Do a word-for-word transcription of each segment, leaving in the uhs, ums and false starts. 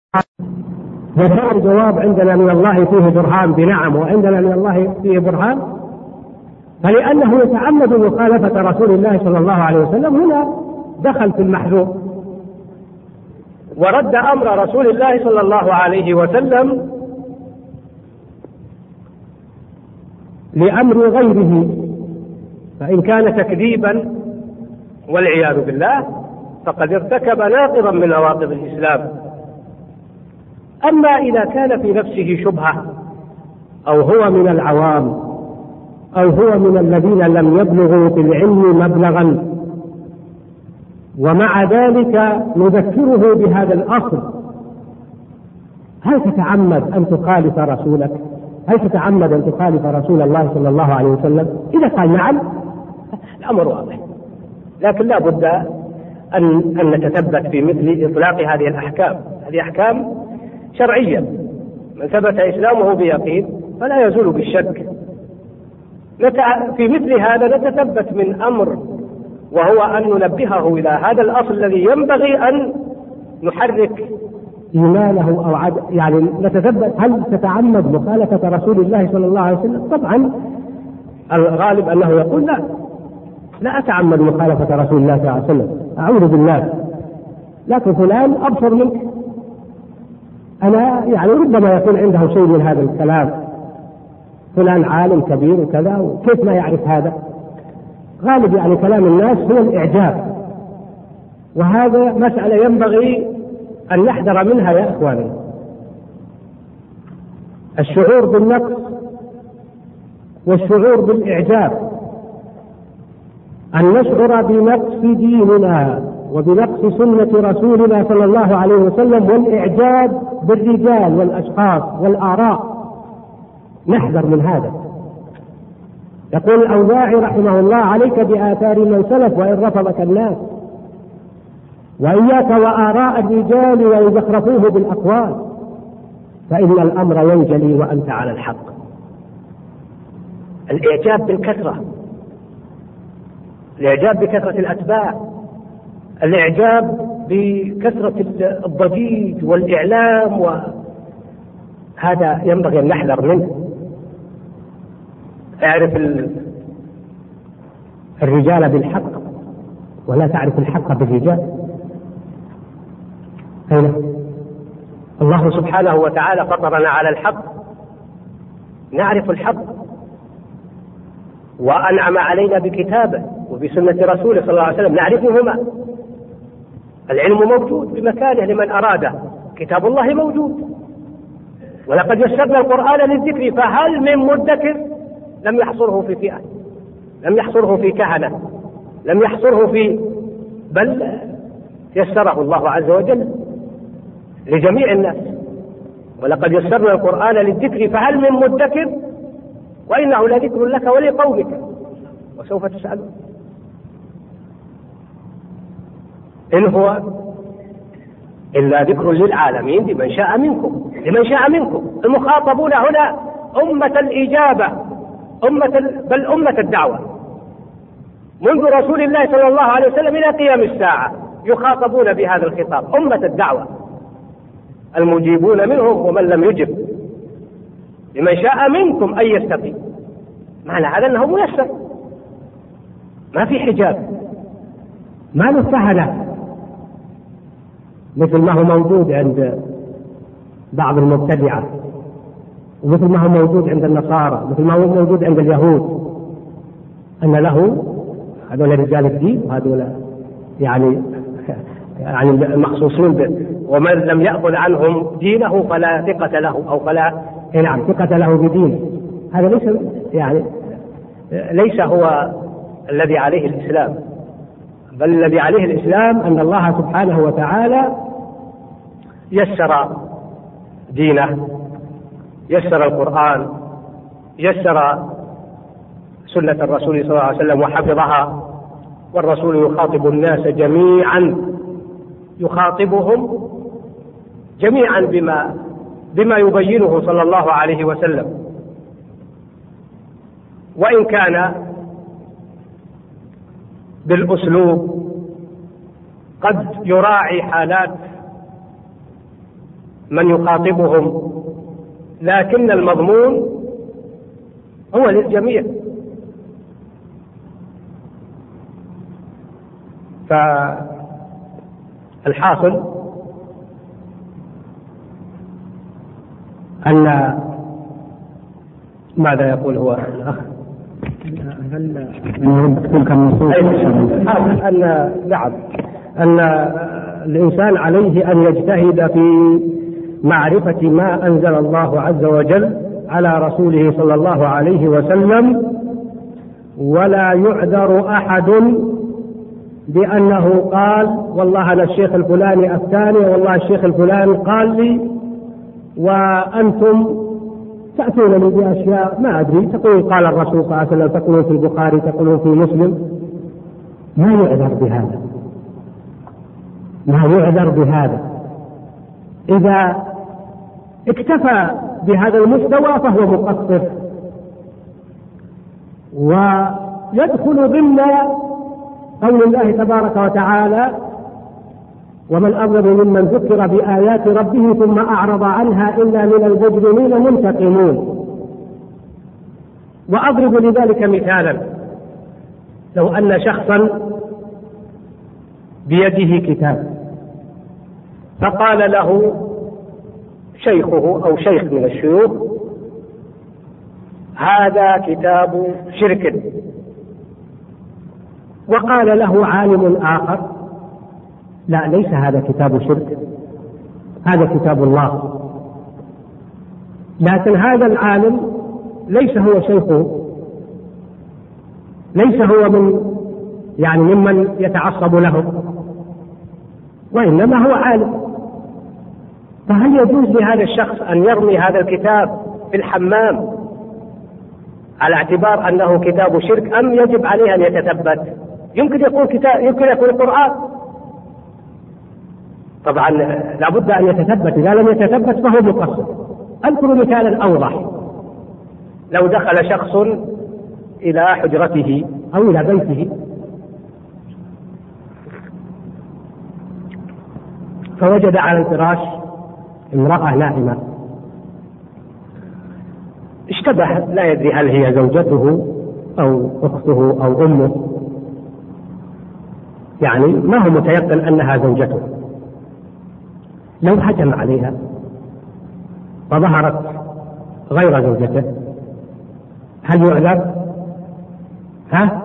وكان الجواب عندنا من الله فيه برهان بنعم وعندنا من الله فيه برهان، فلأنه يتعمد مخالفة رسول الله صلى الله عليه وسلم هنا دخل في المحذور ورد أمر رسول الله صلى الله عليه وسلم لأمر غيره، فإن كان تكذيبا والعياذ بالله فقد ارتكب ناقضا من نواقض الإسلام. أما إذا كان في نفسه شبهة أو هو من العوام أو هو من الذين لم يبلغوا في العلم مبلغا ومع ذلك نذكره بهذا الأصل، هل تتعمد أن تخالف رسولك؟ هل تتعمد أن تخالف رسول الله صلى الله عليه وسلم؟ إذا قال نعم الأمر واضح، لكن لا بد أن, أن نتثبت في مثل إطلاق هذه الأحكام. هذه أحكام شرعية، من ثبت إسلامه بيقين فلا يزول بالشك. في مثل هذا نتثبت من أمر، وهو أن ننبهه إلى هذا الأصل الذي ينبغي أن نحرك إيمانه أو عد... يعني نتثبت هل تتعمد مخالفة رسول الله صلى الله عليه وسلم؟ طبعا الغالب أنه يقول لا لا أتعمد مخالفة رسول الله صلى الله عليه وسلم، أعوذ بالله، لكن فلان أبصر منك، أنا يعني ربما يكون عنده شيء من هذا الكلام، فلان عالم كبير وكذا، وكيف ما يعرف هذا؟ غالب يعني كلام الناس هو الإعجاب، وهذا مسألة ينبغي أن نحذر منها يا إخواني. الشعور بالنقص والشعور بالإعجاب، أن نشعر بنقص ديننا وبنقص سنة رسولنا صلى الله عليه وسلم والإعجاب بالرجال والأشخاص والآراء، نحذر من هذا. يقول الأوزاعي رحمه الله: عليك بآثار من سلف وإن رفضك الناس، وإياك وآراء الرجال ويزخرفوه بالأقوال، فإن الأمر ينجلي وأنت على الحق. الإعجاب بالكثرة، الإعجاب بكثرة الأتباع، الإعجاب بكثرة الضجيج والإعلام، وهذا ينبغي أن نحذر منه. اعرف الرجال بالحق ولا تعرف الحق بالرجال. هنا الله سبحانه وتعالى فطرنا على الحق، نعرف الحق، وأنعم علينا بكتابه وبسنة رسوله صلى الله عليه وسلم نعرفهما. العلم موجود بمكانه لمن أراده، كتاب الله موجود، ولقد يسرنا القرآن للذكر فهل من مدكر؟ لم يحصره في فئة، لم يحصره في كهنة، لم يحصره في، بل يسره الله عز وجل لجميع الناس. ولقد يسرنا القرآن للذكر فهل من مدكر؟ وإنه لذكر لك ولقومك وسوف تسألون. إن هو إلا ذكر للعالمين لمن شاء منكم، لمن شاء منكم. المخاطبون هنا أمة الإجابة، أمة بل أمة الدعوة، منذ رسول الله صلى الله عليه وسلم إلى قيام الساعة يخاطبون بهذا الخطاب، أمة الدعوة، المجيبون منهم ومن لم يجب، لمن شاء منكم أن يستقيم. معنى هذا أنه ميسر، ما في حجاب، ما له سهلة مثل ما هو موجود عند بعض المبتدعة، ومثل ما هو موجود عند النصارى، مثل ما هو موجود عند اليهود، أن له هذول رجال الدين وهذول يعني يعني المخصوصين به، ومن لم يأخذ عنهم دينه فلا ثقة له أو فلا نعم ثقة له بدينه. هذا ليس يعني ليس هو الذي عليه الإسلام، بل الذي عليه الإسلام أن الله سبحانه وتعالى يسر دينه، يسر القرآن، يسر سنة الرسول صلى الله عليه وسلم وحفظها، والرسول يخاطب الناس جميعا، يخاطبهم جميعا بما بما يبينه صلى الله عليه وسلم، وإن كان بالأسلوب قد يراعي حالات من يخاطبهم، لكن المضمون هو للجميع. فالحاصل أن ماذا يقول هو الأخ؟ هل تلك النصوص أن نعم أن الإنسان عليه أن يجتهد في معرفة ما أنزل الله عز وجل على رسوله صلى الله عليه وسلم، ولا يعذر أحد بأنه قال والله أنا الشيخ الفلاني أفتاني والله الشيخ الفلاني قال لي، وأنتم تأتونني بأشياء ما أدري، تقولون قال الرسول صلى الله عليه وسلم، تقولون في البخاري، تقولون في مسلم. ما يعذر بهذا، ما يعذر بهذا. إذا اكتفى بهذا المستوى فهو مقصر، ويدخل ضمن قول الله تبارك وتعالى: ومن أظلم ممن ذكر بآيات ربه ثم أعرض عنها إلا من المجرمين منتقمون. وأضرب لذلك مثالا: لو أن شخصا بيده كتاب فقال له شيخه أو شيخ من الشيوخ: هذا كتاب شرك. وقال له عالم آخر: لا، ليس هذا كتاب شرك، هذا كتاب الله. لكن هذا العالم ليس هو شيخه، ليس هو من يعني ممن يتعصب له، وإنما هو عالم. فهل يجوز لهذا الشخص أن يرمي هذا الكتاب في الحمام على اعتبار أنه كتاب شرك، أم يجب عليه أن يتثبت؟ يمكن يكون كتاب، يمكن يكون القرآن. طبعا لابد أن يتثبت، إذا لم يتثبت فهو مقصر. أذكر مثالا أوضح: لو دخل شخص إلى حجرته أو إلى بيته فوجد على الفراش امرأة نائمة، اشتبه، لا يدري هل هي زوجته أو أخته أو أمه، يعني ما هو متيقن أنها زوجته. لو هجم عليها فظهرت غير زوجته هل يعذر؟ ها؟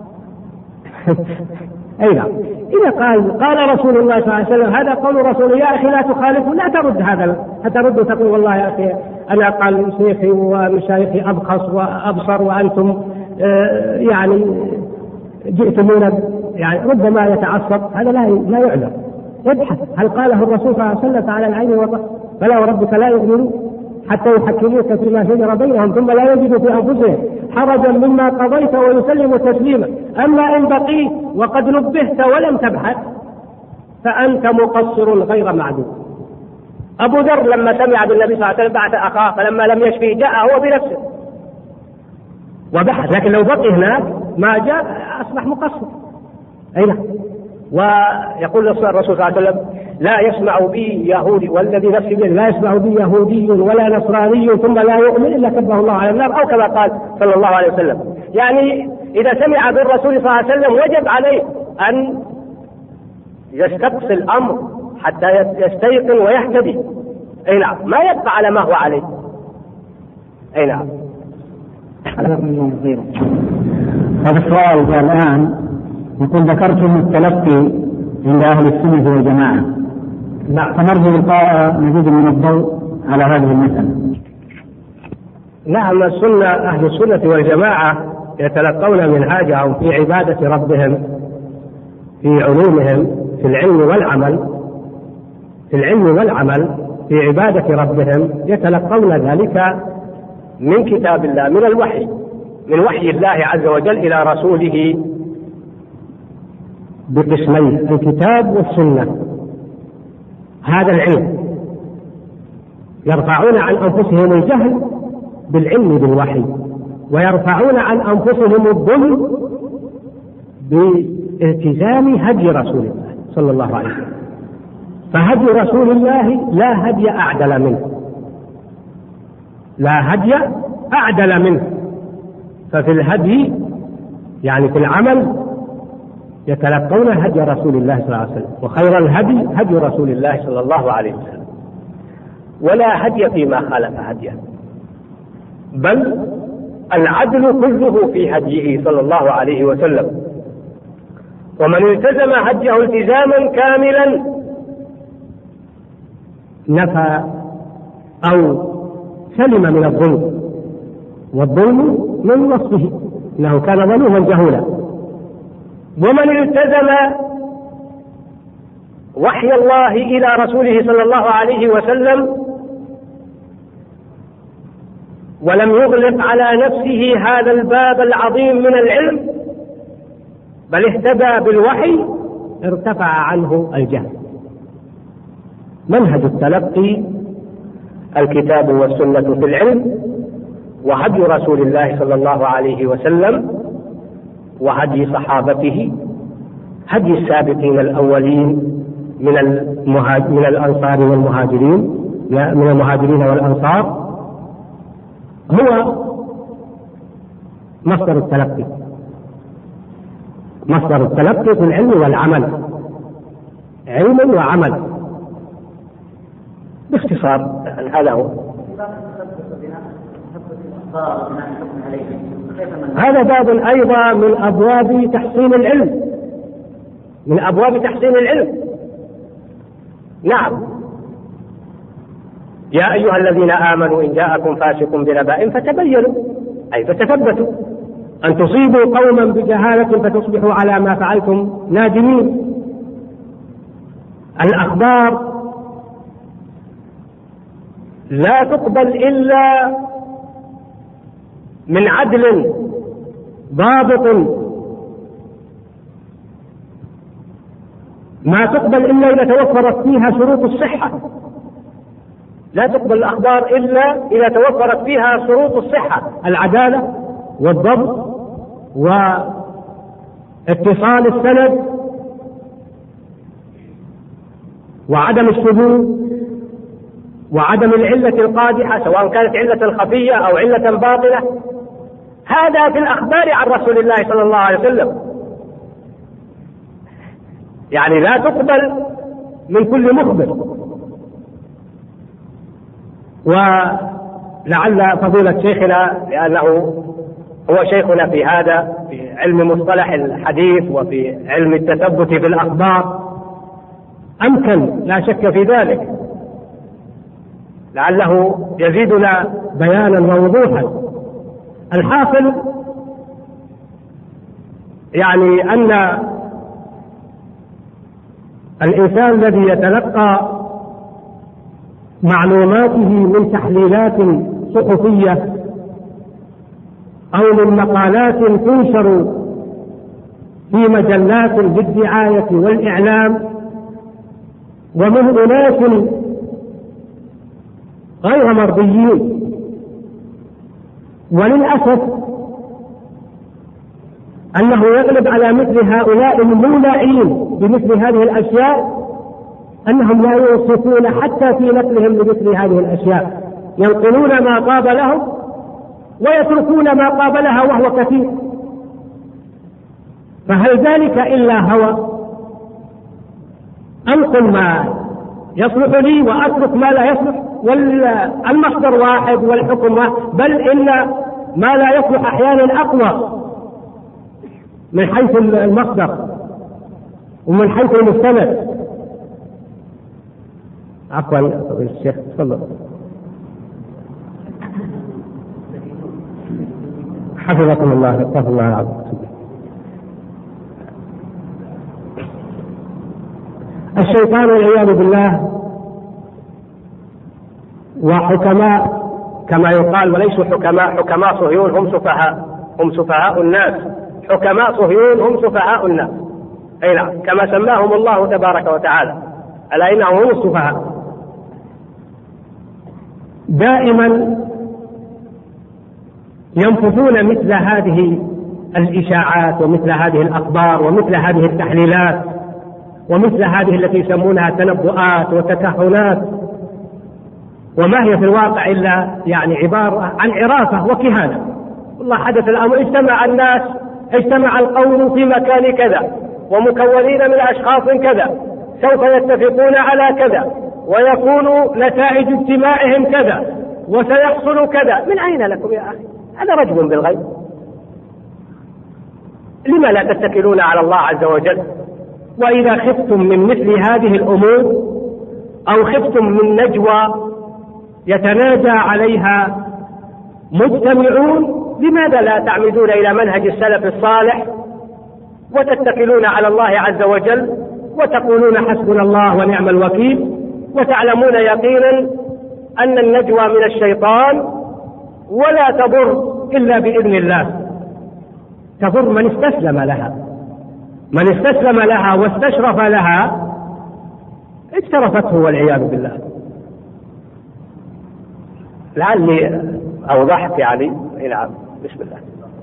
أي نعم. إذا قال قال رسول الله صلى الله عليه وسلم هذا قول رسول، يا أخي لا تخالفه، لا ترد هذا، ترد تقول والله يا أخي أنا قال شيخي ومشايخي أبخص وأبصر وأنتم آه يعني جئتمونا، يعني ربما يتعصب، هذا لا لا يعلم. يبحث هل قاله الرسول صلى الله عليه وسلم على العين والرأس. فلا وربك لا يؤمنون حتى يحكموك فيما شجر بينهم ثم لا يجدوا في أنفسهم حرجا مما قضيت ويسلموا تسليما. أما إن بقيت وقد نبهت ولم تبحث فأنت مقصر غير معدوم. أبو ذر لما سمع بالنبي صلى الله عليه وسلم بعث أخاه، فلما لم يشفه جاء هو بنفسه وبحث، لكن لو بقي هناك ما جاء أصبح مقصر. أين؟ ويقول الرسول صلى الله عليه وسلم: لا يسمع بي يهودي والذي نفسي بيده، لا يسمع بي يهودي ولا نصراني ثم لا يؤمن إلا كبه الله على النار، أو كما قال صلى الله عليه وسلم. يعني إذا سمع بالرسول صلى الله عليه وسلم وجب عليه أن يستقصي الأمر حتى يستيقن ويهتدي. أي نعم، ما يبقى على ما هو عليه. أي نعم. هذا السؤال الآن يقول: ذكرتم التلقي عند أهل السنة والجماعة، نعم، فنرجو لقاء مزيد من الضوء على هذه المسألة. نعم، السنة أهل السنة والجماعة يتلقون منهاجهم في عبادة ربهم، في علومهم، في العلم والعمل، في العلم والعمل في عبادة ربهم، يتلقون ذلك من كتاب الله، من الوحي، من وحي الله عز وجل إلى رسوله بقسمين: الكتاب والسنة. هذا العلم يرفعون عن أنفسهم الجهل بالعلم بالوحي، ويرفعون عن أنفسهم الظلم بالتزام هدي رسول الله صلى الله عليه وسلم. فهدي رسول الله لا هدي أعدل منه، لا هدي أعدل منه. ففي الهدي يعني في العمل يتلقون هدي رسول الله صلى الله عليه وسلم، وخير الهدي هدي رسول الله صلى الله عليه وسلم، ولا هدي فيما خالف هديه، بل العدل كله في هديه صلى الله عليه وسلم. ومن التزم هديه التزاما كاملا نفى أو سلم من الظلم، والظلم من وصفه إنه كان ظلوما جهولا. ومن التزم وحي الله إلى رسوله صلى الله عليه وسلم ولم يغلق على نفسه هذا الباب العظيم من العلم، بل اهتدى بالوحي، ارتفع عنه الجهل. منهج التلقي الكتاب والسنة في العلم، وهدي رسول الله صلى الله عليه وسلم، وهدي صحابته، هدي السابقين الأولين من المهاج... من الأنصار والمهاجرين، من المهاجرين والأنصار، هو مصدر التلقي، مصدر التلقي في العلم والعمل، علم وعمل باختصار. هذا هو. هذا باب أيضا من أبواب تحسين العلم، من أبواب تحسين العلم. نعم، يا أيها الذين آمنوا إن جاءكم فاسق بنبأ فتبينوا، أي فتثبتوا أن تصيبوا قوما بجهالة فتصبحوا على ما فعلتم نادمين. الأخبار لا تقبل إلا من عدل ضابط، ما تقبل إلا إذا توفرت فيها شروط الصحة، لا تقبل الأخبار إلا إذا توفرت فيها شروط الصحة: العدالة والضبط واتصال السند وعدم الشذوذ وعدم العلة القادحة، سواء كانت علة خفية أو علة باطنة. هذا في الأخبار عن رسول الله صلى الله عليه وسلم، يعني لا تقبل من كل مخبر. ولعل فضيلة شيخنا، لأنه هو شيخنا في هذا، في علم مصطلح الحديث وفي علم التثبت في الأخبار، أمكن لا شك في ذلك، لعله يزيدنا بيانا ووضوحا. الحاصل يعني أن الإنسان الذي يتلقى معلوماته من تحليلات صحفية أو من مقالات تنشر في مجلات للدعاية والإعلام ومن أناس غير مرضيين، وللأسف أنه يغلب على مثل هؤلاء المولعين بمثل هذه الأشياء أنهم لا يوصفون حتى في نقلهم لمثل هذه الأشياء، ينقلون ما طاب لهم ويتركون ما قابلها وهو كثير. فهل ذلك إلا هوى؟ أنقل ما يصلح لي وأترك ما لا يصلح، والمصدر واحد والحكم واحد، بل إن ما لا يصلح أحيانا أقوى من حيث المصدر ومن حيث المستند. عفوا الشيخ تفضل. حفظكم الله. استغفر الله العظيم. الشيطان والعياذ بالله وحكماء كما يقال، وليسوا حكماء، حكماء صهيون هم سفهاء، هم سفهاء الناس، حكماء صهيون هم سفهاء الناس، أي نعم، كما سماهم الله تبارك وتعالى، ألا إنهم هم السفهاء. دائما ينفذون مثل هذه الإشاعات ومثل هذه الأخبار ومثل هذه التحليلات ومثل هذه التي يسمونها تنبؤات وتكهنات، وما هي في الواقع إلا يعني عبارة عن عرافة وكهانة. والله حدث الأمر، اجتمع الناس، اجتمع القوم في مكان كذا ومكونين من أشخاص كذا، سوف يتفقون على كذا ويكون نتائج اجتماعهم كذا وسيحصل كذا. من أين لكم يا أخي؟ هذا رجل بالغيب. لما لا تتكلون على الله عز وجل؟ وإذا خفتم من مثل هذه الأمور أو خفتم من نجوى يتناجى عليها مجتمعون، لماذا لا تعمدون إلى منهج السلف الصالح وتتكلون على الله عز وجل وتقولون حسبنا الله ونعم الوكيل، وتعلمون يقينا أن النجوى من الشيطان ولا تضر إلا بإذن الله، تضر من استسلم لها. من استسلم لها واستشرف لها اجترفته والعياذ بالله. لعلي أوضحت يعني. نعم، بسم الله.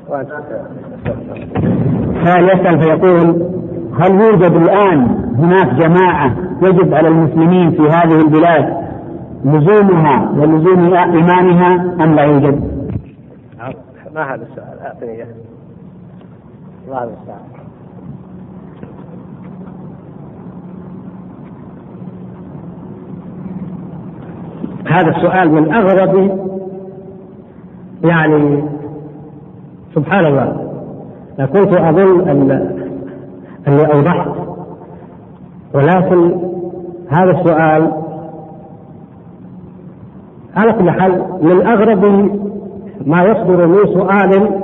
هل يسأل فيقول: هل يوجد الآن هناك جماعة يجب على المسلمين في هذه البلاد لزومها ولزوم إمامها أم لا يوجد؟ ما هذا السؤال؟ أعطني إياه. الله المستعان. هذا السؤال من أغرب، يعني سبحان الله. كنت أظن أن أني أوضحت، ولكن هذا السؤال على كل حال من أغرب ما يصدر من سؤال،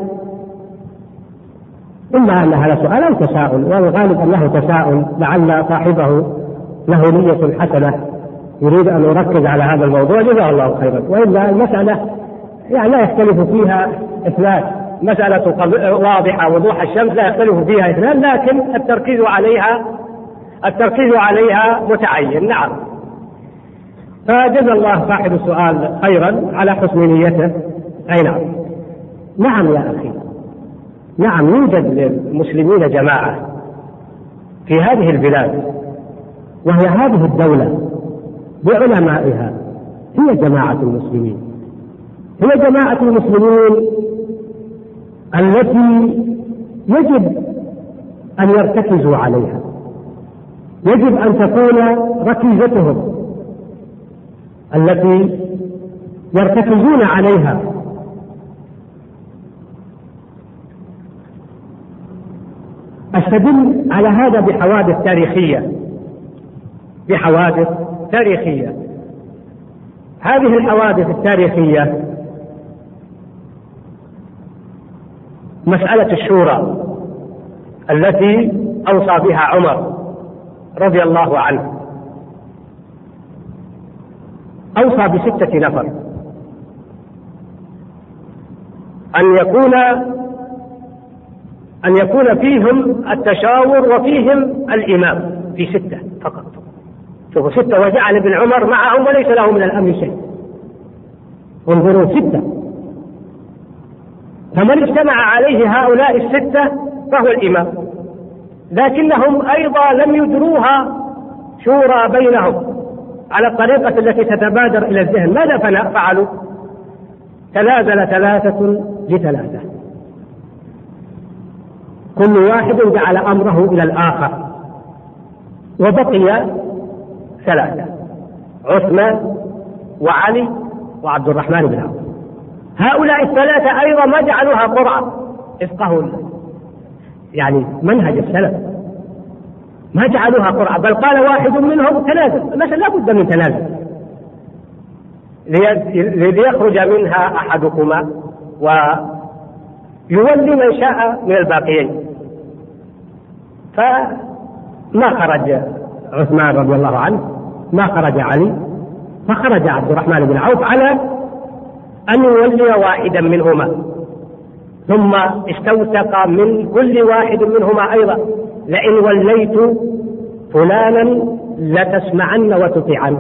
إما أن هذا سؤال أو تساؤل، والغالب أنه تساؤل لعل صاحبه له نية حسنة يريد أن يركز على هذا الموضوع، جزاه الله خيرا. وإلا المسألة يعني لا يختلف فيها اثنان، مسألة واضحة وضوح الشمس لا يختلف فيها اثنان، لكن التركيز عليها التركيز عليها متعين. نعم، فجزا الله صاحب السؤال خيرا على حسن نيته. أي نعم. نعم يا أخي، نعم يوجد للمسلمين جماعة في هذه البلاد، وهي هذه الدولة بعلمائها هي جماعة المسلمين، هي جماعة المسلمين التي يجب أن يرتكزوا عليها، يجب أن تكون ركيزتهم التي يرتكزون عليها. أستدل على هذا بحوادث تاريخية بحوادث تاريخية هذه الحوادث التاريخية مسألة الشورى التي أوصى بها عمر رضي الله عنه، أوصى بستة نفر أن يكون أن يكون فيهم التشاور وفيهم الإمام، في ستة فقط. شوفوا ستة، وجعل ابن عمر معهم وليس له من الأمر شيء. انظروا، ستة. فمن اجتمع عليه هؤلاء الستة فهو الإمام، لكنهم أيضا لم يدروها شورى بينهم على الطريقة التي تتبادر إلى الذهن. ماذا فعلوا؟ تنازل ثلاثة لثلاثة، كل واحد جعل أمره إلى الآخر، وبقي ثلاثة: عثمان وعلي وعبد الرحمن بن عوف. هؤلاء الثلاثة أيضا ما جعلوها قرعة، افقهوا يعني منهج السلف، ما جعلوها قرعة، بل قال واحد منهم تنازل، مثلا لا بد من تنازل ليخرج منها أحدكما ويولي من شاء من الباقيين. فما خرج عثمان رضي الله عنه، ما خرج علي، فخرج عبد الرحمن بن عوف على أن يولي واحدا منهما، ثم استوثق من كل واحد منهما أيضا: لئن وليت فلانا لتسمعن وتطيعن.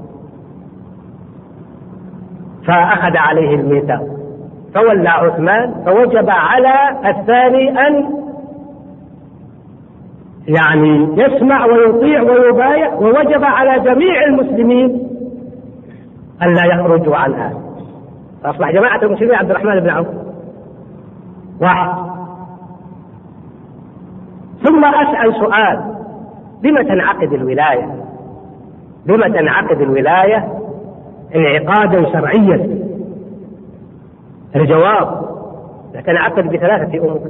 فأخذ عليه الميثاق فولى عثمان، فوجب على الثاني أن يعني يسمع ويطيع ويبايع، ووجب على جميع المسلمين أن لا يخرجوا عنها. فأصبح جماعة المسلمين عبد الرحمن بن عوف واحد. ثم أسأل سؤال: بما تنعقد الولاية؟ بما تنعقد الولاية انعقادا شرعيا؟ الجواب: تنعقد بثلاثة أمور.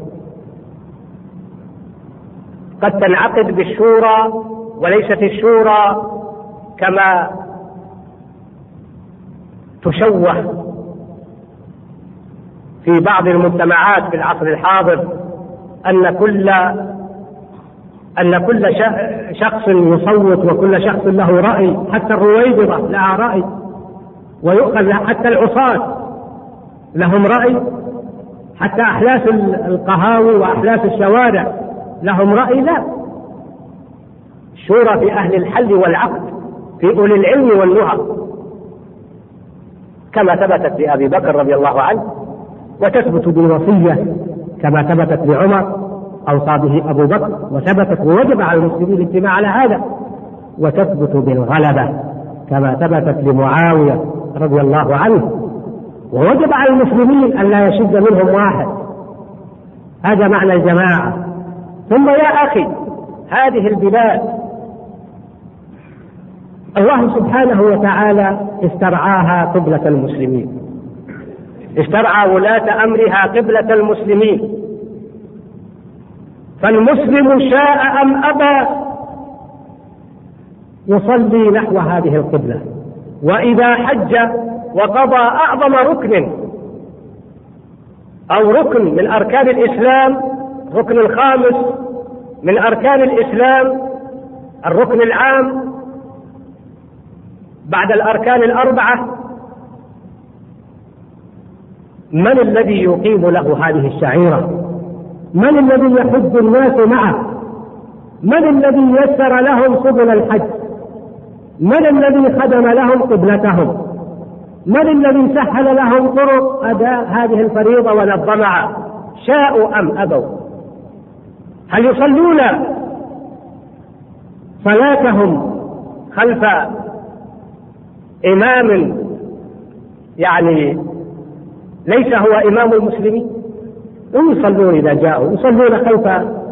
قد تنعقد بالشورى، وليست الشورى كما تشوه في بعض المجتمعات في العصر الحاضر أن كل أن كل شخص يصوت وكل شخص له رأي، حتى الرويبضة لها رأي، ويؤخذ حتى العصاة لهم رأي، حتى أحلاف القهاوي وأحلاف الشوارع لهم رأي. لا، الشورى في أهل الحل والعقد، في أولي العلم والنهى، كما ثبتت لأبي بكر رضي الله عنه، وتثبت بالوصية كما ثبتت لعمر أوصى به أبو بكر وثبتت، ووجب على المسلمين الاجتماع على هذا. وتثبت بالغلبة كما ثبتت لمعاوية رضي الله عنه، ووجب على المسلمين أن لا يشد منهم واحد. هذا معنى الجماعة. ثم يا أخي، هذه البلاد الله سبحانه وتعالى استرعاها قبلة المسلمين، استرعى ولاة أمرها قبلة المسلمين، فالمسلم شاء أم أبى يصلي نحو هذه القبلة. وإذا حج وقضى أعظم ركن أو ركن من أركان الإسلام، الركن الخامس من أركان الإسلام، الركن العام بعد الأركان الأربعة، من الذي يقيم له هذه الشعيرة؟ من الذي يحج الناس معه؟ من الذي يسر لهم سبل الحج؟ من الذي خدم لهم قبلتهم؟ من الذي سهل لهم طرق أداء هذه الفريضة ونظمها؟ شاءوا أم أبوا. هل يصلون صلاتهم خلف إمام يعني ليس هو إمام المسلمين؟ هم يصلون إذا جاءوا، يصلون خلف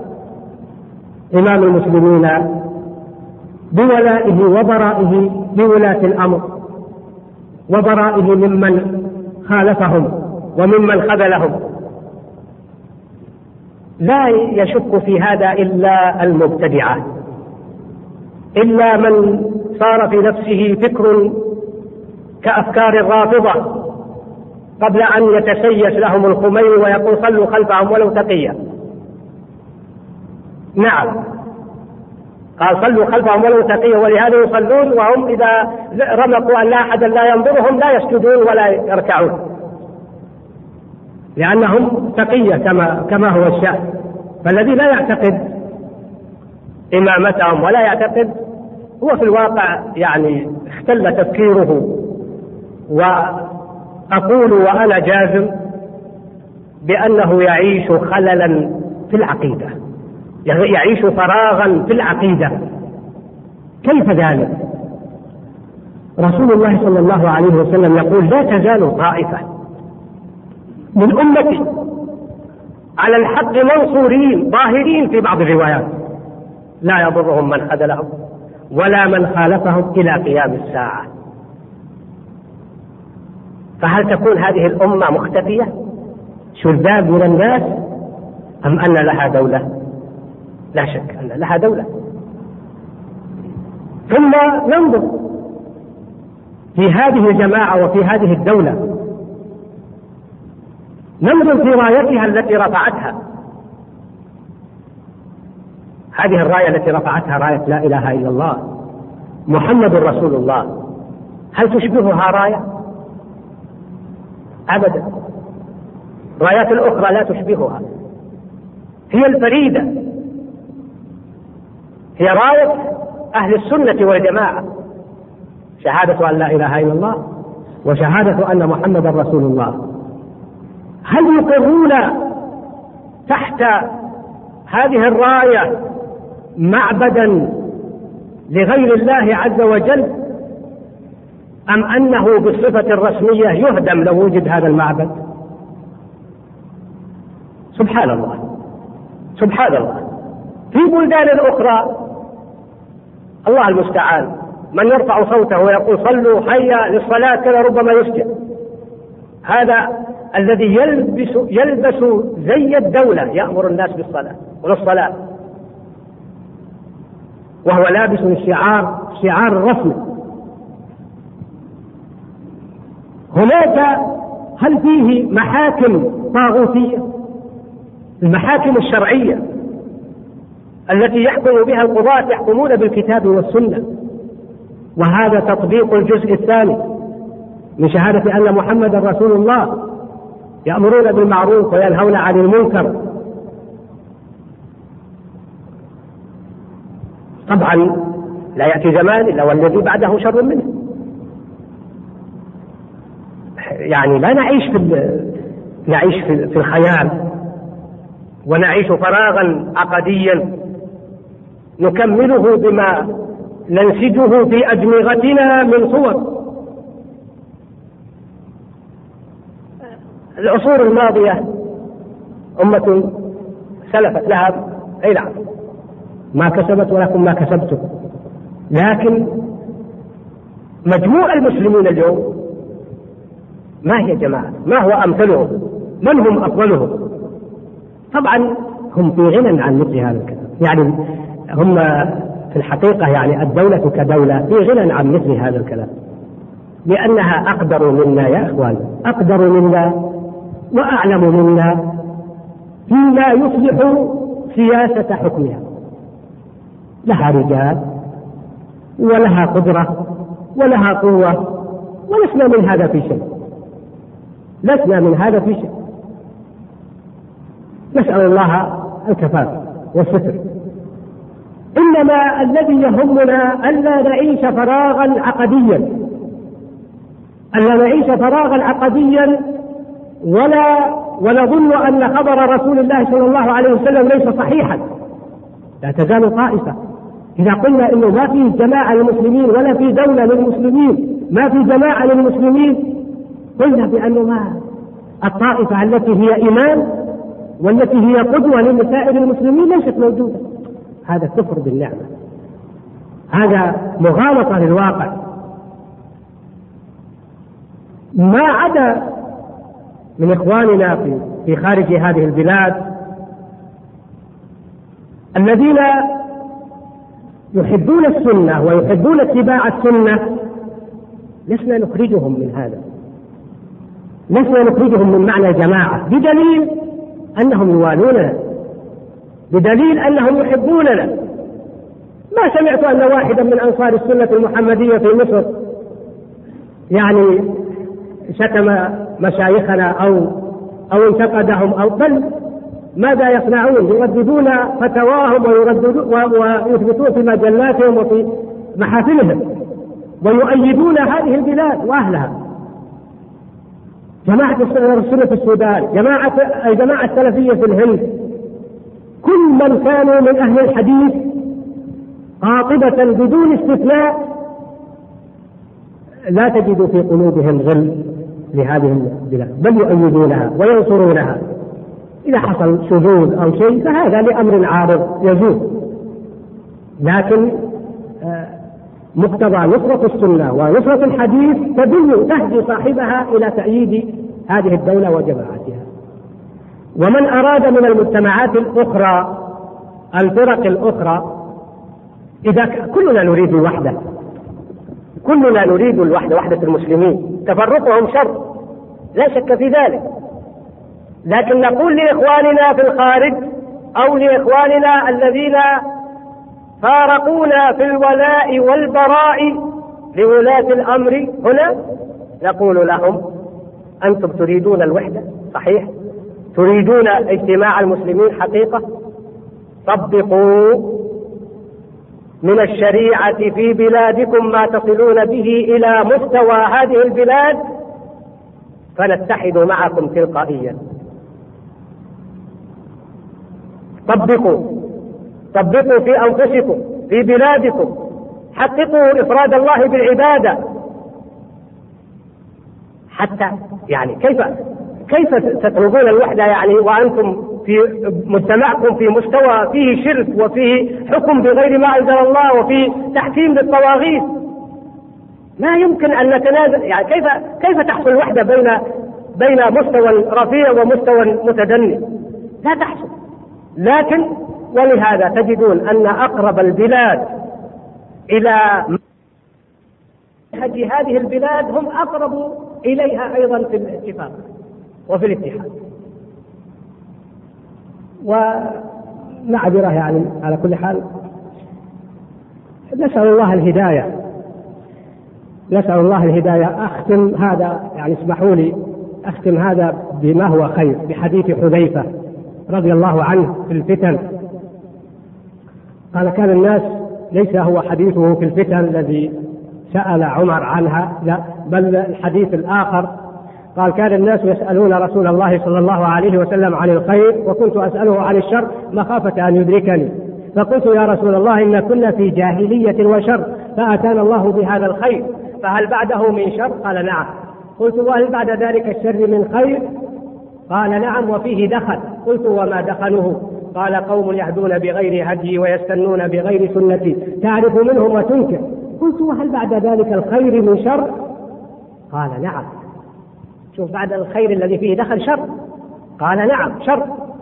إمام المسلمين بولائه وبرائه بولاة الأمر، وبرائه ممن خالفهم وممن خذلهم. لا يشك في هذا إلا المبتدعة، إلا من صار في نفسه فكر كأفكار الرافضة قبل أن يتسيس لهم الخميني ويقول صلوا خلفهم ولو تقيا. نعم، قال صلوا خلفهم ولو تقيا، ولهذا يصلون وهم إذا رمقوا أن لا أحد لا ينظرهم لا يسجدون ولا يركعون، لأنهم تقية كما كما هو الشأن. فالذي لا يعتقد إمامتهم ولا يعتقد هو في الواقع يعني اختل تفكيره. وأقول وأنا جازم بأنه يعيش خللا في العقيدة، يعيش فراغا في العقيدة. كيف ذلك؟ رسول الله صلى الله عليه وسلم يقول: لا تزال طائفة من أمتي على الحق منصورين ظاهرين، في بعض الروايات لا يضرهم من خذلهم ولا من خالفهم إلى قيام الساعة. فهل تكون هذه الأمة مختفية شذاذ من الناس، أم أن لها دولة؟ لا شك أن لها دولة. ثم ننظر في هذه الجماعة وفي هذه الدولة، ننظر في رايتها التي رفعتها. هذه الراية التي رفعتها راية لا إله إلا الله محمد رسول الله، هل تشبهها راية؟ أبدا. رايات الأخرى لا تشبهها، هي الفريدة، هي راية أهل السنة والجماعة، شهادة أن لا إله إلا الله وشهادة أن محمد رسول الله. هل يقرون تحت هذه الراية معبدا لغير الله عز وجل، أم أنه بالصفة الرسمية يهدم لو وجد هذا المعبد؟ سبحان الله سبحان الله. في بلدان أخرى الله المستعان من يرفع صوته ويقول صلوا حي للصلاة كذا ربما يسجد. هذا الذي يلبس يلبس زي الدولة يأمر الناس بالصلاة وللصلاة، وهو لابس الشعار شعار الرسمي. هناك هل فيه محاكم طاغوتية؟ المحاكم الشرعية التي يحكم بها القضاة يحكمون بالكتاب والسنة، وهذا تطبيق الجزء الثاني من شهادة أن محمدا رسول الله، يأمرون بالمعروف وينهون عن المنكر. طبعا لا يأتي زمان إلا والذي بعده شر منه. يعني لا نعيش في نعيش في الخيال ونعيش فراغا عقديا نكمله بما ننسجه في أدمغتنا من صور. العصور الماضية أمة سلفت لها أي نعم ما كسبت ولكم ما كسبتم، لكن مجموع المسلمين اليوم ما هي جماعة؟ ما هو أمثلهم؟ من هم أفضلهم؟ طبعا هم في غنى عن مثل هذا الكلام. يعني هم في الحقيقة يعني الدولة كدولة في غنى عن مثل هذا الكلام، لأنها أقدر منا يا أخوان، أقدر منا وأعلم منا فيما يصلح سياسة حكمها. لها رجال ولها قدرة ولها قوة، ولسنا من هذا في شيء، لسنا من هذا في شيء. نسأل الله الكفاف والستر. إنما الذي يهمنا ألا نعيش فراغا عقديا، ألا نعيش فراغا عقديا ولا ونظن أن خبر رسول الله صلى الله عليه وسلم ليس صحيحا. لا تزال طائفة إذا قلنا إنه ما في جماعة للمسلمين ولا في دولة للمسلمين، ما في جماعة للمسلمين، قلنا بأنه ما الطائفة التي هي إمام والتي هي قدوة لسائر المسلمين ليست موجودة. هذا كفر بالنعمة، هذا مغالطة للواقع. ما عدا من إخواننا في في خارج هذه البلاد الذين يحبون السنة ويحبون اتباع السنة، لسنا نخرجهم من هذا، لسنا نخرجهم من معنى الجماعة، بدليل أنهم يوالوننا، بدليل أنهم يحبوننا. ما سمعت أن واحدا من أنصار السنة المحمدية في مصر يعني شتم مشايخنا أو أو انتقدهم، أو بل ماذا يصنعون؟ يرددون فتواهم ويثبتون في مجلاتهم وفي محافلهم ويؤيدون هذه البلاد وأهلها. جماعة السنة في السودان، جماعة الجماعة السلفية في الهند، كل من كانوا من أهل الحديث قاطبة بدون استثناء لا تجد في قلوبهم غل لهذه البلاد، بل يؤيدونها وينصرونها. إذا حصل شذوذ أو شيء فهذا لأمر عارض يجوز، لكن مقتضى نصرة السنة ونصرة الحديث تدل تهدي صاحبها إلى تأييد هذه الدولة وجماعتها. ومن أراد من المجتمعات الأخرى الفرق الأخرى، إذا كلنا نريد الوحدة، كلنا نريد الوحدة، وحدة المسلمين، تفرقهم شر لا شك في ذلك، لكن نقول لإخواننا في الخارج أو لإخواننا الذين فارقونا في الولاء والبراء لولاة الأمر هنا، نقول لهم أنتم تريدون الوحدة صحيح، تريدون اجتماع المسلمين حقيقة، طبقوا من الشريعة في بلادكم ما تصلون به إلى مستوى هذه البلاد فنتحد معكم تلقائيا. طبقوا طبقوا في أنفسكم في بلادكم، حققوا إفراد الله بالعبادة. حتى يعني كيف كيف تطلبون الوحدة يعني وأنتم في مجتمعكم في مستوى فيه شرك وفيه حكم بغير ما أنزل الله وفيه تحكيم للطواغيت؟ ما يمكن أن نتنازل. يعني كيف كيف تحصل وحدة بين بين مستوى رفيع ومستوى متدني؟ لا تحصل. لكن ولهذا تجدون أن أقرب البلاد إلى منهج هذه البلاد هم أقرب إليها أيضا في الاتفاق وفي الاتحاد. ومعذرة يعني على كل حال نسأل الله الهداية، نسأل الله الهداية. أختم هذا يعني اسمحوا لي أختم هذا بما هو خير، بحديث حذيفة رضي الله عنه في الفتن. قال كان الناس، ليس هو حديثه في الفتن الذي سأل عمر عنها، لا بل الحديث الآخر. قال كان الناس يسألون رسول الله صلى الله عليه وسلم عن الخير وكنت أسأله عن الشر مخافة أن يدركني، فقلت يا رسول الله إن كنا في جاهلية وشر فأتانا الله بهذا الخير فهل بعده من شر؟ قال نعم. قلت وهل بعد ذلك الشر من خير؟ قال نعم وفيه دخل. قلت وما دخله؟ قال قوم يهدون بغير هدي ويستنون بغير سنتي تعرف منهم وتنكر. قلت وهل بعد ذلك الخير من شر؟ قال نعم. شوف بعد الخير الذي فيه دخل شر. قال نعم شر.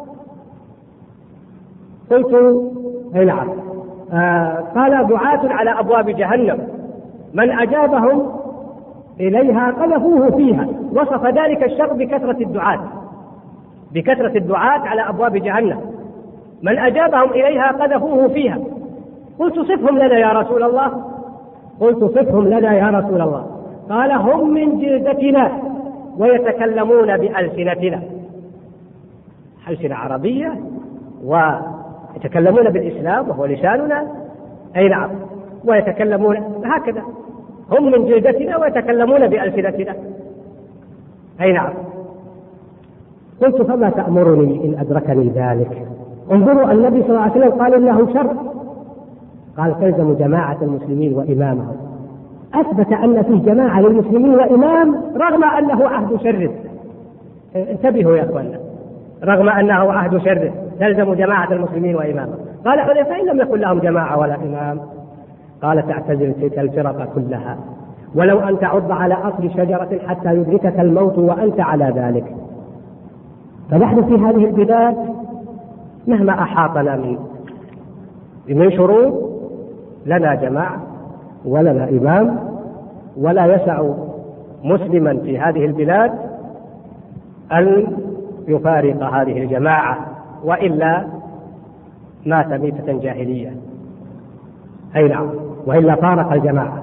قلت اي نعم. آه قال دعاة على أبواب جهنم من أجابهم إليها قذفوه فيها. وصف ذلك الشر بكثرة الدعاة، بكثرة الدعاة على أبواب جهنم من أجابهم إليها قذفوه فيها. قلت صفهم لنا يا رسول الله. قلت صفهم لنا يا رسول الله. قال هم من جلدتنا ويتكلمون بألسنتنا، ألسنة عربية ويتكلمون بالإسلام وهو لساننا. أي نعم. ويتكلمون هكذا، هم من جلدتنا ويتكلمون بألسنتنا. أي نعم. قلت فما تأمرني إن أدركني ذلك؟ انظروا النبي صلى الله عليه وسلم قال إنه شر. قال تلزم جماعة المسلمين وإمامهم. أثبت أن فيه جماعة للمسلمين وإمام رغم أنه عهد شر. انتبهوا يا أخوانا، رغم أنه عهد شر تلزم جماعة المسلمين وإمامهم. قال حذيفة فإن لم يكن لهم جماعة ولا إمام؟ قال تعتزل تلك الفرق كلها ولو أن تعض على أصل شجرة حتى يدركك الموت وأنت على ذلك. فنحن في هذه البلاد مهما أحاطنا من من شرور لنا جماعة ولنا إمام، ولا يسع مسلما في هذه البلاد أن يفارق هذه الجماعة وإلا مات ميتة جاهلية. أي نعم. وإلا فارق الجماعة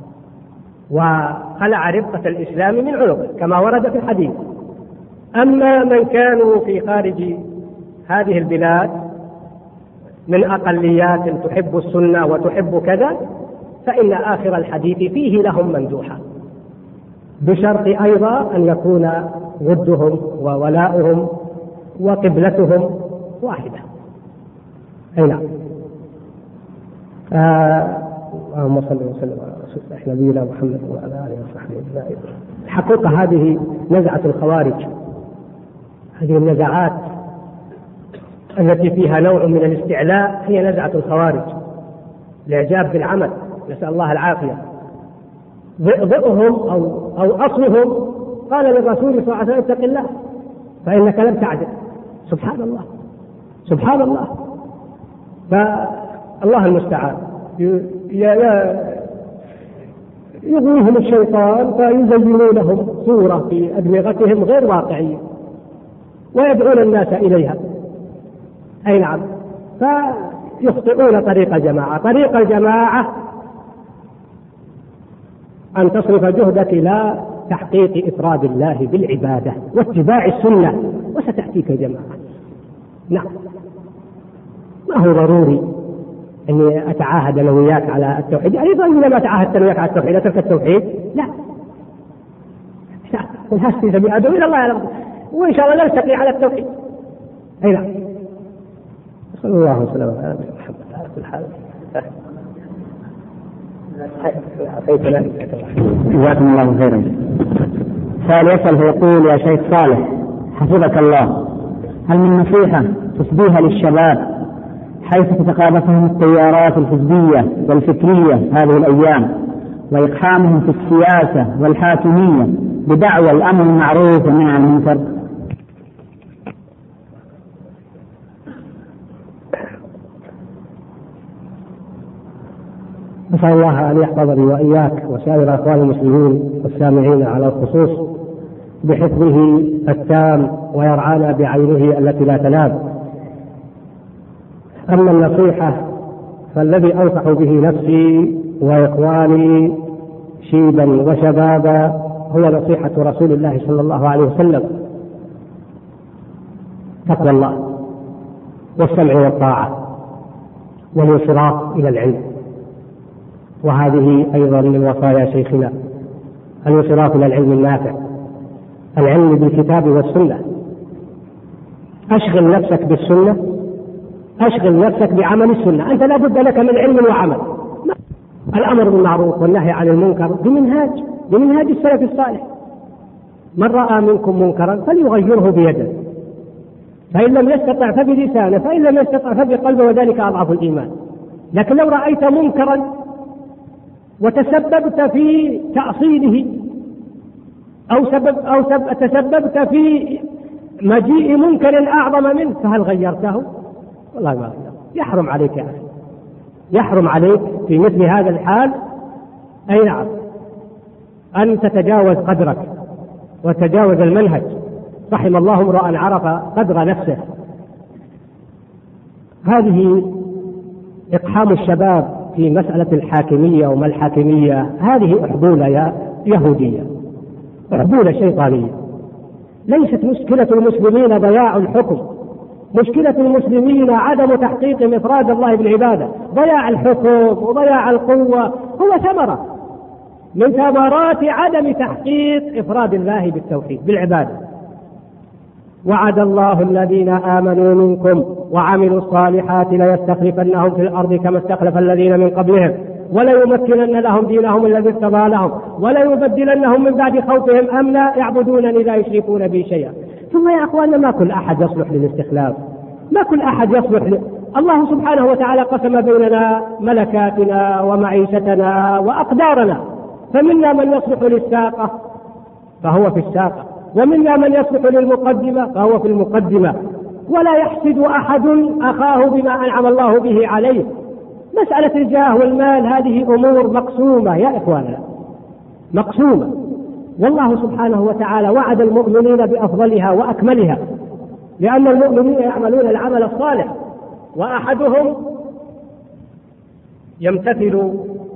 وخلع ربقة الإسلام من عنقه كما ورد في الحديث. أما من كانوا في خارج هذه البلاد من أقليات تحب السنة وتحب كذا فإن آخر الحديث فيه لهم مندوحة، بشرط أيضا أن يكون ودهم وولاؤهم وقبلتهم واحدة. أي نعم. اللهم صل وسلم على رسول الله نبينا محمد وعلى آله وصحبه أجمعين. الحقيقة هذه نزعة الخوارج، هذه النزعات التي فيها نوع من الاستعلاء هي نزعة الخوارج، الإعجاب بالعمل، نسأل الله العافية. ضئهم أو أو أصلهم قال للرسول صلى الله عليه وسلم اتق الله فإنك لم تعدل. سبحان الله سبحان الله. فالله المستعان يغويهم الشيطان فيزينون لهم صورة في أدمغتهم غير واقعية ويدعون الناس إليها. أي نعم. فيخطئون طريق الجماعة. طريق الجماعة أن تصرف جهدك إلى تحقيق إفراد الله بالعبادة واتباع السنة وستأتيك جماعة. نعم. ما هو ضروري أني أتعاهد أنا وياك على التوحيد، يعني إذا ما تعاهدت أنا وياك على التوحيد أترك التوحيد؟ لا لا والهاس في سبيل أدعو إلى الله يعلم، وإن شاء الله نلتقي على التوحيد. أي نعم. صلى الله وسلم على محمد. الحال. جزاكم الله خيرا. سؤال يسأل فيقول: يا شيخ صالح حفظك الله، هل من نصيحة تسديها للشباب حيث تتقاذفهم التيارات الحزبية والفكرية هذه الأيام وإقحامهم في السياسة والحاكمية بدعوى الأمر المعروف والنهي عن المنكر؟ نسأل الله أن يحفظني وإياك وسائر أخوان المسلمين والسامعين على الخصوص بحفظه التام ويرعانا بعينه التي لا تنام. أما النصيحة فالذي أنصح به نفسي وإخواني شيبا وشبابا هو نصيحة رسول الله صلى الله عليه وسلم: تقوى الله والسمع والطاعة والانصراف إلى العلم. وهذه أيضا من وصايا شيخنا: الانصراف إلى العلم النافع، العلم بالكتاب والسنة. أشغل نفسك بالسنة، أشغل نفسك بعمل السنة. أنت لا بد لك من علم وعمل. الأمر بالمعروف والنهي عن المنكر بمنهاج بمنهاج السلف الصالح: من رأى منكم منكرا فليغيره بيده، فإن لم يستطع فبلسانه، فإن لم يستطع فبقلبه، وذلك أضعف الإيمان. لكن لو رأيت منكرا وتسببت في تأصيله أو سبب أو سبب تسببت في مجيء منكر أعظم منه، فهل غيرته؟ والله ما غيرته. يحرم عليك يا أخي، يحرم عليك في مثل هذا الحال أي نعم أن تتجاوز قدرك وتجاوز المنهج. رحم الله امرأ عرف قدر نفسه. هذه إقحام الشباب في مسألة الحاكمية وما الحاكمية، هذه أحبولة يهودية، أحبولة شيطانية. ليست مشكلة المسلمين ضياع الحكم، مشكلة المسلمين عدم تحقيق إفراد الله بالعبادة. ضياع الحكم وضياع القوة هو ثمرة من ثمرات عدم تحقيق إفراد الله بالتوحيد بالعبادة. وعد الله الذين آمنوا منكم وعملوا الصالحات ليستخلفنهم في الأرض كما استخلف الذين من قبلهم وليمكنن لهم دينهم الذي ارتضى لهم وليبدلنهم من بعد خوفهم أمنا يعبدونني لا يشركون بي شيئا. ثم يا أخواننا ما كل أحد يصلح للاستخلاف، ما كل أحد يصلح ل... الله سبحانه وتعالى قسم بيننا ملكاتنا ومعيشتنا وأقدارنا، فمنا من يصلح للساقة فهو في الساقة، ومنا من يصلح للمقدمة فهو في المقدمة. ولا يحسد أحد أخاه بما أنعم الله به عليه. مسألة الجاه والمال هذه أمور مقسومة يا إخواننا، مقسومة. والله سبحانه وتعالى وعد المؤمنين بأفضلها وأكملها، لأن المؤمنين يعملون العمل الصالح، وأحدهم يمتثل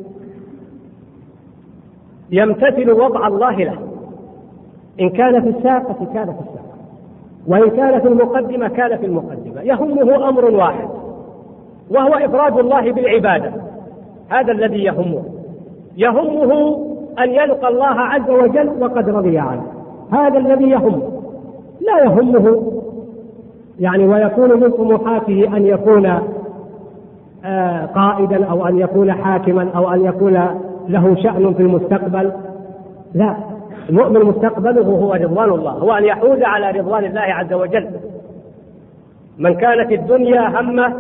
يمتثل وضع الله له. إن كان في الساقة كان في الساقة، وإن كان في المقدمة كان في المقدمة. يهمه أمر واحد وهو إفراد الله بالعبادة. هذا الذي يهمه، يهمه أن يلقى الله عز وجل وقد رضي عنه. هذا الذي يهمه، لا يهمه يعني ويكون من طموحاته أن يكون آه قائدا أو أن يكون حاكما أو أن يكون له شأن في المستقبل. لا، المؤمن مستقبله هو رضوان الله، هو أن يحوز على رضوان الله عز وجل. من كانت الدنيا همه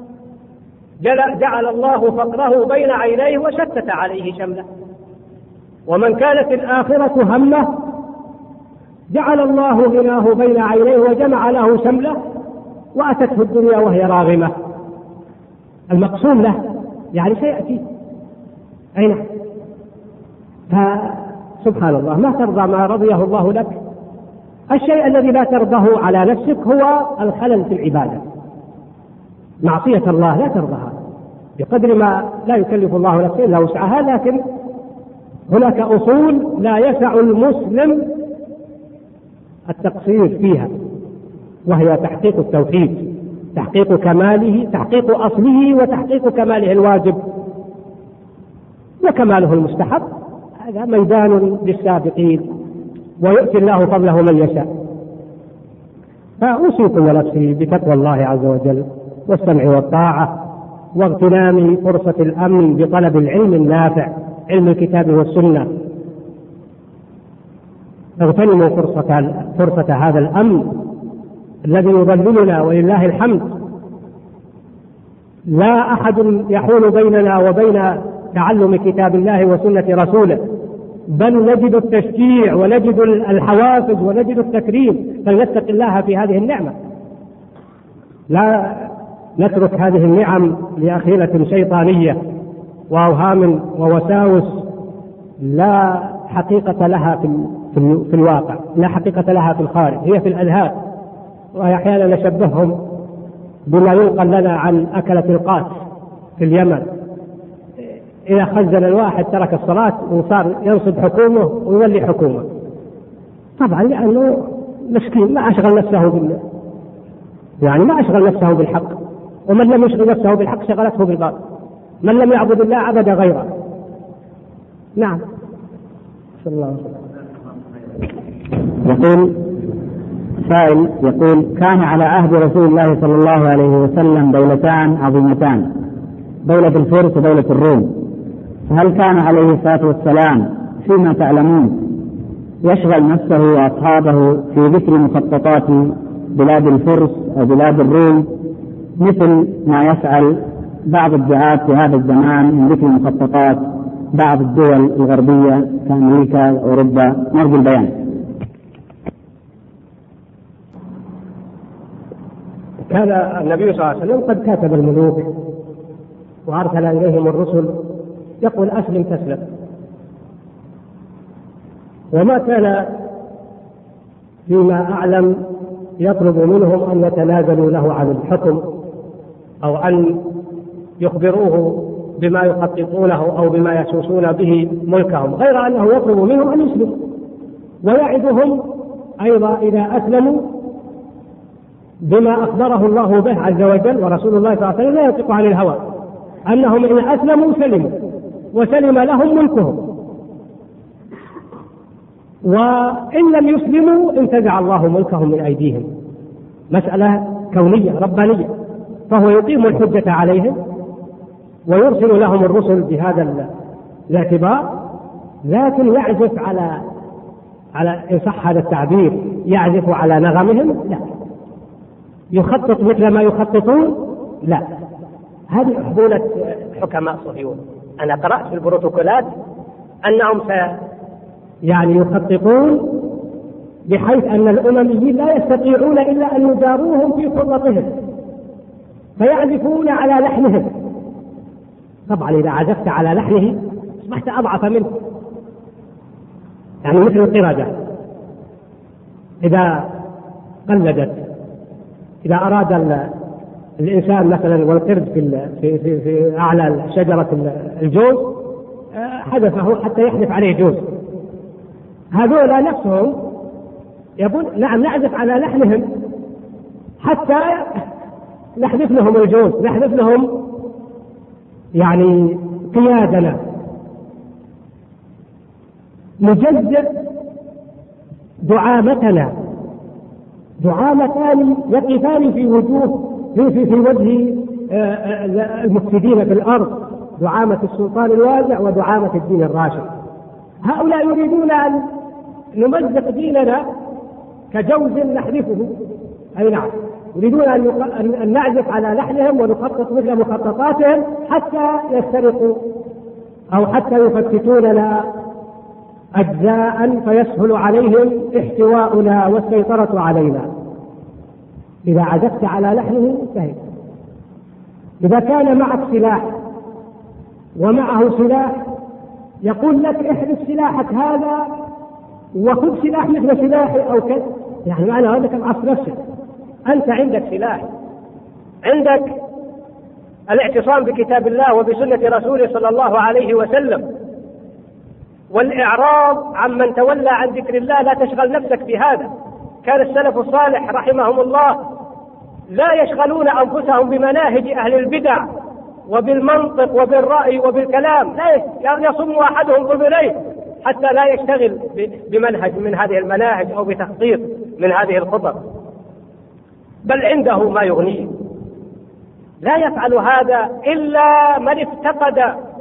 جعل الله فقره بين عينيه وشتت عليه شمله، ومن كانت الآخرة همه جعل الله غناه بين عينيه وجمع له شمله وأتته الدنيا وهي راغمة. المقسوم له يعني سيأتي أين؟ فسبحان الله، ما ترضى ما رضيه الله لك. الشيء الذي لا ترضاه على نفسك هو الخلل في العبادة. معصية الله لا ترضاها بقدر ما لا يكلف الله نفسا إلا وسعها، لكن هناك أصول لا يسع المسلم التقصير فيها، وهي تحقيق التوحيد، تحقيق كماله، تحقيق أصله وتحقيق كماله الواجب وكماله المستحب. هذا ميدان للسابقين، ويؤتي الله فضله من يشاء. فأوصيكم ونفسي بتقوى الله عز وجل والسمع والطاعة واغتنام فرصة الأمن بطلب العلم النافع، علم الكتاب والسنة. اغتنموا فرصة, فرصة هذا الأمن الذي يظللنا ولله الحمد. لا أحد يحول بيننا وبين تعلم كتاب الله وسنة رسوله، بل نجد التشجيع ونجد الحوافز ونجد التكريم، فلنتق الله في هذه النعمة. لا نترك هذه النعم لأخيلة شيطانية وأوهام ووساوس لا حقيقة لها في, في الواقع، لا حقيقة لها في الخارج، هي في الأذهان. وأحيانا نشبههم بما ينقل لنا عن أكلة القاس في اليمن، إذا خزن الواحد ترك الصلاة وصار ينصب حكومه ويولي حكومة، طبعا لأنه مسكين ما أشغل نفسه بالله، يعني ما أشغل نفسه بالحق، ومن لم يشغل نفسه بالحق شغلته بالباطل، من لم يعبد الله عبد غيره. نعم. صلى الله عليه وسلم. يقول سائل يقول: كان على عهد رسول الله صلى الله عليه وسلم دولتان عظيمتان، دولة الفرس ودولة الروم، فهل كان عليه الصلاة والسلام فيما تعلمون يشغل نفسه وأصحابه في ذكر مخططات بلاد الفرس أو بلاد الروم مثل ما يفعل بعض الدعاة في هذا الزمان من ذكر مخططات بعض الدول الغربية كأمريكا وأوروبا؟ نرجو البيان. كان النبي صلى الله عليه وسلم قد كاتب الملوك وأرسل إليهم الرسل يقول: أسلم تسلم. وما كان فيما أعلم يطلب منهم أن يتنازلوا له عن الحكم أو أن يخبروه بما يخططونه أو بما يسوسون به ملكهم، غير أنه يطلب منهم أن يسلموا، ويعدهم أيضا إذا أسلموا بما أخبره الله به عز وجل ورسول الله صلى الله عليه وسلم لا ينطق عن الهوى، أنهم إن أسلموا سلموا وسلم لهم ملكهم، وإن لم يسلموا انتزع الله ملكهم من أيديهم. مسألة كونية ربانية، فهو يقيم الحجة عليهم ويرسل لهم الرسل بهذا الاعتبار، لكن يعزف على على إن صح هذا التعبير يعزف على نغمهم، لا يخطط مثل ما يخططون، لا. هذه حبولة حكماء صهيون. أنا قرأت في البروتوكولات أنهم يعني يخططون بحيث أن الأمميين لا يستطيعون إلا أن يجاروهم في خططهم، فيعزفون على لحنهم. طبعا إذا عزفت على لحنه أصبحت أضعف منه، يعني مثل القردة إذا قلدت، إذا أراد الإنسان مثلا والقرد في, في, في, في أعلى شجرة الجوز حذفه حتى يحذف عليه جوز، هذول نفسهم يقول نعم نعزف على لحنهم حتى نحذف لهم الجوز، نحذف لهم يعني قيادنا، نجذب دعامتنا، دعامتان يقفان في وجوه في, في, في وجه المفسدين في الأرض، دعامة السلطان الوازع ودعامة الدين الراشد. هؤلاء يريدون أن نمزق ديننا كجوز نحذفه، أي نعم، يريدون أن نعزف على لحنهم ونخطط مثل مخططاتهم حتى يسترقوا أو حتى يفتتوننا أجزاء فيسهل عليهم احتواؤنا والسيطرة علينا. إذا عزفت على لحنه انتهيت. إذا كان معك سلاح ومعه سلاح يقول لك احذف سلاحك هذا وخذ سلاح مثل سلاحي أو كذا، يعني معنى هذا تبعث نفسك. أنت عندك سلاح، عندك الاعتصام بكتاب الله وبسنة رسوله صلى الله عليه وسلم، والإعراض عمن تولى عن ذكر الله، لا تشغل نفسك بهذا. كان السلف الصالح رحمهم الله لا يشغلون أنفسهم بمناهج أهل البدع وبالمنطق وبالرأي وبالكلام، لا يصم أحدهم ضميريه حتى لا يشتغل بمنهج من هذه المناهج أو بتخطيط من هذه الخطط، بل عنده ما يغنيه. لا يفعل هذا إلا من افتقد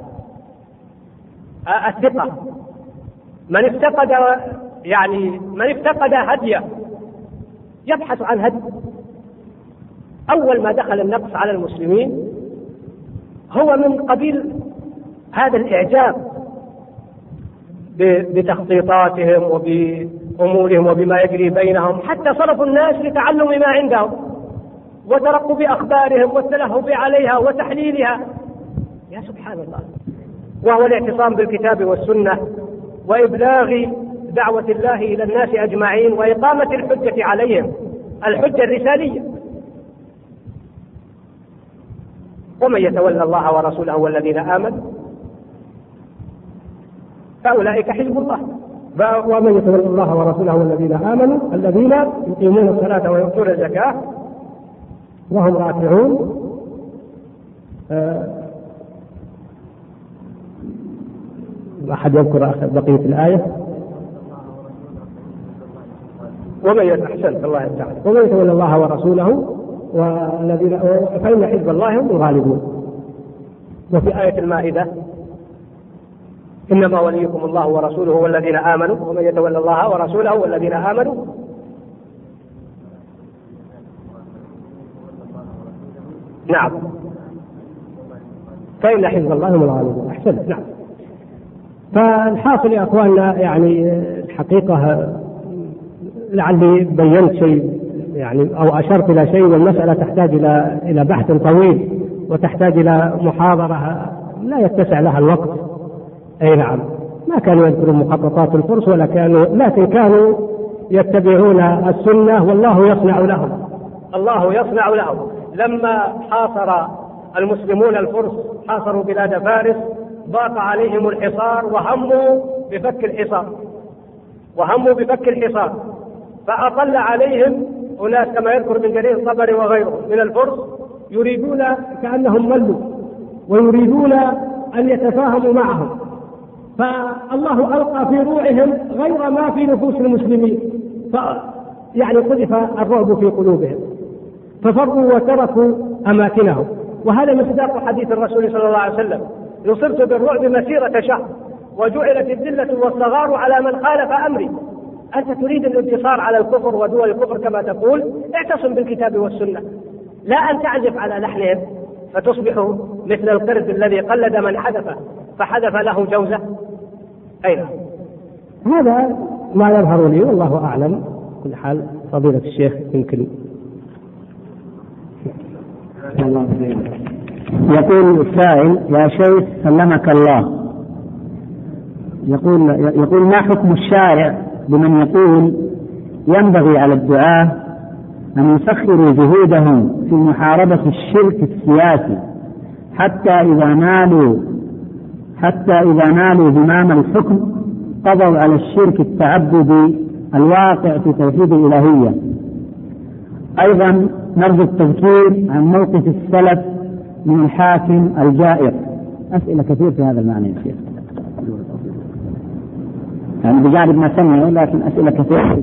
الثقة، من افتقد يعني من افتقد هديه، يبحث عن هدي. أول ما دخل النقص على المسلمين هو من قبيل هذا الإعجاب بتخطيطاتهم وبأمورهم وبما يجري بينهم، حتى صرفوا الناس لتعلم ما عندهم وترقب أخبارهم والتلهب عليها وتحليلها. يا سبحان الله. وهو الاعتصام بالكتاب والسنة وإبلاغ دعوة الله إلى الناس أجمعين وإقامة الحجة عليهم، الحجة الرسالية. ومن يتولى الله ورسوله والذين آمنوا فأولئك حزب الله. ومن يتولى الله ورسوله والذين آمنوا الذين يقيمون الصلاة ويؤتون الزكاة وهم راكعون. أه أحد يذكر بقية الآية؟ ومن يتحسن الله تعالى ومن يتولى الله ورسوله والذين فإن حزب الله هم الغالبون. وفي آية المائدة إنما وليكم الله ورسوله والذين آمنوا، ومن يتولى الله ورسوله والذين آمنوا نعم فإن حزب الله هم الغالبون. أحسنت. نعم. فالحاصل يا أخواننا يعني الحقيقة لعلي بينت شيء يعني أو أشرت إلى شيء، والمسألة تحتاج إلى إلى بحث طويل وتحتاج إلى محاضرة لا يتسع لها الوقت. أي نعم. ما كانوا يذكرون مخططات الفرس ولا كانوا، لكن كانوا يتبعون السنة والله يصنع لهم. الله يصنع لهم. لما حاصر المسلمون الفرس، حاصروا بلاد فارس، ضاق عليهم الحصار وهموا بفك الحصار وهموا بفك الحصار فأطل عليهم أناس كما يذكر من جرير الطبري وغيره من الفرس يريدون كأنهم ملوا ويريدون أن يتفاهموا معهم، فالله ألقى في روعهم غير ما في نفوس المسلمين، يعني قذف الرعب في قلوبهم ففروا وتركوا أماكنهم. وهذا مصداق حديث الرسول صلى الله عليه وسلم: نصرت بالرعب مسيرة شهر وجعلت الذلة والصغار على من خالف أمري. أنت تريد الانتصار على الكفر ودول الكفر كما تقول، اعتصم بالكتاب والسنة، لا أن تعزف على لحنهم فتصبح مثل القرد الذي قلد من حذف فحذف له جوزة. أين هذا ما يظهر لي والله أعلم. كل حال فضيلة الشيخ يمكن. يقول السائل: يا شيخ سلمك الله، يقول يقول ما حكم الشارع بمن يقول ينبغي على الدعاة أن يسخروا جهودهم في محاربة الشرك السياسي حتى إذا نالوا حتى إذا نالوا زمام الحكم قضوا على الشرك التعبدي الواقع في توحيد الإلهية. أيضا نرجو التذكير عن موقف السلف من الحاكم الجائر. أسئلة كثير في هذا المعنى يا شيخ، يعني بجانب ما سمعوا لكن أسئلة كثيرة.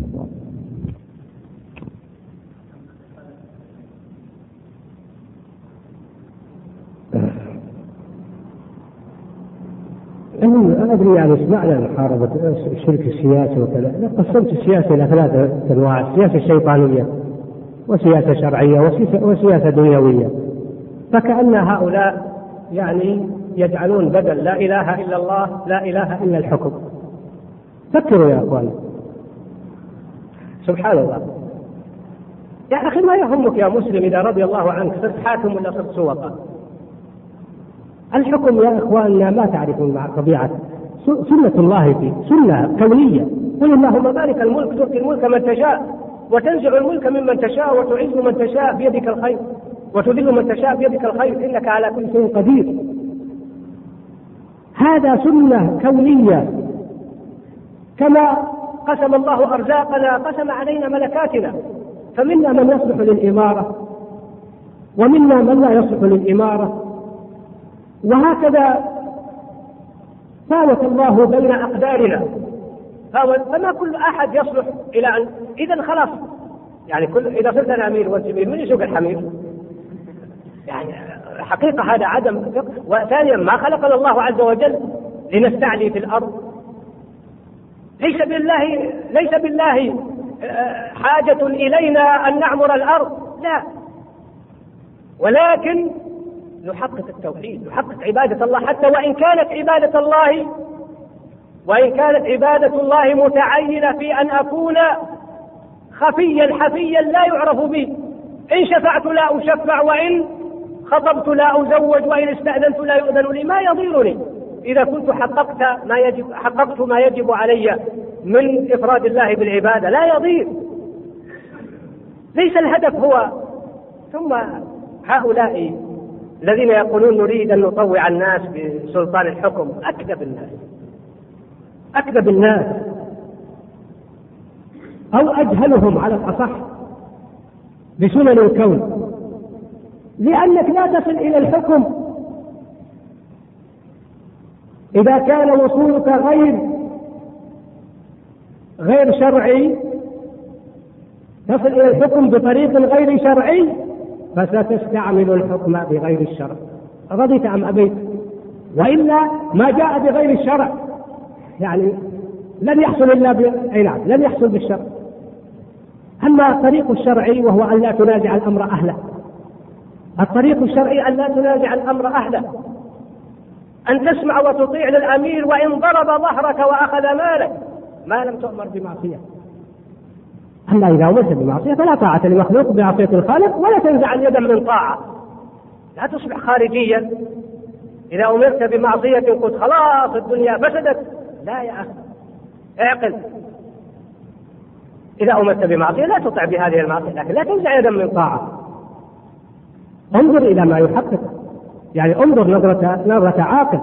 أنا أدري يعني سمعنا محاربة الشرك السياسي وكذا. قسمت السياسة إلى ثلاثة أنواع: السياسة الشيطانية وسياسة شرعية وسياسة دنيوية. فكأن هؤلاء يعني يجعلون بدل لا إله إلا الله لا إله إلا الحكم. فكروا يا أخوان، سبحان الله. يا أخي ما يهمك يا مسلم إذا رضي الله عنك صرت حاكم ولا صرت سوقا؟ الحكم يا إخواننا ما تعرفون مع طبيعة سنة الله فيه، سنة كونية. قل اللهم مالك الملك تؤتي الملك من تشاء وتنزع الملك ممن تشاء وتعز من تشاء بيدك الخير وتذل من تشاء بيدك الخير إنك على كل شيء قدير. هذا سنة كونية. كما قسم الله أرزاقنا قسم علينا ملكاتنا، فمنا من يصلح للإمارة ومنا من لا يصلح للإمارة، وهكذا فاوت الله بين أقدارنا. فما كل أحد يصلح إلى أن إذا خلاص يعني كل إذا صرت الأمير والجميل من يسوق الحمير؟ يعني حقيقة هذا عدم فقه. وثانيا ما خلقنا الله عز وجل لنستعلي في الأرض. ليس بالله ليس بالله حاجة إلينا أن نعمر الأرض، لا، ولكن نحقق التوحيد، نحقق عبادة الله، حتى وإن كانت عبادة الله وإن كانت عبادة الله متعينة في أن أكون خفيا حفيا لا يعرف بي. إن شفعت لا أشفع، وإن خطبت لا أزوج، وإن استأذنت لا يؤذن لي، ما يضيرني إذا كنت حققت ما يجب حققت ما يجب علي من إفراد الله بالعبادة، لا يضير. ليس الهدف هو. ثم هؤلاء الذين يقولون نريد أن نطوع الناس بسلطان الحكم أكذب الناس، أكذب الناس أو أجهلهم على الأصح بسنن الكون، لأنك لا تصل إلى الحكم إذا كان وصولك غير غير شرعي. تصل إلى الحكم بطريق غير شرعي فستستعمل الحكم بغير الشرع، رضيت أم أبيت، وإلا ما جاء بغير الشرع يعني لن يحصل إلا ب... أي نعم لن يحصل بالشرع. أما الطريق الشرعي وهو أن لا تنازع الأمر أهله، الطريق الشرعي أن لا تنازع الأمر أهله، أن تسمع وتطيع للأمير وإن ضرب ظهرك وأخذ مالك ما لم تؤمر بمعصية. أما إذا أمرت بمعصية فلا طاعة لمخلوق بمعصية الخالق، ولا تنزع اليد من طاعة، لا تصبح خارجيا. إذا أمرت بمعصية قلت خلاص الدنيا فسدت، لا يا أخي اعقل. إذا أمرت بمعصية لا تطع بهذه المعصية، لكن لا تنزع يدا من طاعة. انظر إلى ما يحقق، يعني انظر نظرة نظرة عاقل.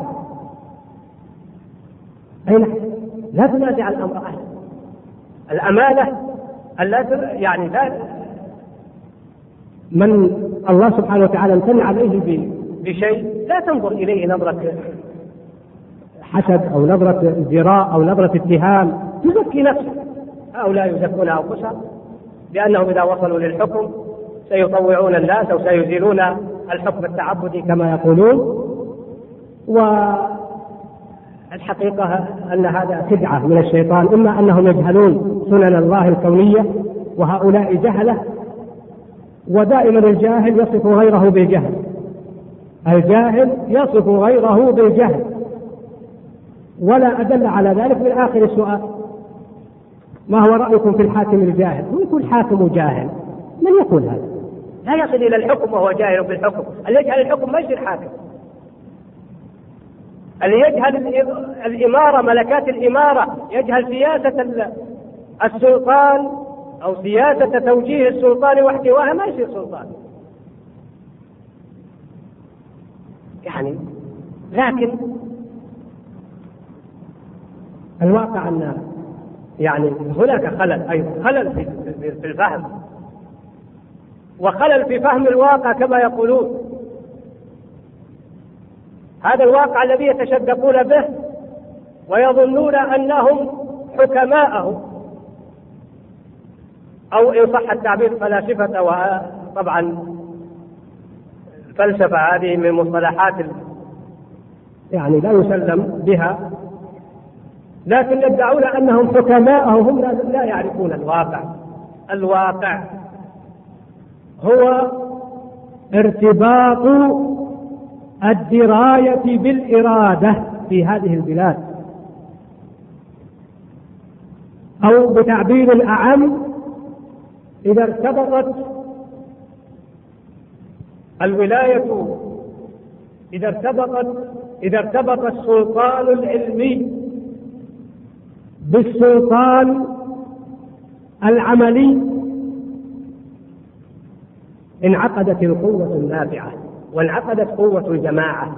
أين لا تنازع الأمر أهله، الأمانة ألا يعني لا من الله سبحانه وتعالى امتن عليه بشيء لا تنظر إليه نظرة حسد أو نظرة ازدراء أو نظرة اتهام، تزكي نفسك. هؤلاء يزكون أنفسهم لأنهم إذا وصلوا للحكم سيطوعون الناس أو سيزيلون الحكم التعبدي كما يقولون. والحقيقة أن هذا خدعة من الشيطان، إما أنهم يجهلون سنن الله الكونية وهؤلاء جهلة، ودائما الجاهل يصف غيره بالجهل، الجاهل يصف غيره بالجهل. ولا أدل على ذلك من آخر السؤال: ما هو رأيكم في الحاكم الجاهل؟ من يكون حاكم جاهل؟ من يقول هذا؟ لا يصل إلى الحكم وهو جاهل بالحكم. اللي يجهل الحكم ما يصير حاكم. اللي يجهل الإمارة، ملكات الإمارة، يجهل سياسة السلطان أو سياسة توجيه السلطان واحتوائه، ما يصير سلطان. يعني لكن الواقع أن يعني هناك خلل أيضا، خلل في الفهم، وخلل في فهم الواقع كما يقولون. هذا الواقع الذي يتشدقون به ويظنون أنهم حكماءه، أو إن صح التعبير فلاسفة. وطبعا الفلسفة هذه من مصطلحات يعني لا يسلم بها، لكن يدعون أنهم حكماءه، هم لا يعرفون الواقع. الواقع هو ارتباط الدراية بالإرادة في هذه البلاد، أو بتعبير أعم إذا ارتبطت الولاية إذا ارتبطت إذا ارتبط السلطان العلمي بالسلطان العملي انعقدت القوة النافعة وانعقدت قوة الجماعة.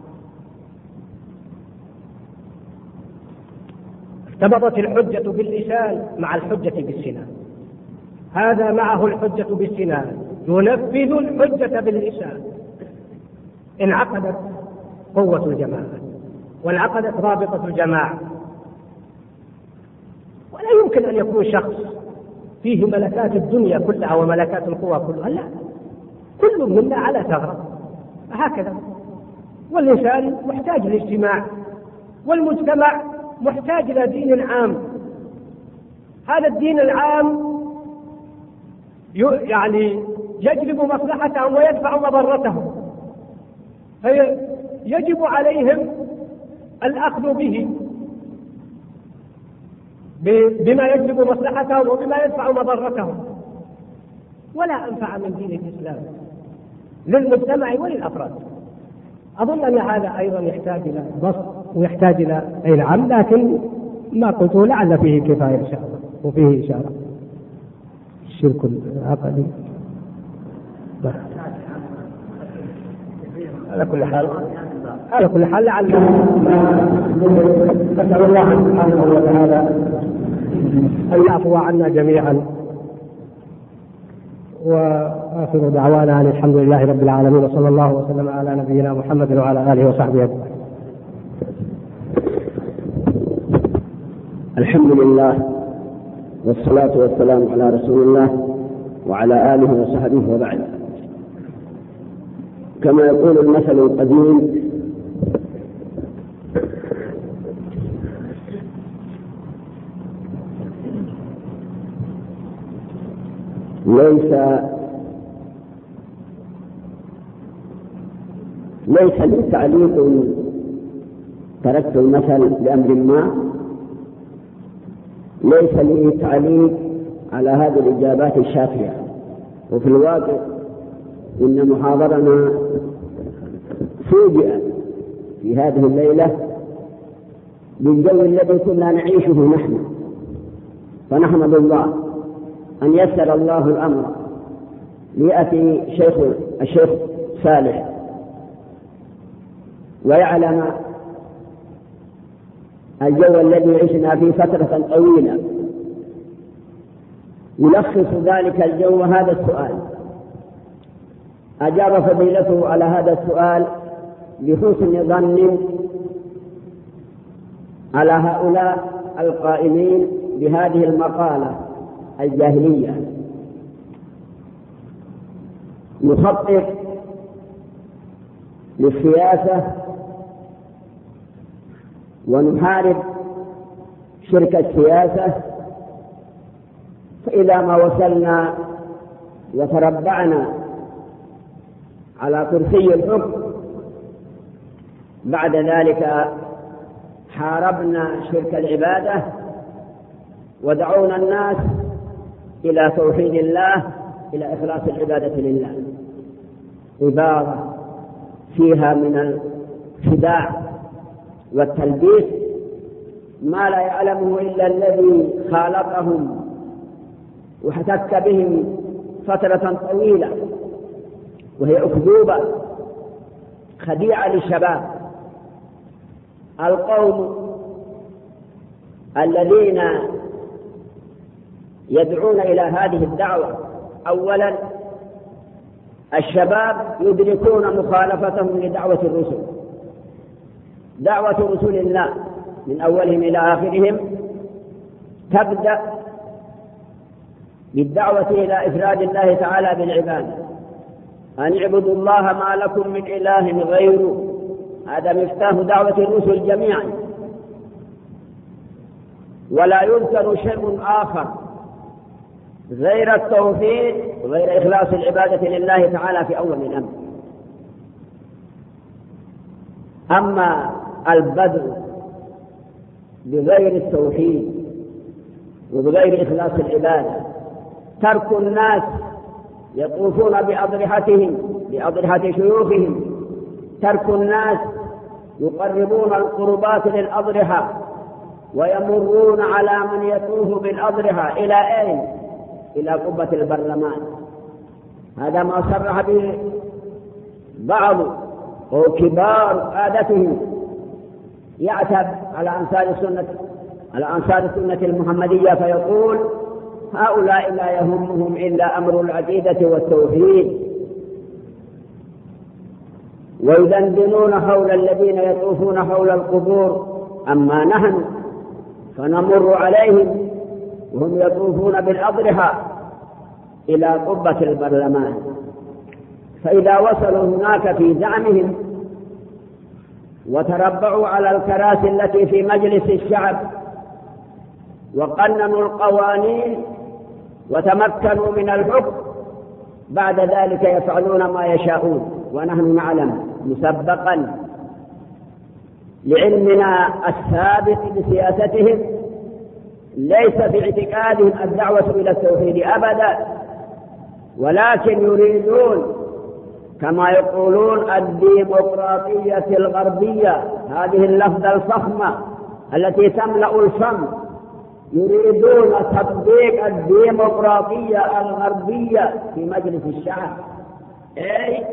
ارتبطت الحجة باللسان مع الحجة بالسنان، هذا معه الحجة بالسنان ينفذ الحجة باللسان، انعقدت قوة الجماعة وانعقدت رابطة الجماعة. ولا يمكن أن يكون شخص فيه ملكات الدنيا كلها وملكات القوى كلها، لا، كل منا على ثغرة، هكذا. والإنسان محتاج للاجتماع، والمجتمع محتاج إلى دين عام. هذا الدين العام يعني يجلب مصلحتهم ويدفع مضرتهم، فيجب عليهم الأخذ به بما يجلب مصلحتهم وبما يدفع مضرتهم، ولا أنفع من دين الإسلام للمجتمع وللأفراد. أظن أن هذا أيضا يحتاج إلى بسط ويحتاج إلى علم، لكن ما قلته لعل فيه كفاية إن شاء الله وفيه إشارة. الشرك العقلي على كل حال على كل حال لعل نسأل الله سبحانه وتعالى أن يعفو عنا جميعا، وآخر دعوانا أن الحمد لله رب العالمين، وصلى الله وسلم على نبينا محمد وعلى آله وصحبه أجمعين. الحمد لله والصلاة والسلام على رسول الله وعلى آله وصحبه وبعد. كما يقول المثل القديم: ليس ليس لي تعليق تركت المثل لأمر ما، ليس لي تعليق على هذه الإجابات الشافية. وفي الواقع إن محاضرنا فوجئ في هذه الليلة بالجو الذي كنا نعيشه نحن، فنحمد الله أن يسر الله الأمر ليأتي شيخ الشيخ صالح ويعلم الجو الذي عشنا فيه فترة طويلة، يلخص ذلك الجو هذا السؤال. أجاب فضيلته على هذا السؤال بحسن ظن على هؤلاء القائمين بهذه المقالة الجاهلية. نخطط للسياسة ونحارب شرك السياسة، فإذا ما وصلنا وتربعنا على كرسي الحكم بعد ذلك حاربنا شرك العبادة ودعونا الناس إلى توحيد الله، إلى إخلاص العبادة لله. عبارة فيها من الخداع والتلبيس ما لا يعلمه إلا الذي خالطهم واحتك بهم فترة طويلة، وهي أكذوبة خديعة للشباب. القوم الذين يدعون إلى هذه الدعوة أولا الشباب يدركون مخالفتهم لدعوة الرسل، دعوة رسول الله من أولهم إلى آخرهم تبدأ بالدعوة إلى إفراد الله تعالى بالعبادة، أن اعبدوا الله ما لكم من إله غيره. هذا مفتاح دعوة الرسل جميعا، ولا يذكر شيء آخر غير التوحيد وغير إخلاص العبادة لله تعالى في أول الأمر. أما البدء بغير التوحيد وبغير إخلاص العبادة، ترك الناس يطوفون بأضرحتهم بأضرحة شيوخهم، ترك الناس يقربون القربات للأضرحة ويمرون على من يطوف بالأضرحة إلى أين؟ إلى قبة البرلمان. هذا ما صرح به بعض أو كبار قادتهم، يعتب على أنصار السنة على أنصار السنة المحمدية فيقول: هؤلاء لا يهمهم إلا أمر العقيدة والتوحيد، ويدندنون حول الذين يطوفون حول القبور، أما نحن فنمر عليهم وهم يطوفون بالأضرحة إلى قبة البرلمان. فإذا وصلوا هناك في زعمهم وتربعوا على الكراسي التي في مجلس الشعب وقننوا القوانين وتمكنوا من الحكم، بعد ذلك يفعلون ما يشاءون، ونحن نعلم مسبقا لعلمنا السابق بسياستهم ليس في اعتقادهم الدعوة إلى التوحيد أبدا، ولكن يريدون كما يقولون الديمقراطية الغربية، هذه اللفظة الفخمة التي تملأ الفم، يريدون تطبيق الديمقراطية الغربية في مجلس الشعب، أي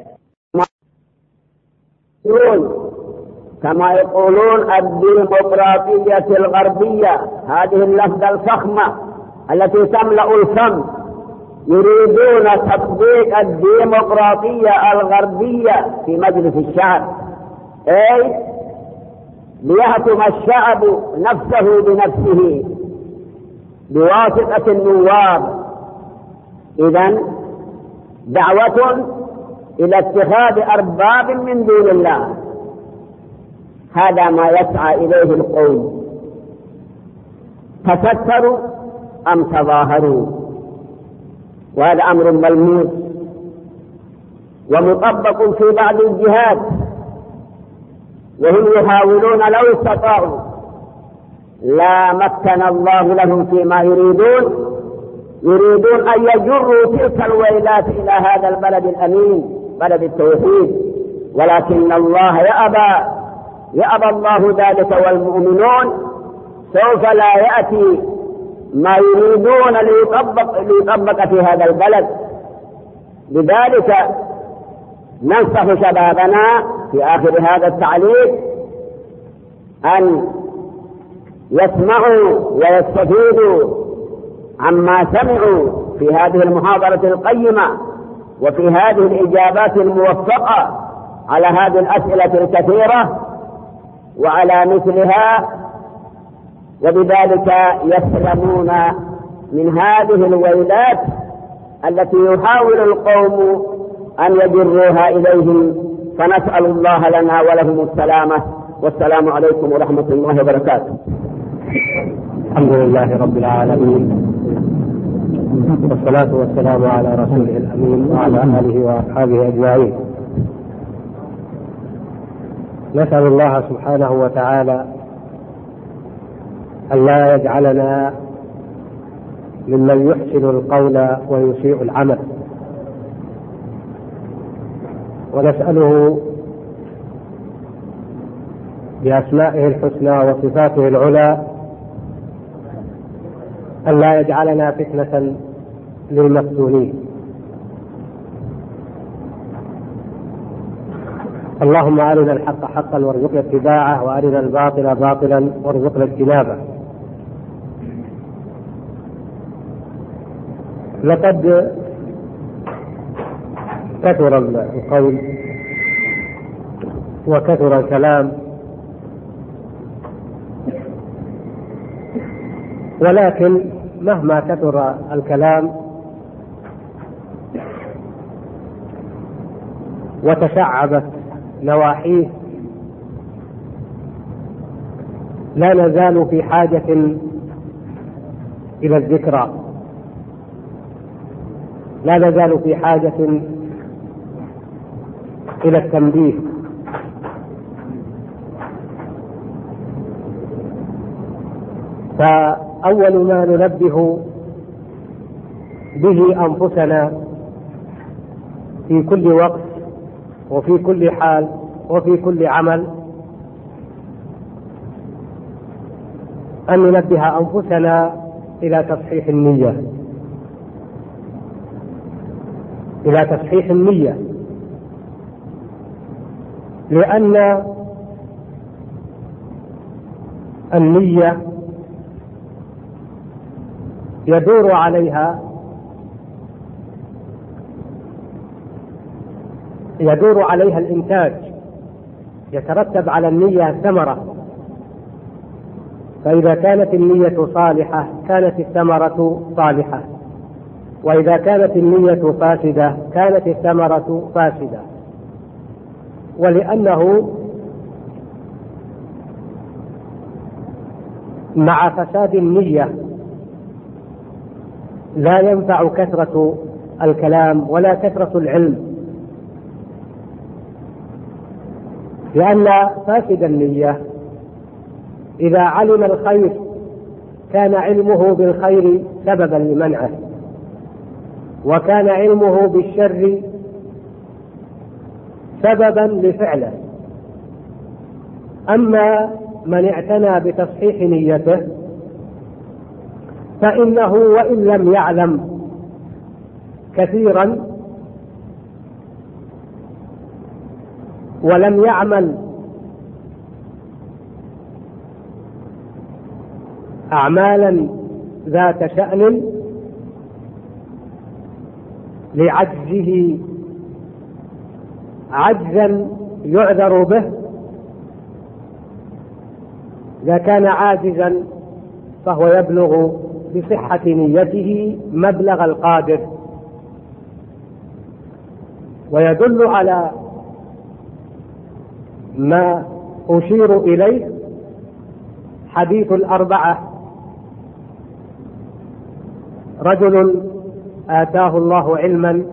كما يقولون الديمقراطية الغربية، هذه اللفظة الفخمة التي تملأ الفم، يريدون تطبيق الديمقراطية الغربية في مجلس الشعب، أي ليحكم الشعب نفسه بنفسه بواسطة النواب. إذن دعوة إلى اتخاذ أرباب من دون الله، هذا ما يسعى إليه القوم، تستروا أم تظاهروا، وهذا أمر ملموس ومطبق في بعض الجهات، وهم يحاولون لو استطاعوا لا مكن الله لهم فيما يريدون، يريدون أن يجروا تلك الويلات إلى هذا البلد الأمين بلد التوحيد، ولكن الله يأبى يأبى الله ذلك، والمؤمنون سوف لا يأتي ما يريدون ليطبق, ليطبق في هذا البلد. لذلك ننصح شبابنا في آخر هذا التعليق أن يسمعوا ويستفيدوا عما سمعوا في هذه المحاضرة القيمة وفي هذه الإجابات الموفقة على هذه الأسئلة الكثيرة وعلى مثلها، وبذلك يسلمون من هذه الويلات التي يحاول القوم أن يجروها إليهم، فنسأل الله لنا ولهم السلامة، والسلام عليكم ورحمة الله وبركاته. الحمد لله رب العالمين، والصلاة والسلام على رسوله الأمين وعلى آله وأصحابه أجمعين. نسأل الله سبحانه وتعالى أن لا يجعلنا ممن يحسن القول ويسيء العمل، ونسأله بأسمائه الحسنى وصفاته العلى أن لا يجعلنا فتنة للمفتونين. اللهم أرنا الحق حقا وارزقنا اتباعه، وأرنا الباطل باطلا وارزقنا اجتنابه. لقد كثر القول وكثر الكلام، ولكن مهما كثر الكلام وتشعبت نواحيه لا نزال في حاجة إلى الذكرى، لا نزال في حاجة إلى التنبيه. فأول ما ننبه به أنفسنا في كل وقت وفي كل حال وفي كل عمل أن ننبه أنفسنا إلى تصحيح النية، إلى تصحيح النية، لأن النية يدور عليها يدور عليها الإنتاج، يترتب على النية الثمرة، فإذا كانت النية صالحة كانت الثمرة صالحة، وإذا كانت النية فاسدة كانت الثمرة فاسدة، ولأنه مع فساد النية لا ينفع كثرة الكلام ولا كثرة العلم، لأن فاسد النية إذا علم الخير كان علمه بالخير سببا لمنعه، وكان علمه بالشر سببا لفعله. أما من اعتنى بتصحيح نيته فإنه وإن لم يعلم كثيرا ولم يعمل أعمالا ذات شأن لعجزه عجزا يعذر به، إذا كان عاجزا فهو يبلغ بصحة نيته مبلغ القادر. ويدل على ما أشير إليه حديث الأربعة: رجل آتاه الله علما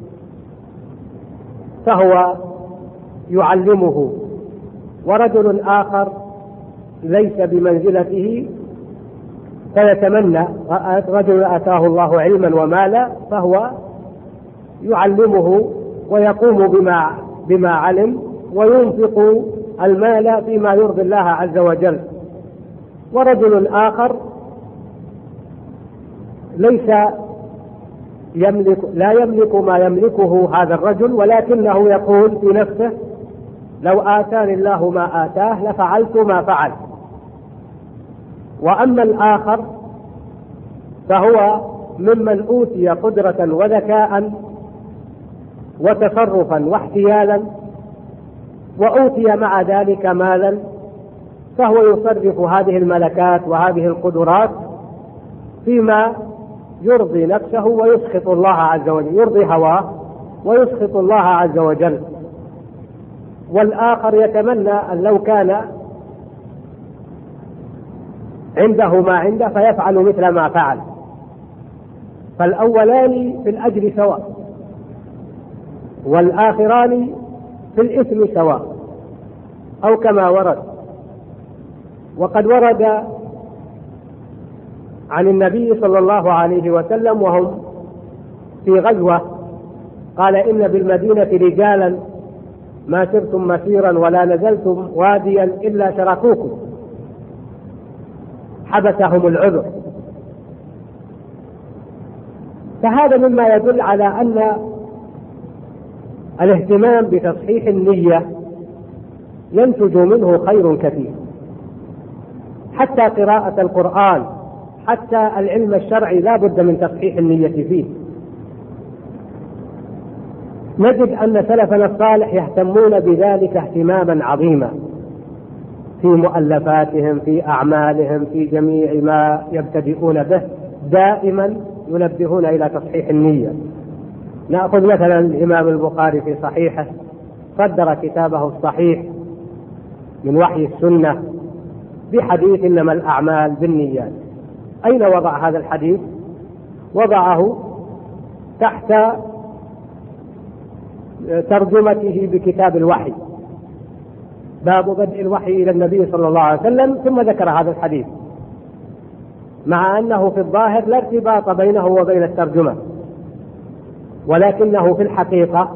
فهو يعلمه، ورجل آخر ليس بمنزلته فيتمنى. رجل آتاه الله علما ومالا فهو يعلمه ويقوم بما بما علم وينفق المال فيما يرضي الله عز وجل. ورجل آخر ليس يملك لا يملك ما يملكه هذا الرجل، ولكنه يقول في نفسه: لو آتاني الله ما آتاه لفعلت ما فعل. وأما الآخر فهو ممن أوتي قدرة وذكاء وتصرفا واحتيالا، وأوتي مع ذلك مالا، فهو يصرف هذه الملكات وهذه القدرات فيما يرضي نفسه ويسخط الله عز وجل، يرضي هواه ويسخط الله عز وجل. والآخر يتمنى أن لو كان عنده ما عنده فيفعل مثل ما فعل. فالأولان في الأجر سواء، والآخران في الإثم سواء، أو كما ورد. وقد ورد عن النبي صلى الله عليه وسلم وهم في غزوة قال: إن بالمدينة رجالا ما سرتم مسيرا ولا نزلتم واديا إلا شركوكم، حبسهم العذر. فهذا مما يدل على أن الاهتمام بتصحيح النية ينتج منه خير كثير، حتى قراءة القرآن، حتى العلم الشرعي لا بد من تصحيح النية فيه. نجد أن سلفنا الصالح يهتمون بذلك اهتماما عظيما في مؤلفاتهم، في أعمالهم، في جميع ما يبتدئون به، دائما ينبهون إلى تصحيح النية. نأخذ مثلا الإمام البخاري في صحيحه صدر كتابه الصحيح من وحي السنة بحديث: إنما الأعمال بالنيات. أين وضع هذا الحديث؟ وضعه تحت ترجمته بكتاب الوحي، باب بدء الوحي إلى النبي صلى الله عليه وسلم، ثم ذكر هذا الحديث، مع أنه في الظاهر لا ارتباط بينه وبين الترجمة، ولكنه في الحقيقة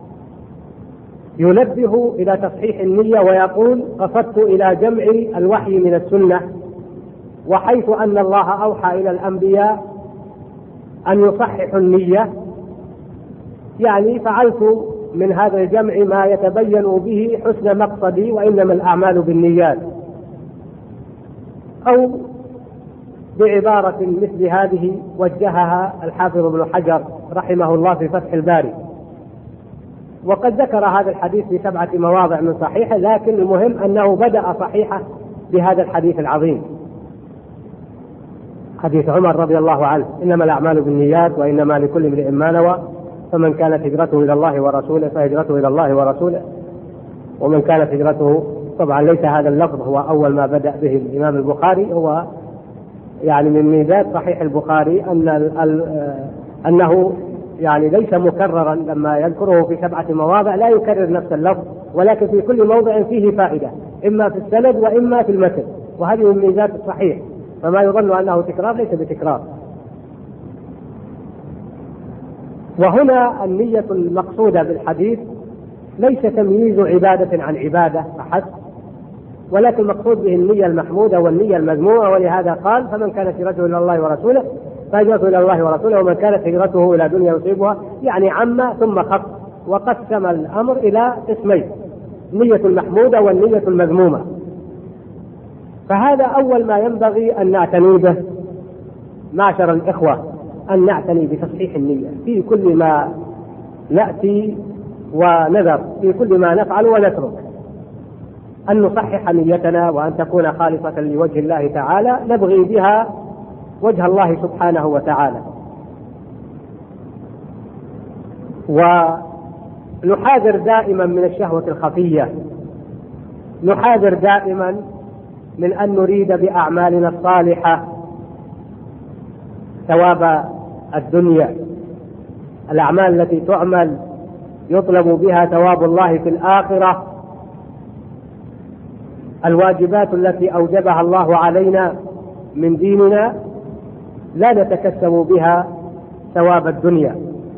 ينبه إلى تصحيح النية ويقول: قصدت إلى جمع الوحي من السنة، وحيث أن الله أوحى إلى الأنبياء أن يصححوا النية، يعني فعلت من هذا الجمع ما يتبين به حسن مقصدي، وإنما الأعمال بالنيات. أو بعبارة مثل هذه وجهها الحافظ ابن حجر رحمه الله في فتح الباري، وقد ذكر هذا الحديث في سبعة مواضع من صحيحه، لكن المهم أنه بدأ صحيحه بهذا الحديث العظيم. حديث عمر رضي الله عنه: إنما الأعمال بالنيات وإنما لكل امرئ ما نوى، فمن كانت هجرته إلى الله ورسوله فهجرته إلى الله ورسوله، ومن كانت هجرته، طبعا ليس هذا اللفظ هو أول ما بدأ به الإمام البخاري، هو يعني من ميزات صحيح البخاري أن أنه يعني ليس مكررا، لما يذكره في سبعة مواضع لا يكرر نفس اللفظ، ولكن في كل موضع فيه فائدة، إما في السند وإما في المتن، وهذه من ميزات الصحيح، فما يظن أنه تكرار ليس بتكرار. وهنا النية المقصودة بالحديث ليس تمييز عبادة عن عبادة أحد، ولكن المقصود به النية المحمودة والنية المذمومة، ولهذا قال: فمن كانت هجرته إلى الله ورسوله فهجرته إلى الله ورسوله، ومن كانت هجرته إلى دنيا يصيبها، يعني عم ثم خص، وقسم الأمر إلى قسمين: النية المحمودة والنية المذمومة. فهذا أول ما ينبغي أن نعتني به معشر الإخوة، أن نعتني بتصحيح النية في كل ما نأتي ونذر، في كل ما نفعل ونترك، أن نصحح نيتنا وأن تكون خالصة لوجه الله تعالى، نبغي بها وجه الله سبحانه وتعالى. ونحاذر دائما من الشهوة الخفية، نحاذر دائما من أن نريد بأعمالنا الصالحة ثواب الدنيا، الأعمال التي تعمل يطلب بها ثواب الله في الآخرة، الواجبات التي أوجبها الله علينا من ديننا لا نتكسب بها ثواب الدنيا،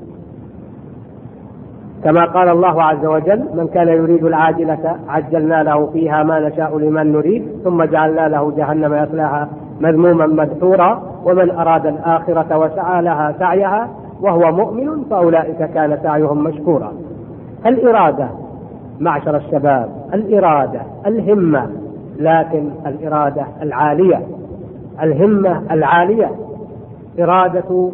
كما قال الله عز وجل: من كان يريد العاجلة عجلنا له فيها ما نشاء لمن نريد ثم جعلنا له جهنم يصلاها مذموما مدحورا ومن أراد الآخرة وسعى لها سعيها وهو مؤمن فأولئك كان سعيهم مشكورا. الإرادة معشر الشباب، الإرادة، الهمة، لكن الإرادة العالية، الهمة العالية، إرادة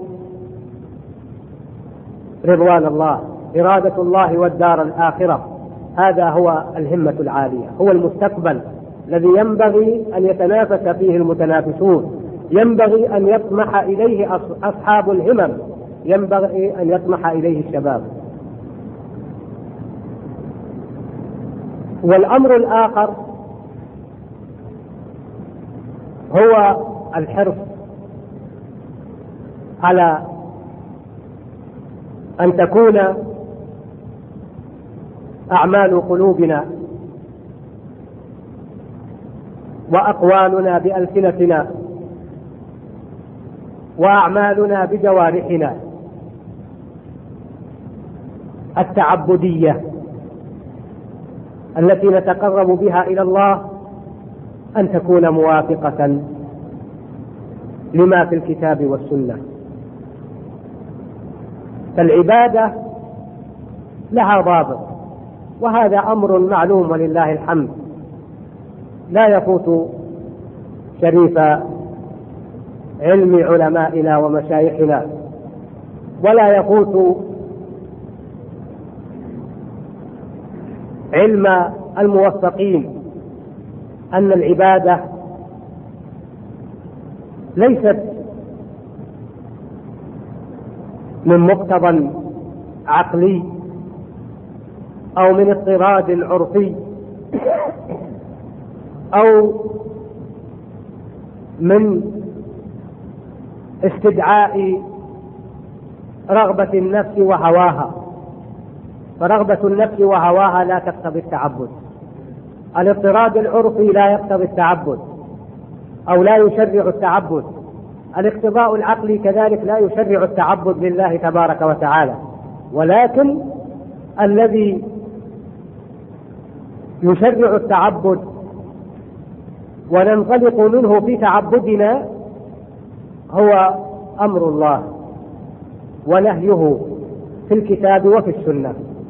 رضوان الله، إرادة الله والدار الآخرة، هذا هو الهمة العالية، هو المستقبل الذي ينبغي أن يتنافس فيه المتنافسون، ينبغي أن يطمح إليه أصحاب الهمم، ينبغي أن يطمح إليه الشباب. والأمر الآخر هو الحرص على أن تكون أعمال قلوبنا وأقوالنا بألسنتنا وأعمالنا بجوارحنا التعبدية التي نتقرب بها إلى الله أن تكون موافقة لما في الكتاب والسنة. فالعبادة لها ضابط، وهذا أمر معلوم ولله الحمد، لا يفوت شريف علم علمائنا ومشايخنا، ولا يفوت علم الموفقين، أن العبادة ليست من مقتضى عقلي أو من اضطراد عرفي أو من استدعاء رغبة النفس وهواها، فرغبة النفس وهواها لا تقتضي التعبد، الاضطراد العرفي لا يقتضي التعبد أو لا يشرع التعبد، الاقتضاء العقلي كذلك لا يشرع التعبد لله تبارك وتعالى، ولكن الذي يشرع التعبد وننطلق منه في تعبدنا هو أمر الله ونهيه في الكتاب وفي السنة.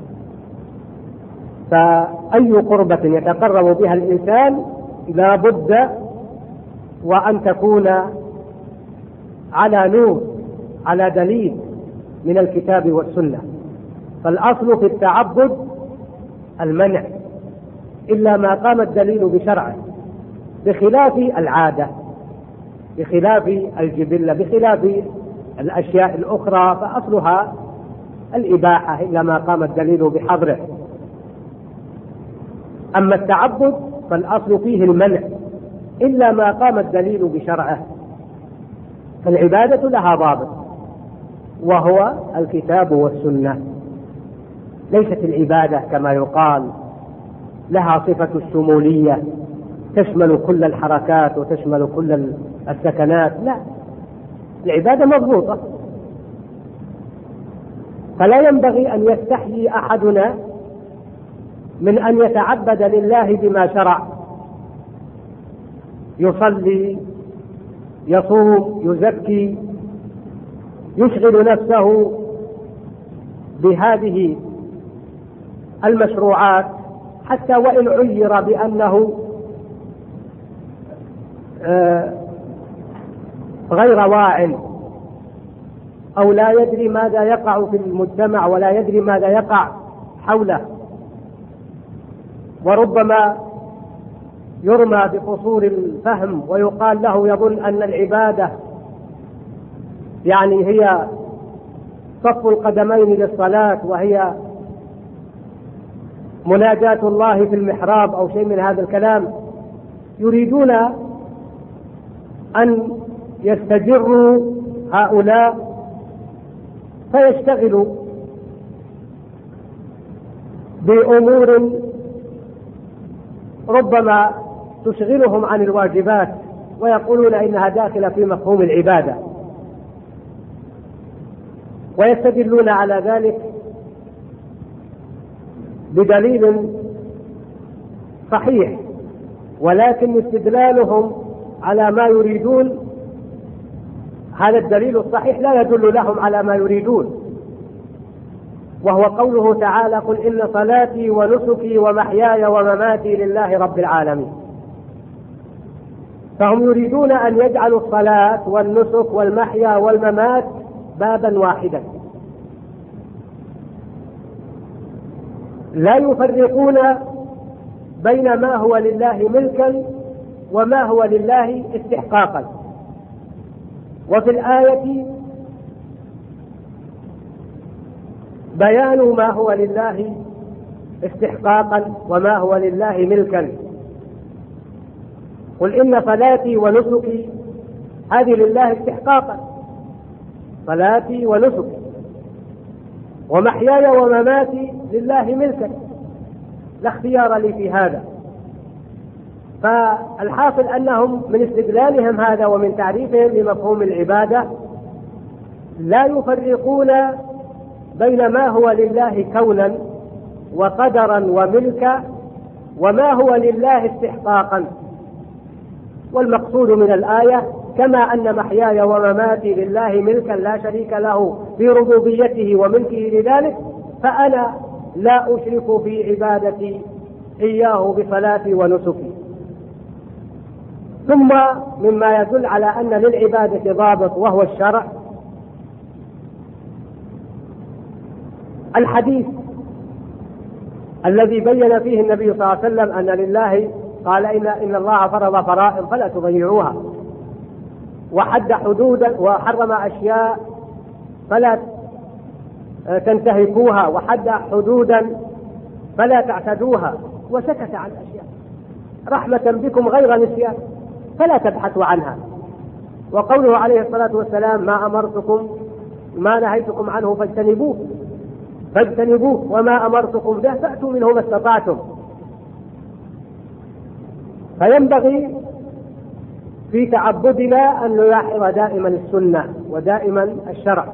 فأي قربة يتقرب بها الإنسان لا بد وأن تكون على نور، على دليل من الكتاب والسنة. فالأصل في التعبد المنع إلا ما قام الدليل بشرعه، بخلاف العادة، بخلاف الجبلة، بخلاف الأشياء الأخرى فأصلها الإباحة إلا ما قام الدليل بحظره. أما التعبد فالأصل فيه المنع إلا ما قام الدليل بشرعه. فالعبادة لها ضابط وهو الكتاب والسنة، ليست العبادة كما يقال لها صفة الشمولية تشمل كل الحركات وتشمل كل السكنات، لا، العبادة مضبوطة. فلا ينبغي أن يستحيي أحدنا من أن يتعبد لله بما شرع، يصلي، يصوم، يزكي، يشغل نفسه بهذه المشروعات، حتى وإن عير بأنه غير واع أو لا يدري ماذا يقع في المجتمع ولا يدري ماذا يقع حوله، وربما يرمى بقصور الفهم ويقال له يظن أن العبادة يعني هي صف القدمين للصلاة وهي مناجاة الله في المحراب أو شيء من هذا الكلام. يريدون أن يستجروا هؤلاء فيشتغلوا بأمور ربما تشغلهم عن الواجبات ويقولون إنها داخلة في مفهوم العبادة، ويستدلون على ذلك بدليل صحيح، ولكن استدلالهم على ما يريدون هذا الدليل الصحيح لا يدل لهم على ما يريدون، وهو قوله تعالى: قل إن صلاتي ونسكي ومحياي ومماتي لله رب العالمين. فهم يريدون أن يجعلوا الصلاة والنسك والمحيا والممات بابا واحدا، لا يفرقون بين ما هو لله ملكا وما هو لله استحقاقا. وفي الآية بيان ما هو لله استحقاقا وما هو لله ملكا. قل إن صلاتي ونسكي هذه لله استحقاقا، صلاتي ونسكي، ومحياي ومماتي لله ملكا، لا اختيار لي في هذا. فالحاصل أنهم من استدلالهم هذا ومن تعريفهم لمفهوم العبادة لا يفرقون بين ما هو لله كونا وقدرا وملكا وما هو لله استحقاقا. والمقصود من الآية: كما أن محياي ومماتي لله ملكا لا شريك له في ربوبيته وملكه لذلك، فأنا لا أشرك في عبادتي إياه بصلاتي ونسكي. ثم مما يدل على أن للعبادة ضابط وهو الشرع الحديث الذي بين فيه النبي صلى الله عليه وسلم أن لله قال إن, إن الله فرض فرائض فلا تضيعوها، وحد حدودا وحرم أشياء فلا تنتهكوها، وحد حدودا فلا تعتدوها، وسكت عن أشياء رحمة بكم غير نسيان فلا تبحثوا عنها. وقوله عليه الصلاة والسلام: ما أمرتكم ما نهيتكم عنه فاجتنبوه فاجتنبوه وما أمرتكم به فأتوا منه ما استطعتم. فينبغي في تعبدنا أن نلاحظ دائما السنة ودائما الشرع،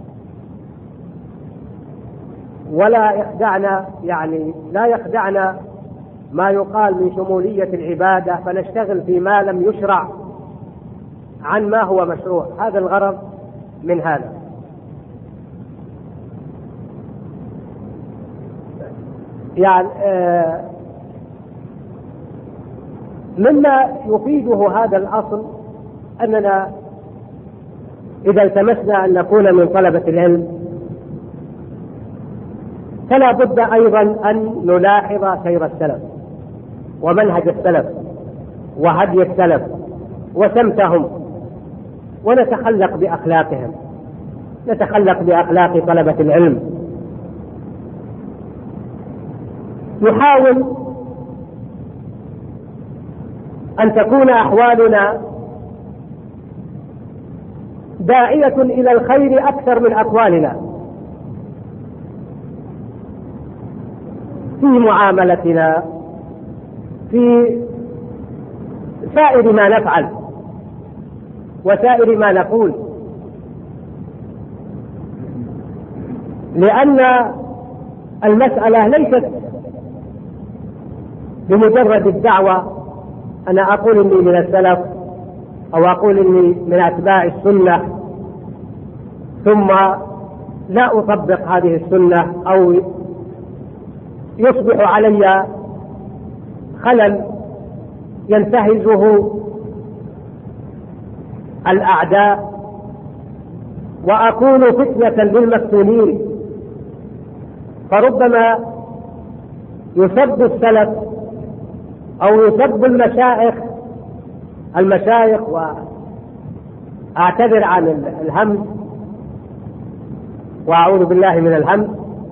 ولا يخدعنا يعني لا يخدعنا ما يقال من شمولية العبادة فنشتغل فيما لم يشرع عن ما هو مشروع. هذا الغرض من هذا. يعني آه مما يفيده هذا الأصل أننا إذا التمسنا أن نكون من طلبة العلم فلا بد أيضا أن نلاحظ سير السلف ومنهج السلف وهدي السلف وسمتهم ونتخلق بأخلاقهم، نتخلق بأخلاق طلبة العلم، نحاول أن تكون أحوالنا داعية إلى الخير أكثر من أقوالنا في معاملتنا، في سائر ما نفعل وسائر ما نقول، لأن المسألة ليست بمجرد الدعوة أنا أقول إني من السلف أو أقول إني من أتباع السنة ثم لا أطبق هذه السنة أو يصبح علي خلل ينتهزه الأعداء وأكون فتنة للمفتونين، فربما يسب السلف أو يسب المشايخ المشايخ وأعتذر عن الهمز وأعوذ بالله من الهمز،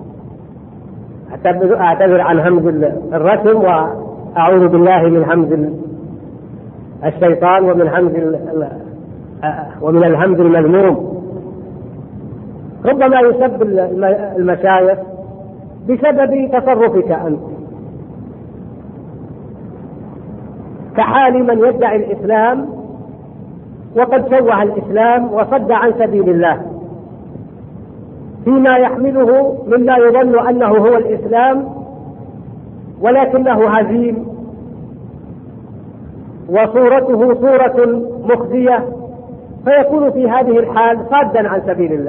أعتذر عن همز الرسم وأعوذ بالله من همز الشيطان ومن همز ومن الهمز المذموم. ربما يسب المشايخ بسبب تصرفك أنت، كحال من يدعي الإسلام وقد شوه الإسلام وصد عن سبيل الله فيما يحمله مما يظن أنه هو الإسلام ولكنه هزيم وصورته صورة مخزية، فيكون في هذه الحال صادا عن سبيل الله.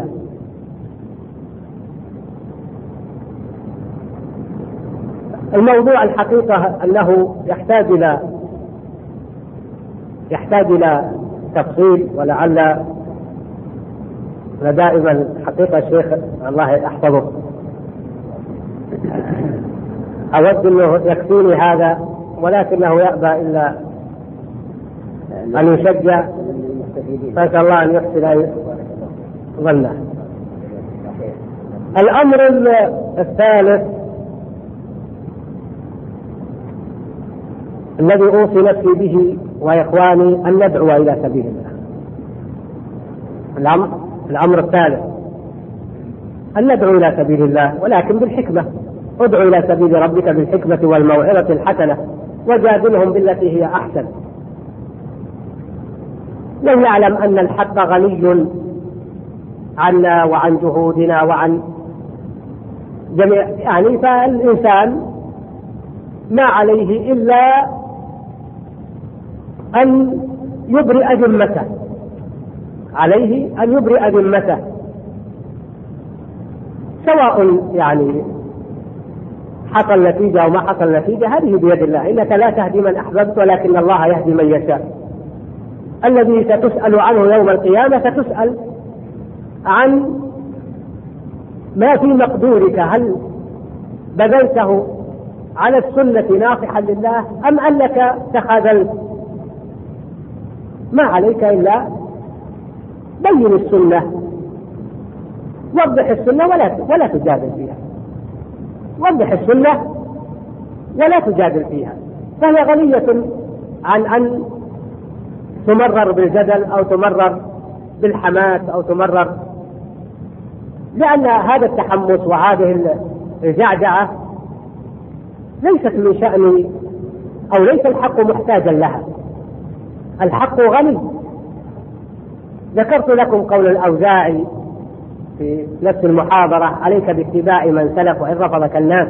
الموضوع الحقيقة أنه يحتاج إلى يحتاج إلى تفصيل، ولعل دائما حقيقة الشيخ الله يحفظه أود أنه يكفيني هذا، ولكنه يأبى إلا أن يشجع، فأسأل الله أن يحسن ظنه. الأمر الثالث الذي أوصي نفسي به وإخواني أن ندعو إلى سبيل الله. الأمر الأمر الثالث أن ندعو إلى سبيل الله، ولكن بالحكمة. ادعو إلى سبيل ربك بالحكمة والموعظة الحسنة وجادلهم بالتي هي أحسن. لو يعلم أن الحق غني عنا وعن جهودنا وعن جميع، يعني فالإنسان ما عليه إلا أن يبرئ ذمته، عليه أن يبرئ ذمته، سواء يعني حصل نتيجة أو ما حصل نتيجة، هذه بيد الله. إنك لا تهدي من أحببت ولكن الله يهدي من يشاء. الذي ستسأل عنه يوم القيامة ستسأل عن ما في مقدورك، هل بذلته على السنة ناصحا لله أم أنك تخاذلت؟ ما عليك إلا بين السنة، وضح السنة ولا ولا تجادل فيها، وضح السنة ولا تجادل فيها، فهي غنية عن أن تمرر بالجدل أو تمرر بالحماس أو تمرر، لأن هذا التحمس وهذه الجعجعة ليست من شأن أو ليس الحق محتاجا لها، الحق غني. ذكرت لكم قول الأوزاعي في نفس المحاضرة: عليك باتباع من سلف وإن رفضك الناس،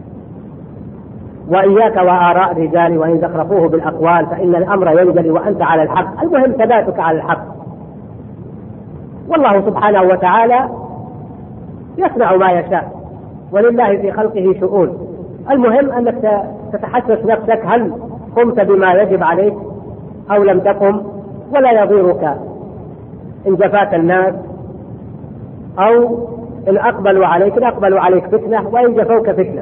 وإياك وآراء الرجال وإن زخرفوه بالأقوال فإن الأمر ينجلي وأنت على الحق. المهم ثباتك على الحق، والله سبحانه وتعالى يصنع ما يشاء ولله في خلقه شؤون. المهم أنك تتحسس نفسك هل قمت بما يجب عليك أو لم تقم، ولا يضيرك إن جفاك الناس أو إن أقبلوا عليك إن أقبلوا عليك فتنة وإن جفوك فتنة.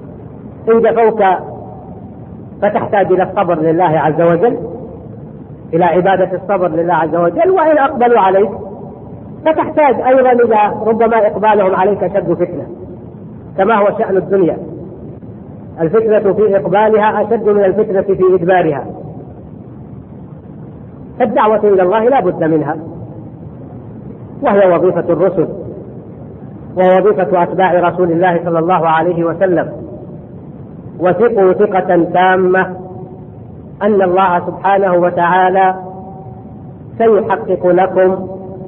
إن جفوك فتحتاج إلى الصبر لله عز وجل، إلى عبادة الصبر لله عز وجل، وإن أقبلوا عليك فتحتاج أيضا إلى ربما إقبالهم عليك أشد فتنة، كما هو شأن الدنيا، الفتنة في إقبالها أشد من الفتنة في إدبارها. فالدعوة إلى الله لا بد منها، وهي وظيفة الرسل ووظيفة أتباع رسول الله صلى الله عليه وسلم. وثقوا ثقة تامة أن الله سبحانه وتعالى سيحقق لكم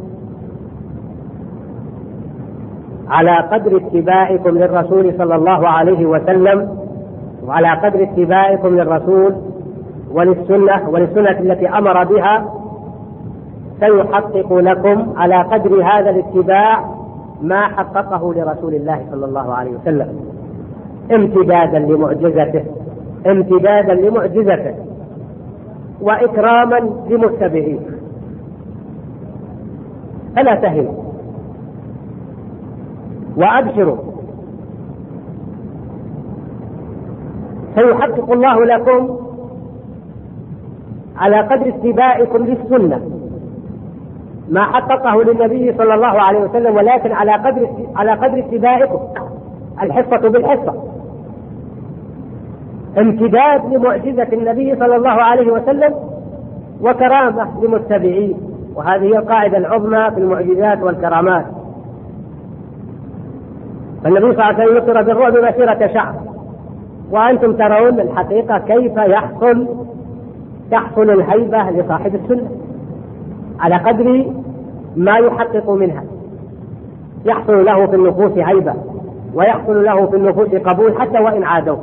على قدر اتباعكم للرسول صلى الله عليه وسلم، وعلى قدر اتباعكم للرسول وللسنة وللسنة التي أمر بها، سيحقق لكم على قدر هذا الاتباع ما حققه لرسول الله صلى الله عليه وسلم، امتدادا لمعجزته امتدادا لمعجزته وإكراما لمتبعيه. فلا تهنوا وأبشروا، سيحقق الله لكم على قدر اتباعكم للسنة ما حققه للنبي صلى الله عليه وسلم، ولكن على قدر على قدر اتباعكم، الحصة بالحصة، امتداد لمعجزة النبي صلى الله عليه وسلم وكرامة لمتبعيه. وهذه هي القاعدة العظمى في المعجزات والكرامات. فالنبي صلى الله عليه وسلم يسر بالرعب مسيرة شهر، وأنتم ترون الحقيقة كيف يحصل تحصل الهيبة لصاحب السنة على قدر ما يحقق منها، يحصل له في النفوس هيبة ويحصل له في النفوس قبول حتى وإن عادوا.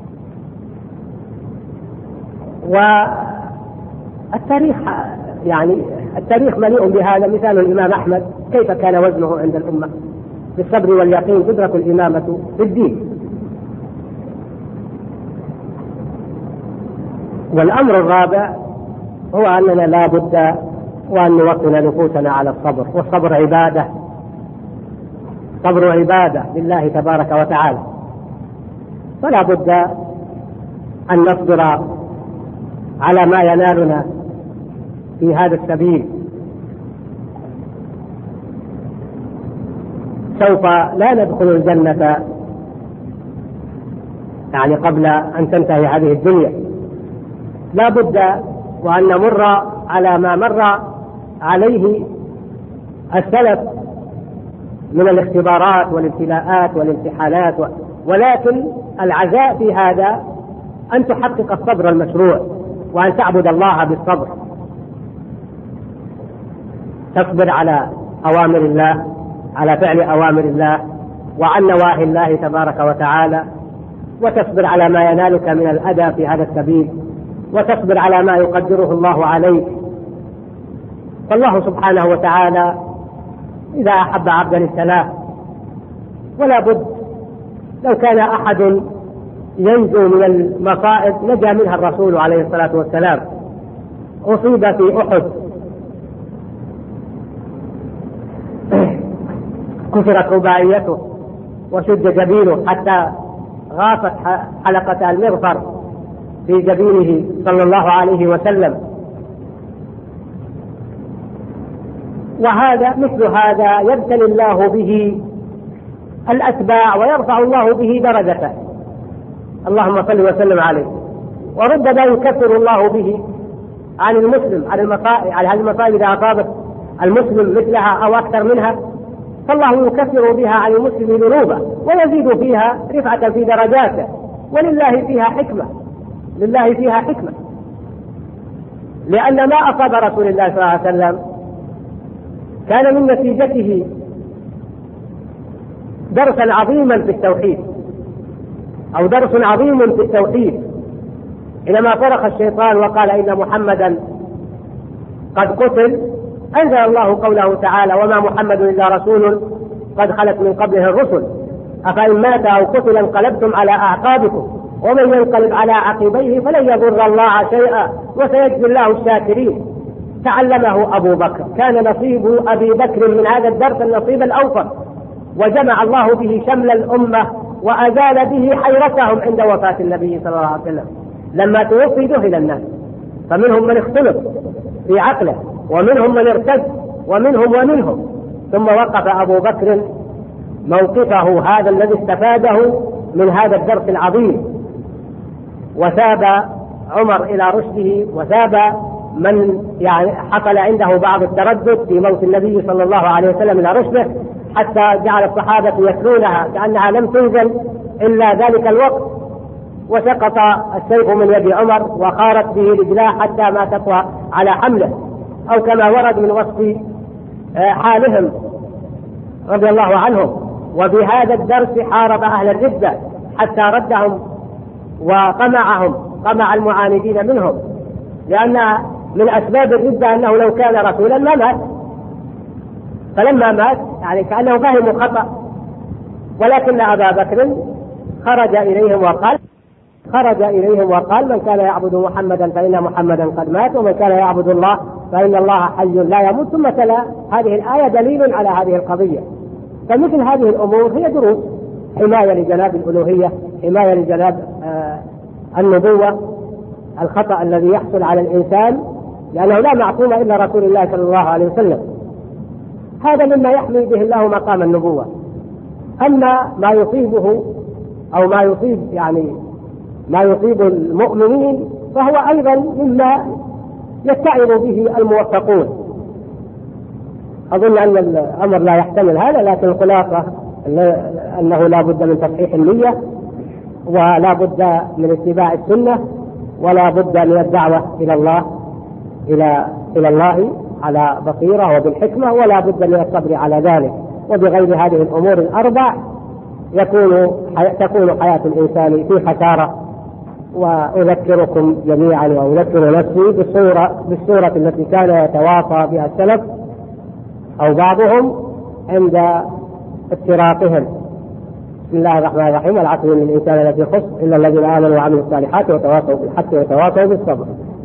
والتاريخ يعني التاريخ مليء بهذا. مثال الإمام أحمد كيف كان وزنه عند الأمة بالصبر واليقين تدرك الإمامة بالدين. والأمر الرابع هو أننا لا بد وأن نوطن نفوسنا على الصبر، والصبر عبادة، صبر عبادة لله تبارك وتعالى، فلا بد أن نصبر على ما ينالنا في هذا السبيل. سوف لا ندخل الجنة يعني قبل أن تنتهي هذه الدنيا، لا بد وأن نمر على ما مر عليه السلف من الاختبارات والابتلاءات والامتحانات، ولكن العزاء في هذا أن تحقق الصبر المشروع، وأن تعبد الله بالصبر، تصبر على أوامر الله، على فعل أوامر الله وعن نواهي الله تبارك وتعالى، وتصبر على ما ينالك من الأذى في هذا السبيل، وتصبر على ما يقدره الله عليك. فالله سبحانه وتعالى إذا أحب عبدا ابتلاه، ولا بد لو كان أحد ينجو من المصائب نجا منها الرسول عليه الصلاة والسلام. أصيب في أحد كسرت رباعيته وشد جبينه حتى غاصت حلقة المغفر في جبينه صلى الله عليه وسلم. وهذا مثل هذا يبتلي الله به الأتباع ويرفع الله به درجته، اللهم صل وسلم عليه. وربما يكفر الله به عن المسلم عن المصائب، عن هذه المصائب إذا أصابت المسلم مثلها أو أكثر منها، فالله يكفر بها عن المسلم ذنوبه ويزيد فيها رفعة في درجاته، ولله فيها حكمة، لله فيها حكمة، لأن ما أصاب رسول الله صلى الله عليه وسلم كان من نتيجته درسا عظيما في التوحيد، أو درس عظيم في التوحيد. حينما صرخ الشيطان وقال إن محمدا قد قتل، أنزل الله قوله تعالى وما محمد إلا رسول قد خلت من قبله الرسل أفإن مات أو قتل انقلبتم على أعقابكم ومن ينقلب على عقبيه فلن يضر الله شيئا وسيجزي الله الشاكرين. تعلمه أبو بكر، كان نصيب أبي بكر من هذا الدرس النصيب الأوفر، وجمع الله به شمل الأمة وأزال به حيرتهم عند وفاة النبي صلى الله عليه وسلم. لما توفي جهل الناس، فمنهم من اختلط في عقله، ومنهم من ارتد ومنهم ومنهم. ثم وقف أبو بكر موقفه هذا الذي استفاده من هذا الدرس العظيم، وثاب عمر إلى رشده، وثاب من يعني حصل عنده بعض التردد في موت النبي صلى الله عليه وسلم إلى رشده، حتى جعل الصحابة يتلونها كأنها لم تنزل إلا ذلك الوقت، وسقط السيف من يد عمر وخارت به رجلاه حتى ما تقوى على حمله، أو كما ورد من وصف حالهم رضي الله عنهم. وبهذا الدرس حارب أهل الردة حتى ردهم وقمعهم قمع المعاندين منهم، لأن من أسباب الردة أنه لو كان رسولا ما مات، فلما مات يعني كأنه فهم خطأ. ولكن أبا بكر خرج إليهم وقال خرج إليهم وقال من كان يعبد محمدا فإن محمدا قد مات، ومن كان يعبد الله فإن الله حي لا يموت. ثم تلا هذه الآية دليل على هذه القضية. فمثل هذه الأمور هي دروس حماية لجناب الألوهية، حماية لجناب آه النبوة، الخطأ الذي يحصل على الإنسان، لأنه لا معصوم إلا رسول الله صلى الله عليه وسلم. هذا مما يحمي به الله مقام النبوة. أما ما يصيبه أو ما يصيب يعني ما يصيب المؤمنين فهو أيضا مما يتعظ به الموفقون. أظن أن الأمر لا يحتمل هذا، لكن الخلاصة أنه لا بد من تصحيح النية، ولا بد من اتباع السنة، ولا بد من الدعوة إلى الله إلى إلى الله على بصيرة وبالحكمة، ولا بد من الصبر على ذلك. وبغير هذه الأمور الأربع يكون تكون حياة الإنسان في خسارة. وأذكركم جميعا وأذكر نفسي بالصورة بالصورة التي كان يتواصى بها السلف أو بعضهم عند افتراقهم. بسم الله الرحمن الرحيم: والعصر إن الإنسان لفي خسر إلا الذين آمنوا وعملوا الصالحات وتواصوا بالحق وتواصوا بالصبر.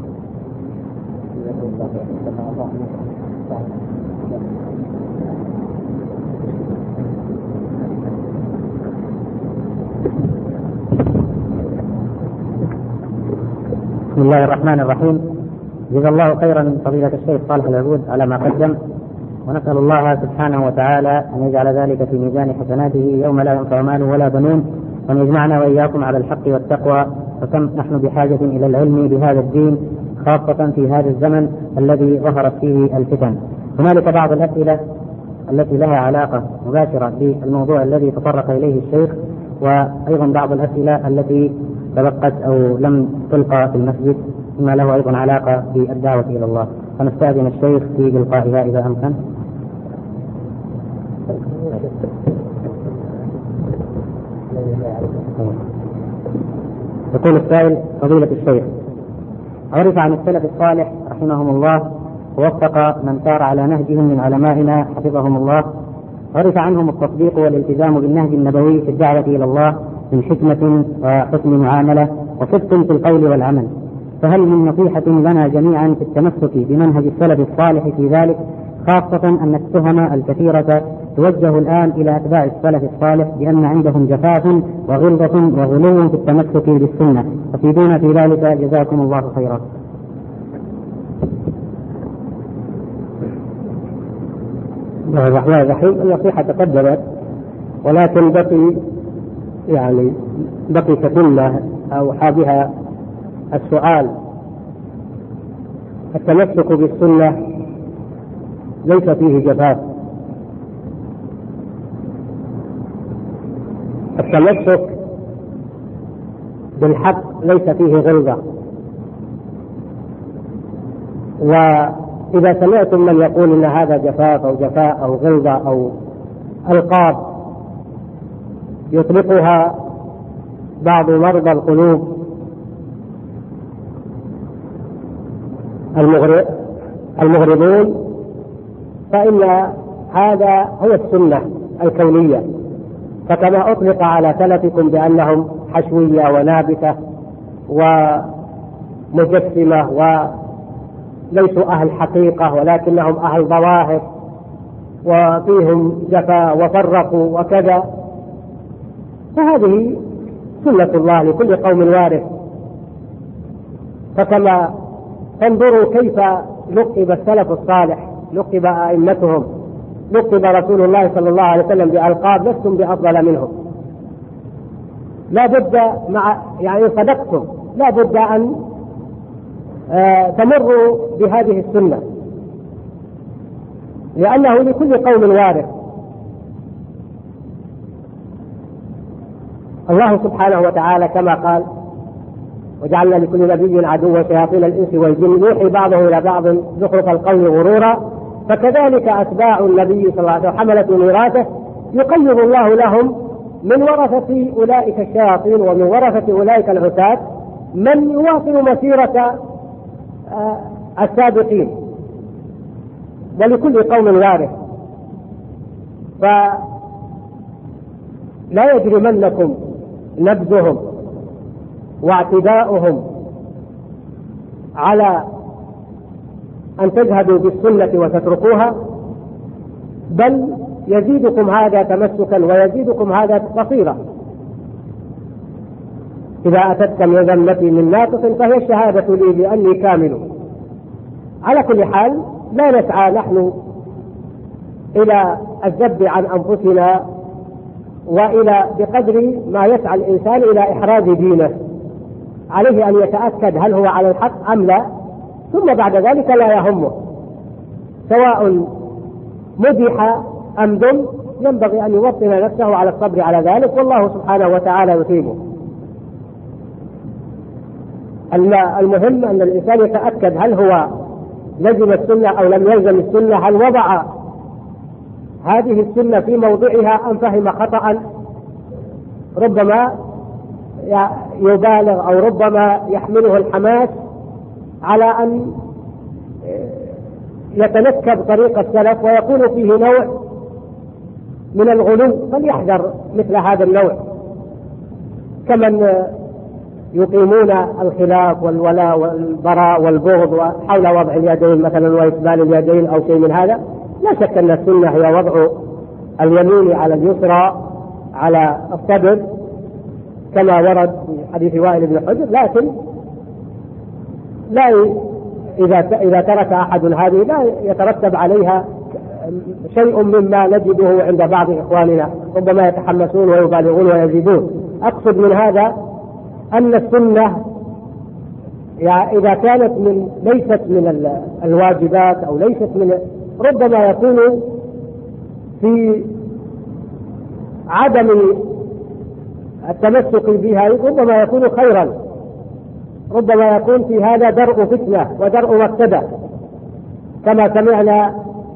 بسم الله الرحمن الرحيم. جزا الله خيرا فضيلة الشيخ صالح العبود على ما قدم، ونسأل الله سبحانه وتعالى أن يجعل ذلك في ميزان حسناته يوم لا ينفع مال ولا بنون، وأن يجمعنا وإياكم على الحق والتقوى. فكم نحن بحاجة إلى العلم بهذا الدين، خاصة في هذا الزمن الذي ظهرت فيه الفتن. هنالك بعض الأسئلة التي لها علاقة مباشرة بالموضوع الذي تطرق إليه الشيخ، وأيضا بعض الأسئلة التي تبقت أو لم تلقى في المسجد مما له أيضا علاقة بالدعوة إلى الله. فنستأذن الشيخ في إلقائها إذا أمكن. يقول السائل: فضيلة الشيخ، عرف عن السلف الصالح رحمهم الله ووفق من سار على نهجهم من علمائنا حفظهم الله، عرف عنهم التطبيق والالتزام بالنهج النبوي في الدعوة إلى الله من حكمة وحسن معاملة وصدق في القول والعمل، فهل من نصيحة لنا جميعا في التمسك بمنهج السلف الصالح في ذلك، خاصة أن التهم الكثيرة توجه الآن إلى أتباع السلف الصالح بأن عندهم جفاف وغلظة وغلو في التمسك بالسنة، أفيدونا في ذلك جزاكم الله خيرا. بسم الله الرحمن الرحيم. النصيحة تقدمت، ولكن بقي يعني بقي كتلة أو حابها السؤال. التمسك بالسنة ليس فيه جفاف، التمسك بالحق ليس فيه غلظة. وإذا سمعتم من يقول إن هذا جفاف أو جفاء أو غلظة أو ألقاب يطلقها بعض مرضى القلوب المغرضون، فإن هذا هو السنة الكونية. فكما أطلق على سلفكم بأنهم حشوية ونابتة ومجسمة وليسوا أهل حقيقة ولكنهم أهل ظواهر وفيهم جفاء وفرقوا وكذا، فهذه سنة الله لكل قوم وارث. فكما تنظروا كيف لقب السلف الصالح، لقب أئمتهم، لقب رسول الله صلى الله عليه وسلم بألقاب لستم بأفضل منهم. لا بد مع يعني صدقتم لا بد أن آه تمروا بهذه السنة، لأنه لكل قوم وارث. الله سبحانه وتعالى كما قال: وجعلنا لكل نبي عدوا شياطين الإنس والجن يوحي بعضهم إلى بعض زخرف القول غرورا، فكذلك أتباع النبي صلى الله عليه وسلم حملة ميراثه يقيض الله لهم من ورثة أولئك الشياطين ومن ورثة أولئك العتاة من يواصل مسيرة السابقين، ولكل قوم وارث. فلا يجرمنكم نبذهم واعتداؤهم على أن تذهبوا بالسنة وتتركوها، بل يزيدكم هذا تمسكا ويزيدكم هذا بصيرة. إذا أتتك مذمتي من ناقص فهي الشهادة لي بأني كامل. على كل حال لا نسعى نحن إلى الذب عن أنفسنا وإلى بقدر ما يسعى الإنسان إلى إحراز دينه، عليه أن يتأكد هل هو على الحق أم لا، ثم بعد ذلك لا يهمه سواء مدح أم ذم، ينبغي أن يوطن نفسه على الصبر على ذلك، والله سبحانه وتعالى يثيبه. المهم أن الإنسان يتأكد هل هو لزم السنة أو لم يلزم السنة، هل وضع هذه السنة في موضعها أم فهم خطأ، ربما يبالغ أو ربما يحمله الحماس على أن يتنكب طريق السلف ويكون فيه نوع من الغلو، فليحذر مثل هذا النوع، كمن يقيمون الخلاف والولاء والبراء والبغض حول وضع اليدين مثلا وإسبال اليدين أو شيء من هذا. لا شك أن السنة هي وضع اليمين على اليسرى على الصدر كما ورد في حديث وائل بن حجر، لكن لا إذا إذا ترك أحد هذه لا يترتب عليها شيء مما نجده عند بعض إخواننا، ربما يتحمسون ويبالغون ويزيدون. أقصد من هذا أن السنة يعني إذا كانت من ليست من الواجبات أو ليست من، ربما يكون في عدم التمسك بها ربما يكون خيرا، ربما يكون في هذا درء فتنة ودرء مفسدة، كما سمعنا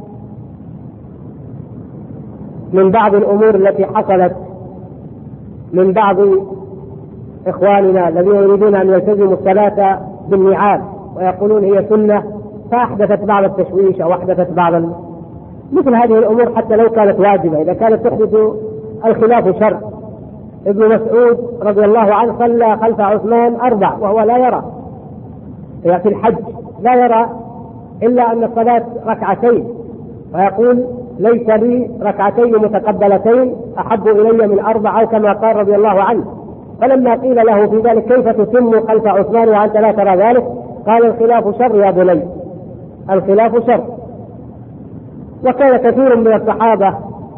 من بعض الأمور التي حصلت من بعض إخواننا الذين يريدون أن يلتزموا الصلاة بالنعال ويقولون هي سنة، فأحدثت بعض التشويش أو أحدثت بعض ال... مثل هذه الأمور حتى لو كانت واجبة إذا كانت تحدث الخلاف شر. ابن مسعود رضي الله عنه صلى خلف عثمان أربع وهو لا يرى في الحج لا يرى إلا أن الصلاة ركعتين، ويقول ليس لي ركعتين متقبلتين أحب إلي من أربع أو كما قال رضي الله عنه. فلما قيل له في ذلك كيف تتم خلف عثمان وأنت لا ترى ذلك، قال الخلاف شر يا بني، الخلاف شر. وكان كثير من الصحابة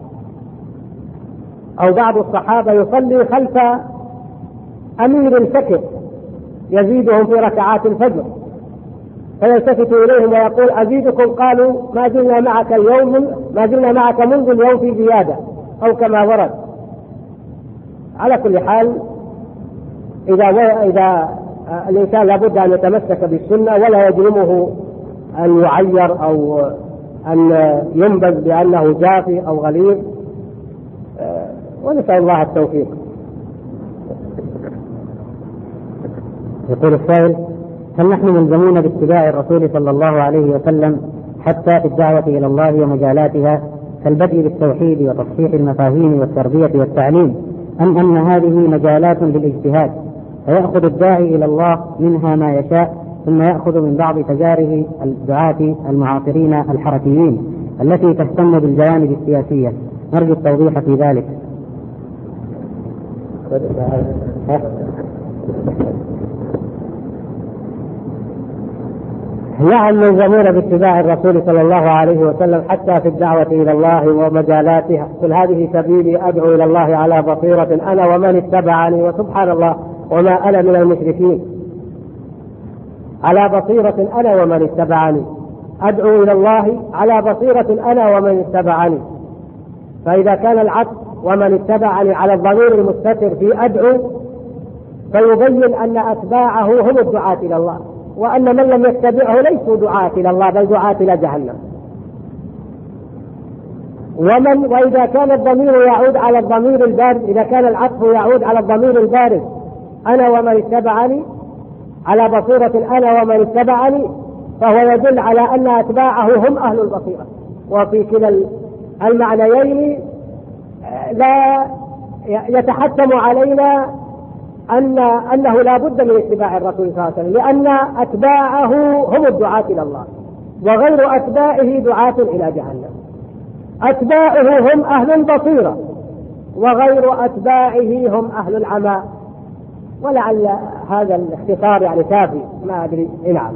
أو بعض الصحابة يصلي خلف أمير سكت يزيدهم في ركعات الفجر، فيلتفت إليهم ويقول أزيدكم، قالوا ما زلنا معك اليوم ما زلنا معك منذ اليوم في زيادة أو كما ورد. على كل حال إذا إذا الإنسان لابد أن يتمسك بالسنة ولا يجرمه أن يعير أو أن ينبذ بأنه جافي أو غليظ، ونسأل الله التوفيق. يقول السائل: هل نحن ملزمون باتباع الرسول صلى الله عليه وسلم حتى في الدعوة إلى الله ومجالاتها كالبدء بالتوحيد وتصحيح المفاهيم والتربية والتعليم، أم أن هذه مجالات للاجتهاد فيأخذ الداعي إلى الله منها ما يشاء ثم يأخذ من بعض تجارب الدعاة المعاصرين الحركيين التي تهتم بالجوانب السياسية؟ نرجو التوضيح في ذلك. نعم ملزمون باتباع الرسول صلى الله عليه وسلم حتى في الدعوة إلى الله ومجالاتها. قل هذه سبيلي أدعو إلى الله على بصيرة أنا ومن اتبعني، وسبحان الله وما أنا من المشركين. على بصيرة أنا ومن اتبعني، أدعو إلى الله على بصيرة أنا ومن اتبعني. فإذا كان العطف ومن اتبعني على الضمير المستتر في أدعو فيبين أن أتباعه هم الدعاة إلى الله، وأن من لم يتبعه ليسوا دعاة إلى الله بل دعاة إلى جهنم. ومن وإذا كان الضمير يعود على الضمير البارز، إذا كان العطف يعود على الضمير البارز أنا ومن اتبعني على بصيرة أنا ومن اتبعني، فهو يدل على أن أتباعه هم أهل البصيرة. وفي كلا المعنيين لا يتحتم علينا أن أنه لا بد من اتباع الرسول صلى الله عليه وسلم، لأن أتباعه هم الدعاة إلى الله، وغير أتباعه دعاة إلى جهنم. أتباعه هم أهل البصيرة، وغير أتباعه هم أهل العمى. ولعل هذا الاختصار يعني كافي، ما أدري. نعم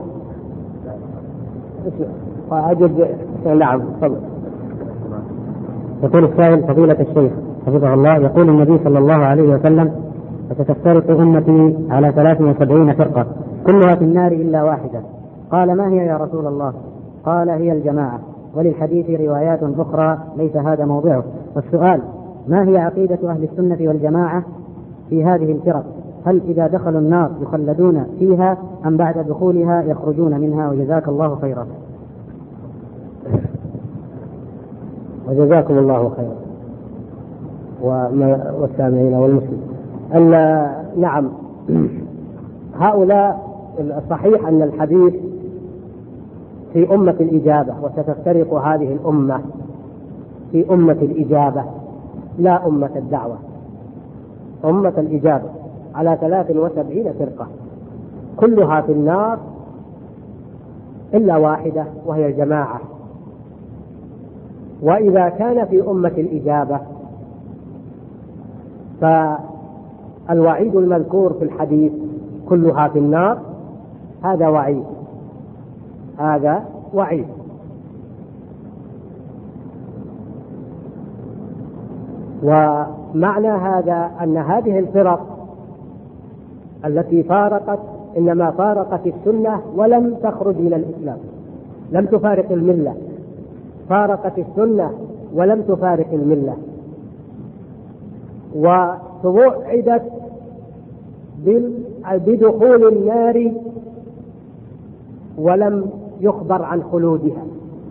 وأجد. نعم تفضل. يقول السائل: فضيلة الشيخ حفظه الله، يقول النبي صلى الله عليه وسلم: وستفترق أمتي على ثلاث وسبعين فرقة كلها في النار إلا واحدة. قال: ما هي يا رسول الله؟ قال: هي الجماعة. وللحديث روايات أخرى ليس هذا موضعه. والسؤال: ما هي عقيدة أهل السنة والجماعة في هذه الفرق؟ هل إذا دخلوا النار يخلدون فيها أم بعد دخولها يخرجون منها؟ وجزاك الله خيرا. وجزاكم الله خيرا والسامعين والمسلمين. نعم، هؤلاء الصحيح أن الحديث في أمة الإجابة، وستفترق هذه الأمة في أمة الإجابة لا أمة الدعوة. أمة الإجابة على ثلاث وسبعين فرقة كلها في النار إلا واحدة وهي الجماعة. وإذا كان في أمة الإجابة فالوعيد المذكور في الحديث كلها في النار هذا وعيد، هذا وعيد. ومعنى هذا أن هذه الفرق التي فارقت إنما فارقت السنة ولم تخرج من الإسلام، لم تفارق الملة، فارقت السنة ولم تفارق الملة، وتوعدت بدخول النار ولم يخبر عن خلودها.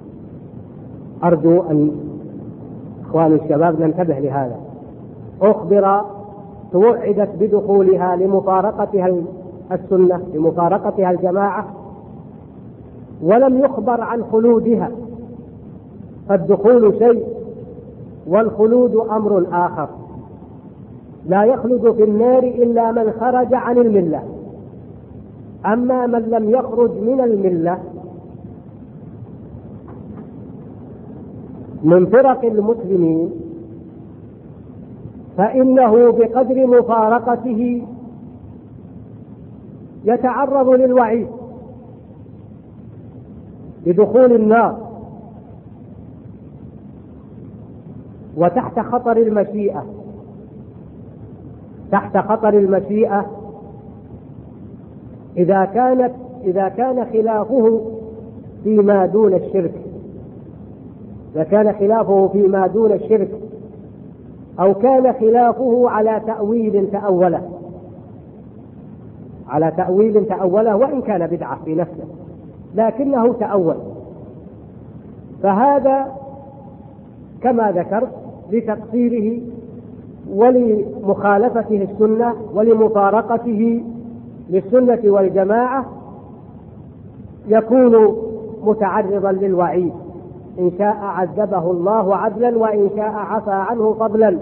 أرجو أن إخواني الشباب ننتبه لهذا. أخبر توعدت بدخولها لمفارقتها السنة، لمفارقتها الجماعة، ولم يخبر عن خلودها. فالدخول شيء والخلود أمر آخر. لا يخلد في النار إلا من خرج عن الملة. أما من لم يخرج من الملة من فرق المسلمين فإنه بقدر مفارقته يتعرض للوعيد بدخول النار وتحت خطر المشيئة، تحت خطر المشيئة إذا كانت إذا كان خلافه فيما دون الشرك، إذا كان خلافه فيما دون الشرك أو كان خلافه على تأويل تأوله على تأويل تأوله وإن كان بدعة في نفسه لكنه تأول، فهذا كما ذكرت لتقصيره ولمخالفته السنة ولمفارقته للسنة والجماعة يكون متعرضا للوعيد، إن شاء عذبه الله عدلا وإن شاء عفى عنه فضلا.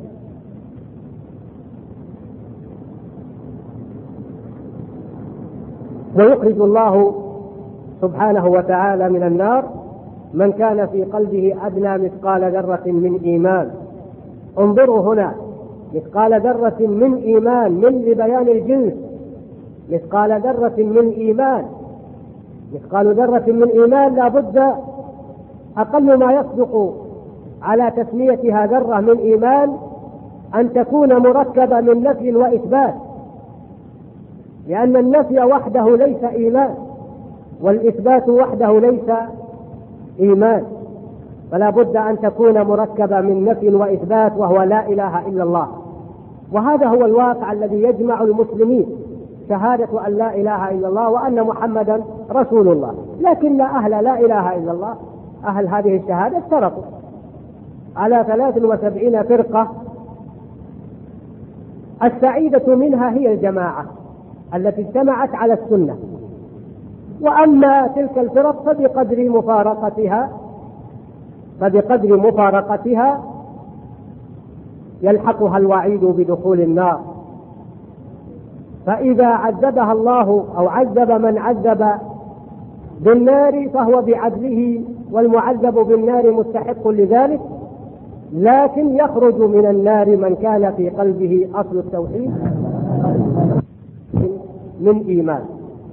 ويخرج الله سبحانه وتعالى من النار من كان في قلبه أدنى مثقال ذرة من إيمان. انظروا هنا، مثقال ذرة من إيمان، من لبيان الجنس، مثقال ذرة من إيمان، مثقال ذرة من إيمان لا بد أقل ما يصدق على تسميتها ذرة من إيمان أن تكون مركبة من نفي وإثبات، لأن النفي وحده ليس إيمان والإثبات وحده ليس إيمان، فلا بد أن تكون مركبة من نفي وإثبات، وهو لا إله إلا الله. وهذا هو الواقع الذي يجمع المسلمين، شهادة أن لا إله إلا الله وأن محمدا رسول الله. لكن أهل لا إله إلا الله، أهل هذه الشهادة، افترقوا على ثلاث وسبعين فرقة. السعيدة منها هي الجماعة التي اجتمعت على السنة، وأما تلك الفرق فبقدر مفارقتها فبقدر مفارقتها يلحقها الوعيد بدخول النار. فإذا عذبها الله أو عذب من عذب بالنار فهو بعدله، والمعذب بالنار مستحق لذلك، لكن يخرج من النار من كان في قلبه أصل التوحيد من إيمان.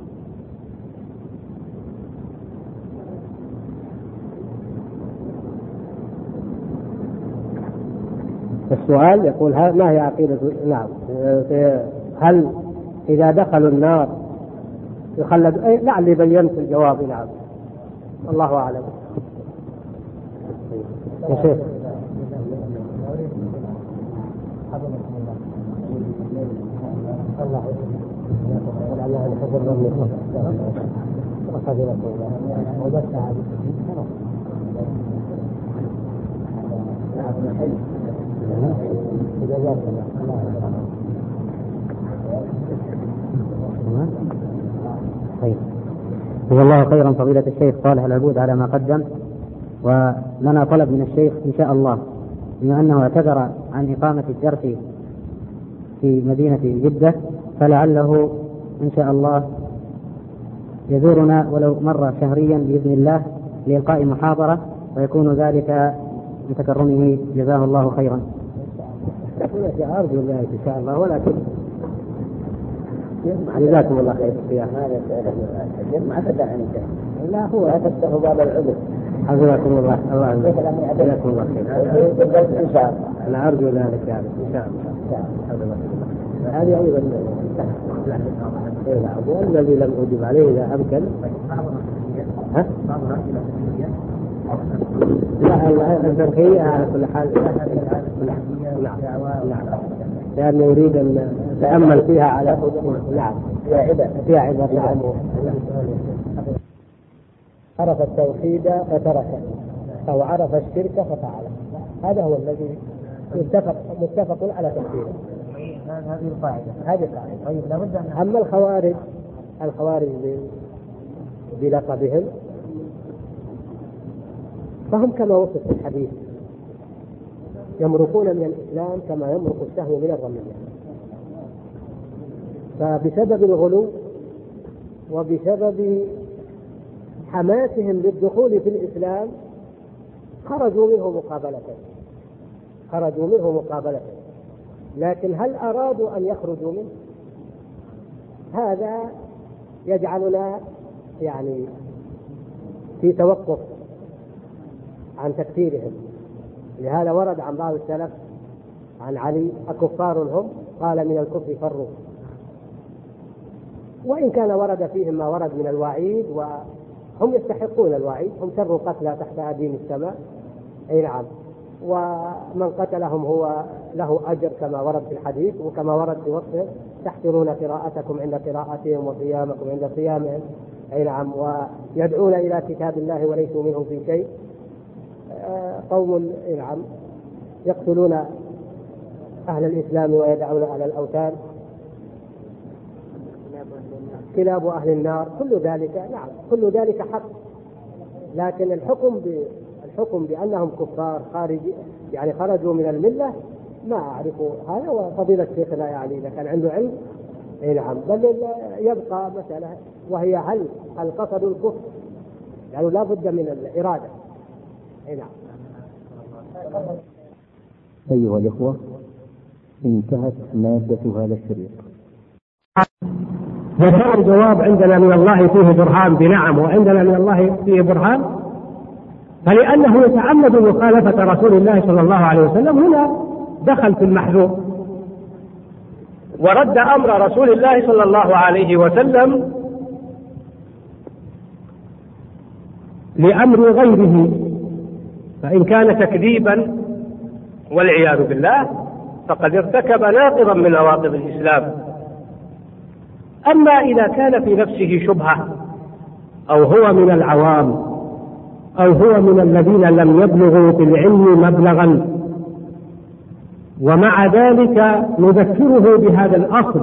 السؤال يقول ما هي عقيدة؟ نعم، هل إذا دخلوا النار يخلد؟ لعلي بينت الجواب. نعم، الله أعلم. يا شيخ طيب، جزا الله خيرا فضيلة الشيخ صالح العبود على ما قدم. ولنا طلب من الشيخ إن شاء الله، بما أنه اعتذر عن إقامة الدرس في مدينة جدة، فلعله إن شاء الله يزورنا ولو مرة شهريا بإذن الله لإلقاء محاضرة، ويكون ذلك بتكرمه جزاه الله خيرا. أرجو ذلك إن شاء الله، ولكن جزاكم الله خير. هذا ما تدعي أنت، لا هو لا تفتح باب العذر. حفظكم الله. الله جزاكم الله خير إن شاء الله. أنا أرجو ذلك يعني إن شاء الله. هذه أيضا والذي لم أجب عليه إذا أمكن. ها؟ لا التركية على كل حال. نعم نعم، لأنه يريد أن نتأمل فيها على نعم فيها عبر فيها عبر. نعم، عرف التوحيد فتركه، أو عرف الشرك ففعله، هذا هو الذي متفق متفق على تفسيره. هذه القاعدة هذه القاعدة. طيب، لابد أن أما الخوارج الخوارج بلقبهم فهم كما وصف في الحديث، يمرقون من الإسلام كما يمرق السهم من الرمية. فبسبب الغلو وبسبب حماسهم للدخول في الإسلام خرجوا منه مقابلة خرجوا منه مقابلة لكن هل أرادوا أن يخرجوا منه؟ هذا يجعلنا يعني في توقف عن تكفيرهم. لهذا ورد عن بعض السلف عن علي: أكفار هم؟ قال: من الكفر فروا. وإن كان ورد فيهم ما ورد من الوعيد، وهم يستحقون الوعيد، هم شر قتلى تحت أديم السماء. أي نعم، ومن قتلهم هو له أجر كما ورد في الحديث، وكما ورد في وصفه: تحقرون قراءتكم عند قراءتهم وصيامكم عند صيامهم. أي نعم، ويدعون إلى كتاب الله وليسوا منهم في شيء. قوم نعم يقتلون أهل الإسلام ويدعون على الأوثان، كلاب أهل النار. كل ذلك نعم كل ذلك حق، لكن الحكم الحكم بأنهم كفار خارج يعني خرجوا من الملة ما أعرف هذا. وفضيلة شيخنا يعني إذا كان عنده علم أي نعم، بل يبقى مسألة وهي هل هل قصدوا الكفر؟ يعني لا بد من الإرادة. أي نعم. أيها الإخوة، انتهت مادة هذا الشريط. وكان الجواب عندنا من الله فيه برهان بنعم وعندنا من الله فيه برهان، فلأنه يتعمد مخالفة رسول الله صلى الله عليه وسلم هنا دخل في المحذور، ورد أمر رسول الله صلى الله عليه وسلم لأمر غيره، فإن كان تكذيبا والعياذ بالله فقد ارتكب ناقضا من نواقض الإسلام. أما إذا كان في نفسه شبهة أو هو من العوام أو هو من الذين لم يبلغوا في العلم مبلغا، ومع ذلك نذكره بهذا الأصل،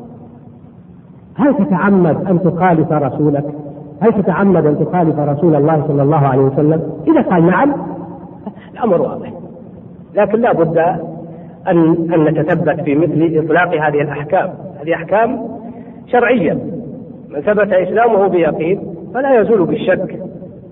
هل تتعمد أن تخالف رسولك؟ هل تتعمد أن تخالف رسول الله صلى الله عليه وسلم؟ إذا قال نعم الأمر واضح، لكن لا بد أن, أن نتثبت في مثل إطلاق هذه الأحكام. هذه أحكام شرعية، من ثبت إسلامه بيقين فلا يزول بالشك.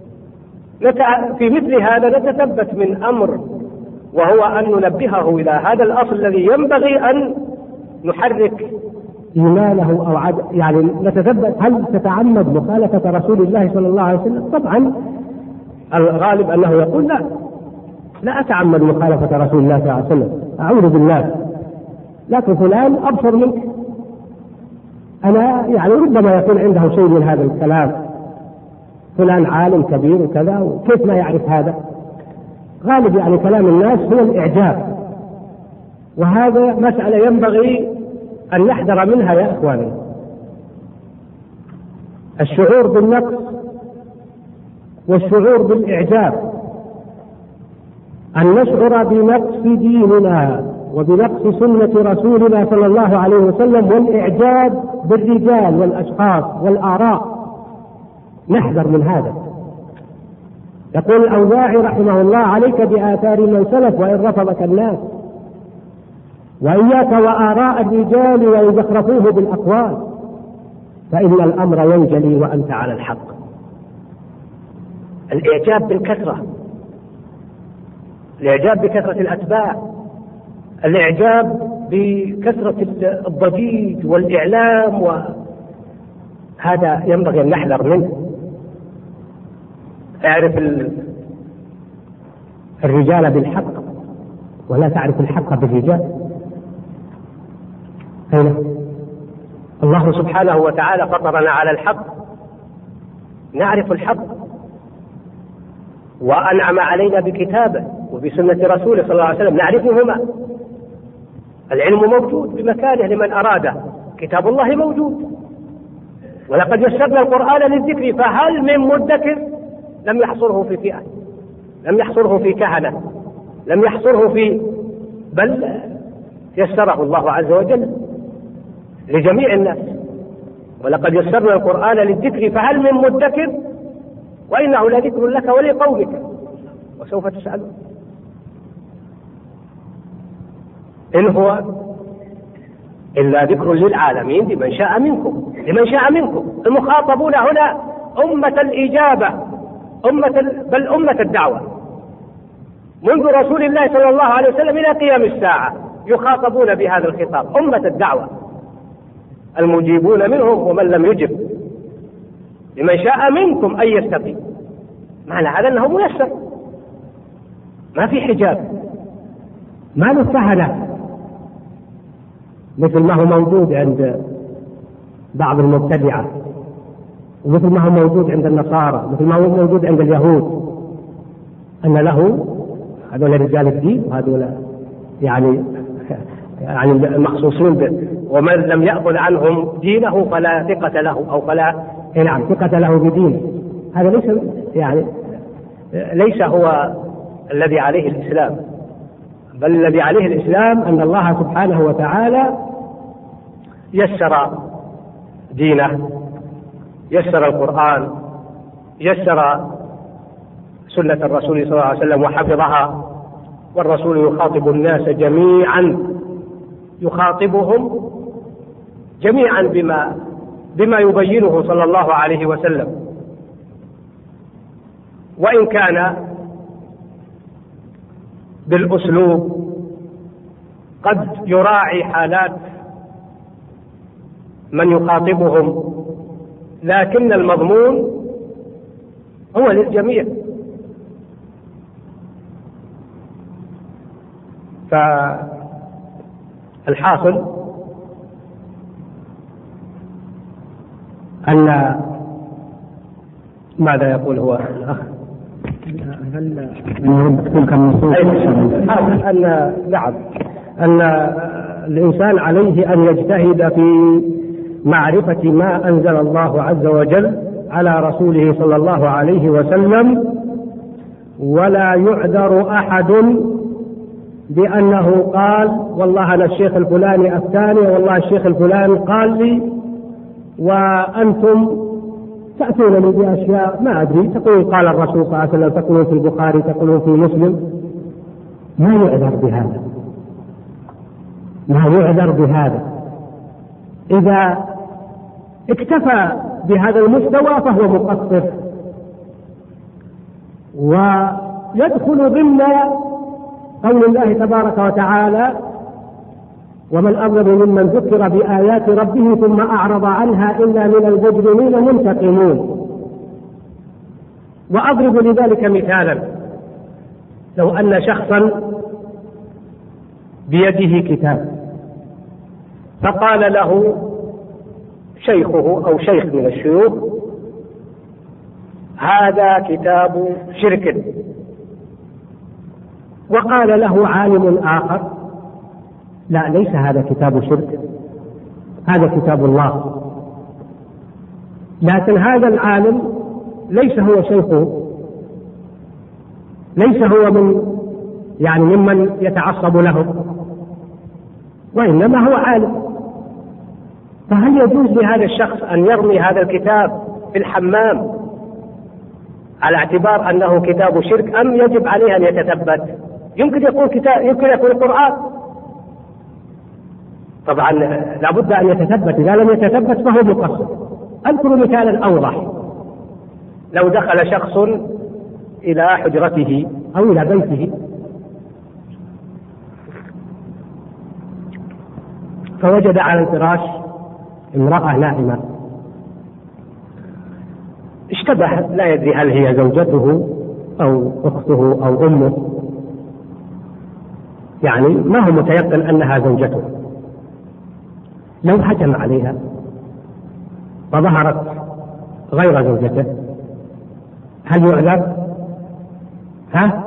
في مثل هذا نتثبت من أمر، وهو أن ننبهه إلى هذا الأصل الذي ينبغي أن نحرك إيمانه أو عد... يعني نتثبت هل تتعمد مخالفة رسول الله صلى الله عليه وسلم؟ طبعا الغالب أنه يقول لا لا أتعمد مخالفة رسول الله صلى الله عليه وسلم، أعوذ بالله، لكن فلان أبصر منك، أنا يعني ربما يكون عنده شيء من هذا الكلام، فلان عالم كبير وكذا، وكيف ما يعرف هذا؟ غالب يعني كلام الناس هو الإعجاب، وهذا مسألة ينبغي أن نحذر منها يا إخواني. الشعور بالنقص والشعور بالإعجاب، أن نشعر بنقص ديننا وبنقص سنة رسولنا صلى الله عليه وسلم والإعجاب بالرجال والأشخاص والآراء، نحذر من هذا. يقول الأوزاعي رحمه الله: عليك بآثار من سلف وإن رفضك الناس، وإياك وآراء الرجال وإن زخرفوه بالأقوال، فإن الأمر ينجلي وأنت على الحق. الإعجاب بالكثرة، الإعجاب بكثرة الأتباع، الإعجاب بكثرة الضجيج والإعلام، وهذا ينبغي أن نحذر منه. اعرف الرجال بالحق ولا تعرف الحق بالرجال. هنا الله سبحانه وتعالى فطرنا على الحق، نعرف الحق، وأنعم علينا بكتابه وبسنة رسوله صلى الله عليه وسلم نعرفهما. العلم موجود بمكانه لمن أراده، كتاب الله موجود، ولقد يسرنا القرآن للذكر فهل من مدكر؟ لم يحصره في فئة، لم يحصره في كهنة، لم يحصره في، بل يسره الله عز وجل لجميع الناس. ولقد يسرنا القرآن للذكر فهل من مدكر؟ وإنه لذكر لك ولقومك وسوف تسألون. إن هو إلا ذكر للعالمين لمن شاء منكم، لمن شاء منكم. المخاطبون هنا أمة الإجابة، أمة بل أمة الدعوة، منذ رسول الله صلى الله عليه وسلم إلى قيام الساعة يخاطبون بهذا الخطاب، أمة الدعوة، المجيبون منهم ومن لم يجب، لمن شاء منكم أن يستقيم. معنى هذا أنه ميسر، ما في حجاب، ما له سهلة مثل ما هو موجود عند بعض المبتدعة، ومثل ما هو موجود عند النصارى، مثل ما هو موجود عند اليهود، أن له هذول رجال الدين وهذول يعني يعني المخصوصين به، ومن لم يأخذ عنهم دينه فلا ثقة له أو فلا نعم ثقة له بدينه. هذا ليس يعني ليس هو الذي عليه الإسلام، بل الذي عليه الإسلام أن الله سبحانه وتعالى يسر دينه، يسر القرآن، يسر سنة الرسول صلى الله عليه وسلم وحفظها، والرسول يخاطب الناس جميعا، يخاطبهم جميعا بما بما يبينه صلى الله عليه وسلم، وإن كان بالأسلوب قد يراعي حالات من يخاطبهم، لكن المضمون هو للجميع. فالحاصل أن ماذا يقول هو الأخ؟ هل أن نعم أن الإنسان عليه أن يجتهد في معرفة ما أنزل الله عز وجل على رسوله صلى الله عليه وسلم، ولا يعذر أحد بأنه قال والله أنا الشيخ الفلاني أفتاني والله الشيخ الفلاني قال لي، وأنتم تأتونني بأشياء ما أدري، تقول قال الرسول صلى الله عليه وسلم، تقولون في البخاري، تقولون في مسلم. ما يعذر بهذا، ما يعذر بهذا. إذا اكتفى بهذا المستوى فهو مقصر، ويدخل ضمن قول الله تبارك وتعالى: ومن أظلم ممن ذكر بآيات ربه ثم أعرض عنها إنا من المجرمين منتقمون. وأضرب لذلك مثالا: لو أن شخصا بيده كتاب فقال له شيخه أو شيخ من الشيوخ: هذا كتاب شرك. وقال له عالم آخر: لا، ليس هذا كتاب شرك، هذا كتاب الله. لكن هذا العالم ليس هو شيخه، ليس هو من يعني ممن يتعصب له، وإنما هو عالم. فهل يجوز لهذا الشخص أن يرمي هذا الكتاب في الحمام على اعتبار أنه كتاب شرك، أم يجب عليه أن يتثبت؟ يمكن يكون كتاب، يمكن يكون القرآن. طبعا لابد أن يتثبت، إذا لم يتثبت فهو مقصر. أذكر مثالا أوضح: لو دخل شخص إلى حجرته أو إلى بيته فوجد على الفراش امرأة نائمة، اشتبه، لا يدري هل هي زوجته أو أخته أو أمه، يعني ما هو متيقن أنها زوجته. لو هجم عليها فظهرت غير زوجته هل يعذر؟ ها؟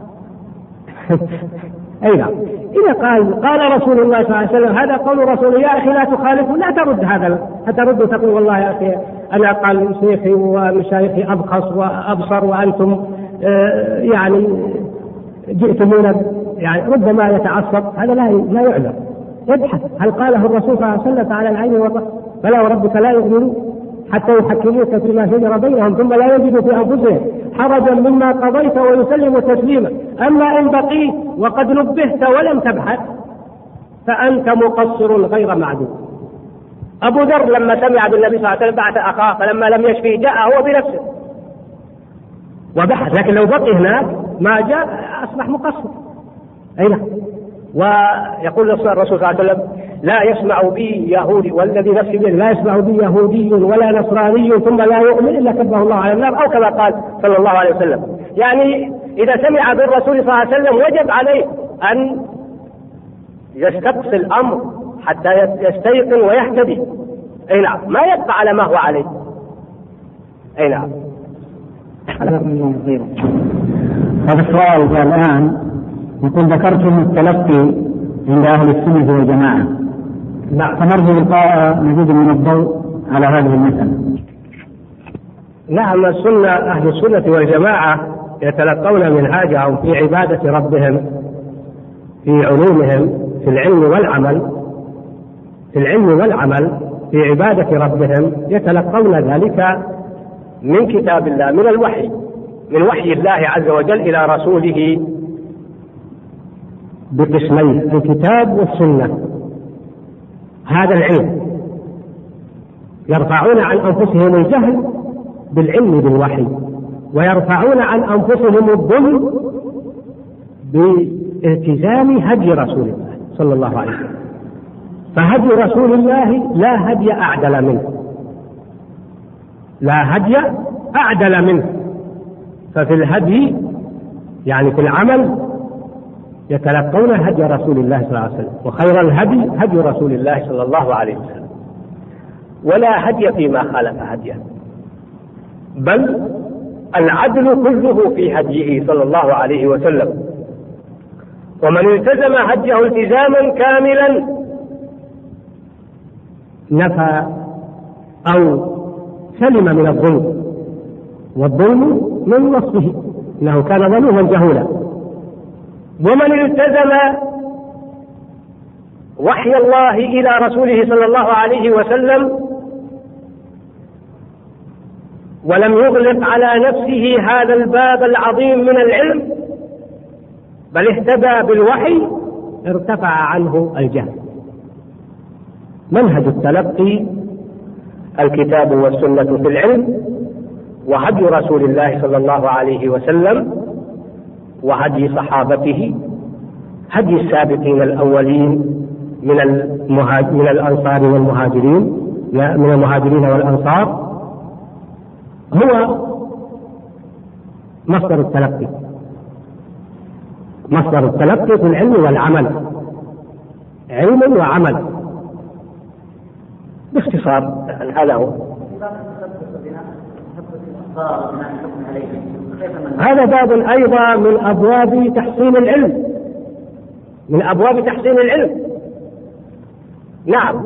أي نعم. إذا قال قال رسول الله صلى الله عليه وسلم هذا قول رسول، يا أخي لا تخالفه، لا ترد هذا، ترد تقول والله يا أخي أنا قال شيخي ومشايخي أبخص وأبصر وأنتم آه يعني جئتمونا، يعني ربما يتعصب، هذا لا لا يعلم. يبحث هل قاله الرسول صلى الله عليه وسلم على العين والرأس. فلا وربك لا يؤمنون حتى يحكموك فيما شجر بينهم ثم لا يجدوا في أنفسهم حرجا مما قضيت ويسلموا تسليما. أما إن بقيت وقد نبهت ولم تبحث فأنت مقصر غير معذور. أبو ذر لما سمع بالنبي صلى الله عليه وسلم بعث أخاه، فلما لم يشفيه جاء هو بنفسه وبحث، لكن لو بقي هناك ما جاء أصبح مقصر. أين؟ ويقول الرسول صلى الله عليه وسلم: لا يسمع بي يهودي والذي نفسي بيده، لا يسمع بي يهودي ولا نصراني ثم لا يؤمن إلا كبه الله على النار، أو كما قال صلى الله عليه وسلم. يعني إذا سمع بالرسول صلى الله عليه وسلم وجب عليه أن يستقصي الأمر حتى يستيقن ويهتدي. أي نعم، ما يبقى على ما هو عليه. أي نعم. هذا السؤال الآن يقول: ذكرتم التلقي عند أهل السنة والجماعة، نعم، فنرجو إلقاء مزيد من الضوء على هذه المسألة. نعم، السنة أهل السنة والجماعة يتلقون منهاجهم في عبادة ربهم، في علومهم، في العلم والعمل، في العلم والعمل في عبادة ربهم، يتلقون ذلك من كتاب الله، من الوحي، من وحي الله عز وجل إلى رسوله بقسمين: الكتاب والسنة. هذا العلم يرفعون عن أنفسهم الجهل بالعلم بالوحي، ويرفعون عن أنفسهم الظلم بالتزام هدي رسول الله صلى الله عليه وسلم. فهدي رسول الله لا هدي أعدل منه، لا هدي أعدل منه. ففي الهدي يعني في العمل يتلقون هدي رسول الله صلى الله عليه وسلم، وخير الهدي هدي رسول الله صلى الله عليه وسلم، ولا هدي فيما خالف هديه، بل العدل كله في هديه صلى الله عليه وسلم. ومن التزم هديه التزاما كاملا نفى أو سلم من الظلم، والظلم من وصفه إنه كان ظلوما جهولا. ومن التزم وحي الله إلى رسوله صلى الله عليه وسلم ولم يغلق على نفسه هذا الباب العظيم من العلم، بل اهتدى بالوحي، ارتفع عنه الجهل. منهج التلقي الكتاب والسنة في العلم، وهدي رسول الله صلى الله عليه وسلم، وهدي صحابته، هدي السابقين الأولين من المهاج... من الأنصار والمهاجرين، من المهاجرين والأنصار، هو مصدر التلقي، مصدر التلقي في العلم والعمل، علم وعمل باختصار. هذا هو. هذا باب أيضا من أبواب تحصيل العلم، من أبواب تحصيل العلم. نعم،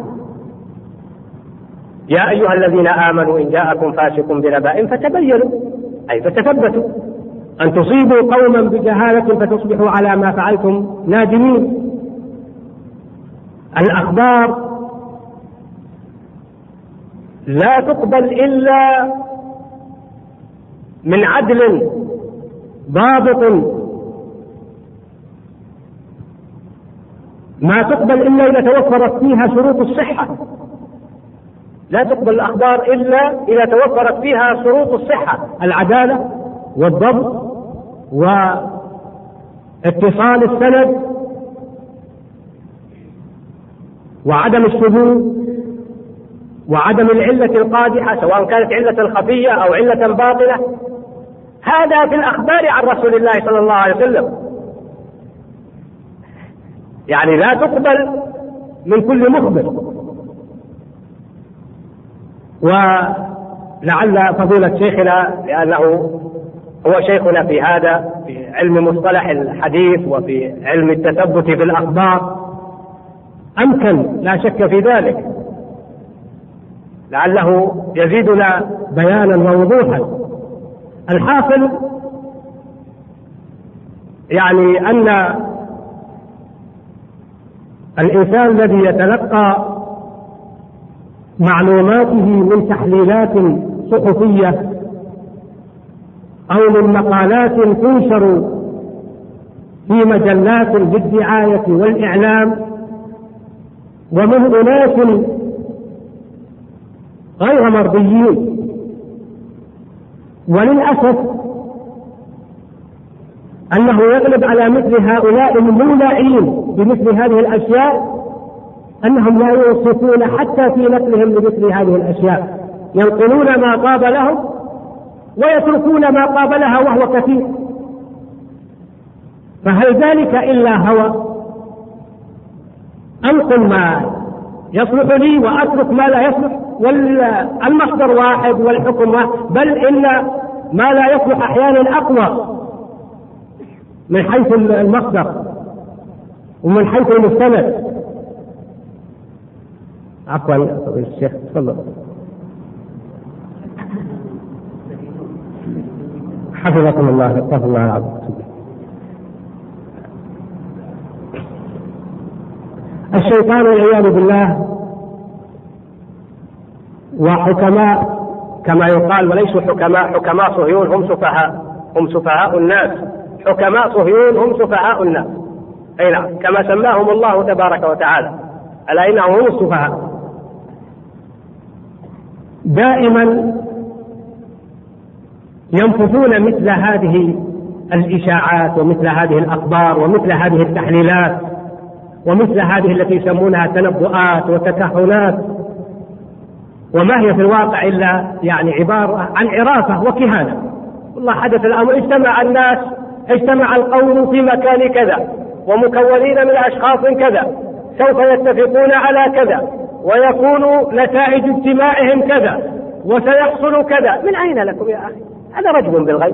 يا أيها الذين آمنوا إن جاءكم فاسق بنبأ فتبينوا، أي فتثبتوا أن تصيبوا قوما بجهالة فتصبحوا على ما فعلتم نادمين. الأخبار لا تقبل إلا من عدل ضابط، ما تقبل إلا إذا توفرت فيها شروط الصحة، لا تقبل الأخبار إلا إذا توفرت فيها شروط الصحة: العدالة والضبط واتصال السند وعدم الشذوذ وعدم العلة القادحة، سواء كانت علة خفية أو علة باطنة. هذا في الأخبار عن رسول الله صلى الله عليه وسلم، يعني لا تقبل من كل مخبر. ولعل فضيلة شيخنا، لأنه هو شيخنا في هذا، في علم مصطلح الحديث وفي علم التثبت في الأخبار، أمكن لا شك في ذلك، لعله يزيدنا بيانا ووضوحا. الحاصل يعني أن الإنسان الذي يتلقى معلوماته من تحليلات صحفية أو من مقالات تنشر في مجلات للدعاية والإعلام، ومن أناس غير مرضيين، وللأسف أنه يغلب على مثل هؤلاء المولعين بمثل هذه الأشياء أنهم لا يوصفون حتى في نقلهم لمثل هذه الأشياء، ينقلون ما طاب لهم ويتركون ما قابلها وهو كثير. فهل ذلك إلا هوى؟ أنقل ما يصلح لي وأترك ما لا يصلح، والمصدر واحد والحكم واحد، بل إن ما لا يصلح أحيانا أقوى من حيث المصدر ومن حيث المستند. عفوا الشيخ تفضل. حفظكم الله، استغفر الله العظيم. الشيطان والعياذ بالله وحكماء كما يقال، وليسوا حكماء، حكماء صهيون هم سفهاء، هم سفهاء الناس، حكماء صهيون هم سفهاء الناس، أي نعم، كما سماهم الله تبارك وتعالى، ألا إنهم هم السفهاء. دائما ينفذون مثل هذه الإشاعات ومثل هذه الأخبار ومثل هذه التحليلات ومثل هذه التي يسمونها تنبؤات وتكهنات، وما هي في الواقع إلا يعني عبارة عن عرافة وكهانة. والله حدث الأمر، اجتمع الناس، اجتمع القوم في مكان كذا ومكونين من أشخاص كذا، سوف يتفقون على كذا ويكون نتائج اجتماعهم كذا وسيحصل كذا. من أين لكم يا أخي؟ هذا رجل بالغيب.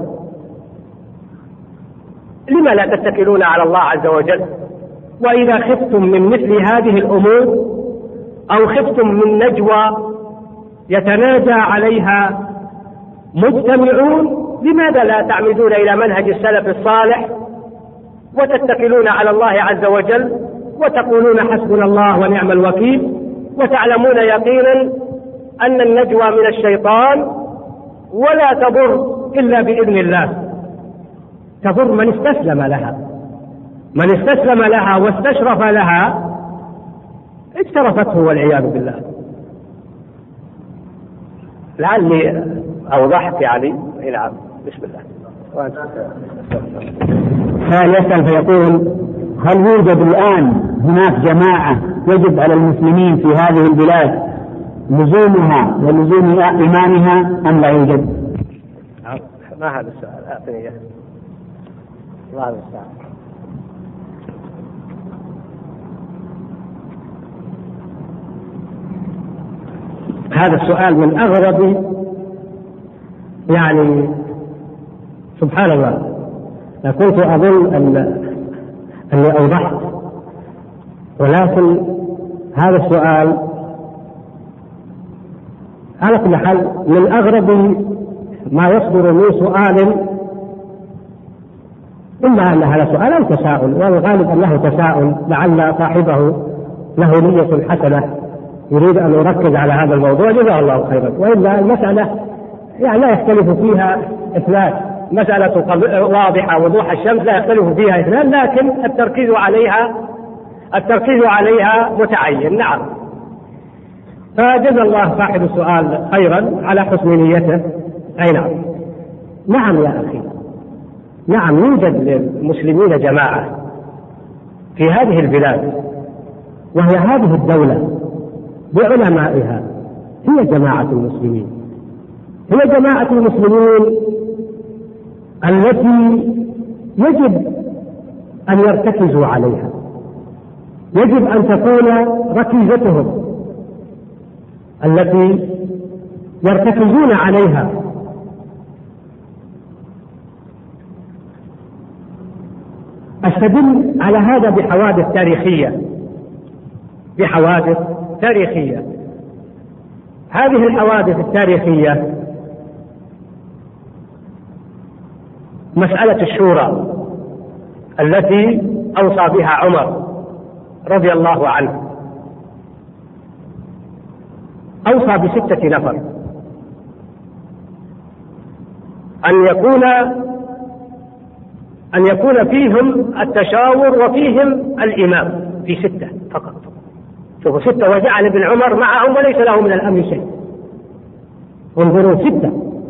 لما لا تتكلون على الله عز وجل؟ وإذا خفتم من مثل هذه الأمور أو خفتم من نجوى يتناجى عليها مجتمعون، لماذا لا تعمدون إلى منهج السلف الصالح وتتكلون على الله عز وجل وتقولون حسبنا الله ونعم الوكيل، وتعلمون يقينا أن النجوى من الشيطان ولا تضر إلا بإذن الله، تضر من استسلم لها. من استسلم لها واستشرف لها اجترفته والعياذ بالله. لعلي أوضحت يعني. نعم، بسم الله. هل يسأل فيقول: هل يوجد الآن هناك جماعة يجب على المسلمين في هذه البلاد لزومها ولزوم إمامها أم لا يوجد؟ ما هذا السؤال؟ أعطني إياه. الله المستعان. هذا السؤال من أغرب، يعني سبحان الله، كنت أظن أن أني أوضحت، ولكن هذا السؤال على كل حال من أغرب ما يصدر من سؤال، إما أن هذا سؤال تساؤل، والغالب أنه تساؤل لعل صاحبه له نية حسنة يريد أن يركز على هذا الموضوع، جزاه الله خيرا. وإلا المسألة يعني لا يختلف فيها اثنان، مسألة واضحة وضوح الشمس لا يختلف فيها اثنان، لكن التركيز عليها التركيز عليها متعين. نعم، فجزا الله صاحب السؤال خيرا على حسن نيته. أي نعم، نعم يا أخي، نعم يوجد للمسلمين جماعة في هذه البلاد، وهي هذه الدولة بعلمائها هي جماعة المسلمين، هي جماعة المسلمين التي يجب أن يرتكزوا عليها، يجب أن تكون ركيزتهم التي يرتكزون عليها. أستدل على هذا بحوادث تاريخية بحوادث تاريخية هذه الحوادث التاريخية مسألة الشورى التي أوصى بها عمر رضي الله عنه، أوصى بستة نفر أن يكون أن يكون فيهم التشاور وفيهم الإمام، في ستة فقط. شوفوا ستة، وجعل ابن عمر معهم وليس له من الأمر شيء. انظروا ستة،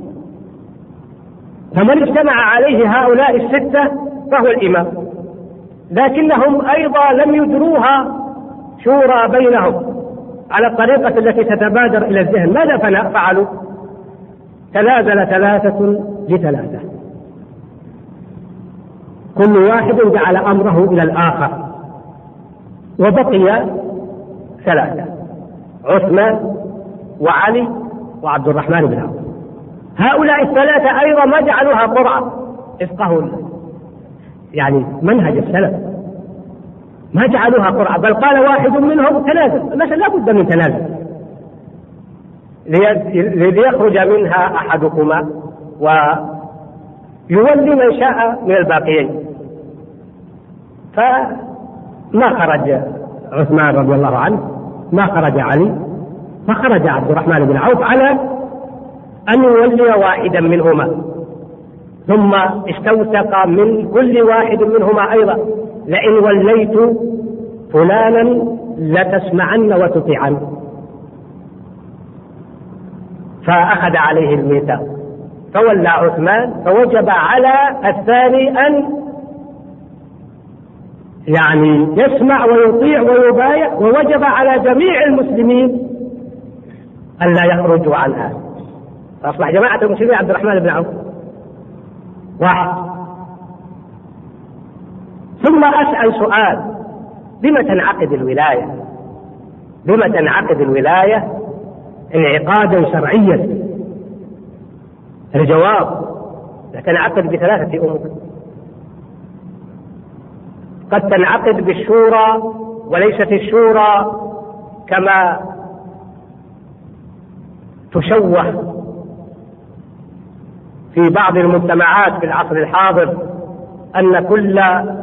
فمن اجتمع عليه هؤلاء الستة فهو الإمام، لكنهم أيضا لم يدروها شورى بينهم على الطريقة التي تتبادر إلى الذهن. ماذا فعلوا؟ تنازل ثلاثة لثلاثة، كل واحد جعل أمره إلى الآخر، وبقي ثلاثة: عثمان وعلي وعبد الرحمن بن عوف. هؤلاء الثلاثة أيضا ما جعلوها قرعة، افقهوا يعني منهج السلف، ما جعلوها قرعة، بل قال واحد منهم تنازل، مثلا لا بد من تنازل ليخرج منها أحدكما ويولي من شاء من الباقيين. فما خرج عثمان رضي الله عنه، ما خرج علي، فخرج عبد الرحمن بن عوف على أن يولي واحدا منهما، ثم استوثق من كل واحد منهما أيضا: لئن وليت فلانا لتسمعن وتطيعن. فأخذ عليه الميثاق فولى عثمان، فوجب على الثاني أن يعني يسمع ويطيع ويبايع، ووجب على جميع المسلمين أن لا يخرجوا عنها. فأصبح جماعة المسلمين عبد الرحمن بن عوف واحد. ثم أسأل سؤال: بما تنعقد الولاية؟ بما تنعقد الولاية انعقادا شرعيا؟ الجواب: تنعقد بثلاثة أمور. قد تنعقد بالشورى، وليست الشورى كما تشوه في بعض المجتمعات في العصر الحاضر أن كل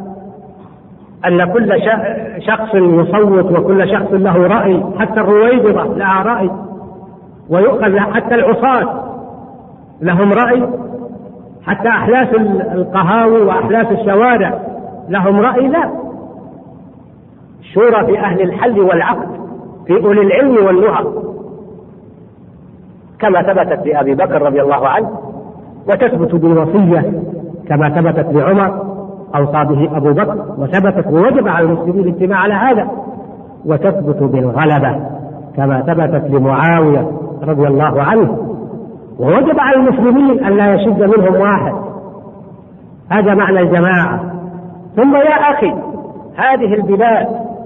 أن كل شخص يصوت وكل شخص له رأي، حتى الرويبضة لها رأي، ويؤخذ حتى العصاة لهم رأي، حتى أحلاف القهاوي وأحلاف الشوارع لهم رأي. لا، الشورى في أهل الحل والعقد، في أولي العلم والنهى، كما ثبتت لأبي بكر رضي الله عنه، وتثبت بالوصية كما ثبتت لعمر أوصى به أبو بكر، وثبتت ووجب على المسلمين الاجتماع على هذا، وتثبت بالغلبة كما ثبتت لمعاوية رضي الله عنه، ووجب على المسلمين أن لا يشد منهم واحد. هذا معنى الجماعة. ثم يا أخي، هذه البلاد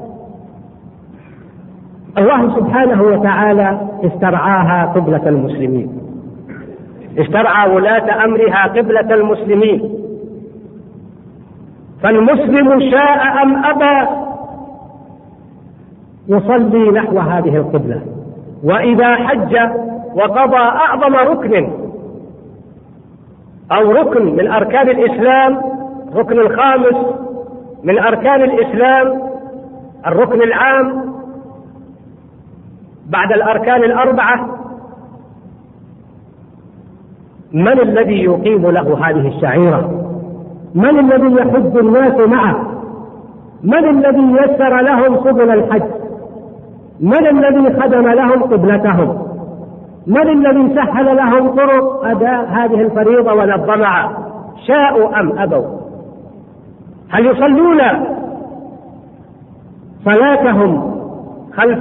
الله سبحانه وتعالى استرعاها قبلة المسلمين، استرعى ولاة أمرها قبلة المسلمين، فالمسلم شاء أم أبى يصلي نحو هذه القبلة. وإذا حج وقضى أعظم ركن أو ركن من أركان الإسلام، الركن الخامس من أركان الإسلام، الركن العام بعد الأركان الأربعة، من الذي يقيم له هذه الشعيرة؟ من الذي يحج الناس معه؟ من الذي يسر لهم سبل الحج؟ من الذي خدم لهم قبلتهم؟ من الذي سهل لهم طرق أداء هذه الفريضة ونظمها؟ شاءوا أم أبوا. هل يصلون صلاتهم خلف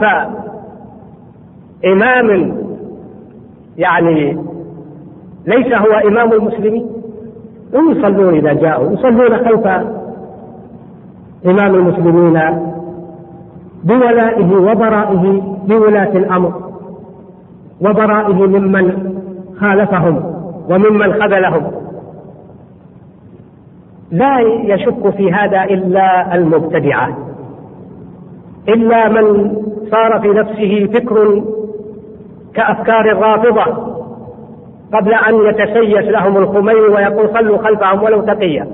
إمام يعني ليس هو إمام المسلمين؟ هم يصلون إذا جاءوا، يصلون خلف إمام المسلمين بولائه وبرائه بولاة الأمر وبرائه ممن خالفهم وممن خذلهم. لا يشك في هذا إلا المبتدعة، إلا من صار في نفسه فكر كأفكار الرافضة قبل أن يتسيس لهم الخميني ويقول صلوا خلفهم ولو تقيا.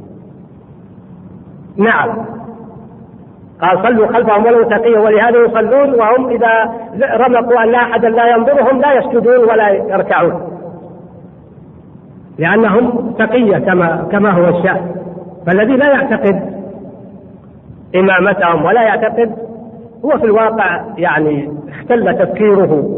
نعم، قال صلوا خلفهم ولو تقيا، ولهذا يصلون وهم إذا رمقوا أن لا أحد لا ينظرهم لا يسجدون ولا يركعون، لأنهم تقية كما كما هو الشأن. فالذي لا يعتقد إمامتهم ولا يعتقد هو في الواقع يعني اختل تفكيره.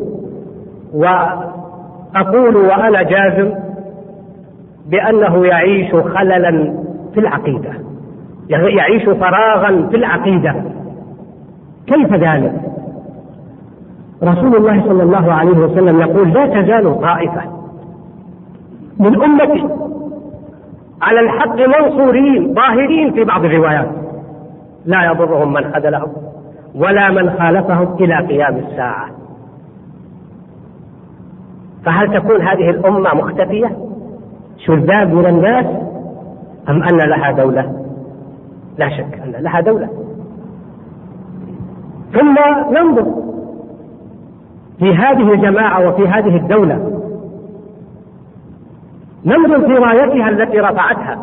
وأقول وأنا جازم بأنه يعيش خللا في العقيدة، يعيش فراغا في العقيدة. كيف ذلك؟ رسول الله صلى الله عليه وسلم يقول: لا تزال طائفة من أمتي على الحق منصورين ظاهرين، في بعض الروايات لا يضرهم من خذلهم ولا من خالفهم إلى قيام الساعة. فهل تكون هذه الأمة مختفية شذاذ من الناس أم أن لها دولة؟ لا شك أن لها دولة. ثم ننظر في هذه الجماعة وفي هذه الدولة، ننظر في رايتها التي رفعتها.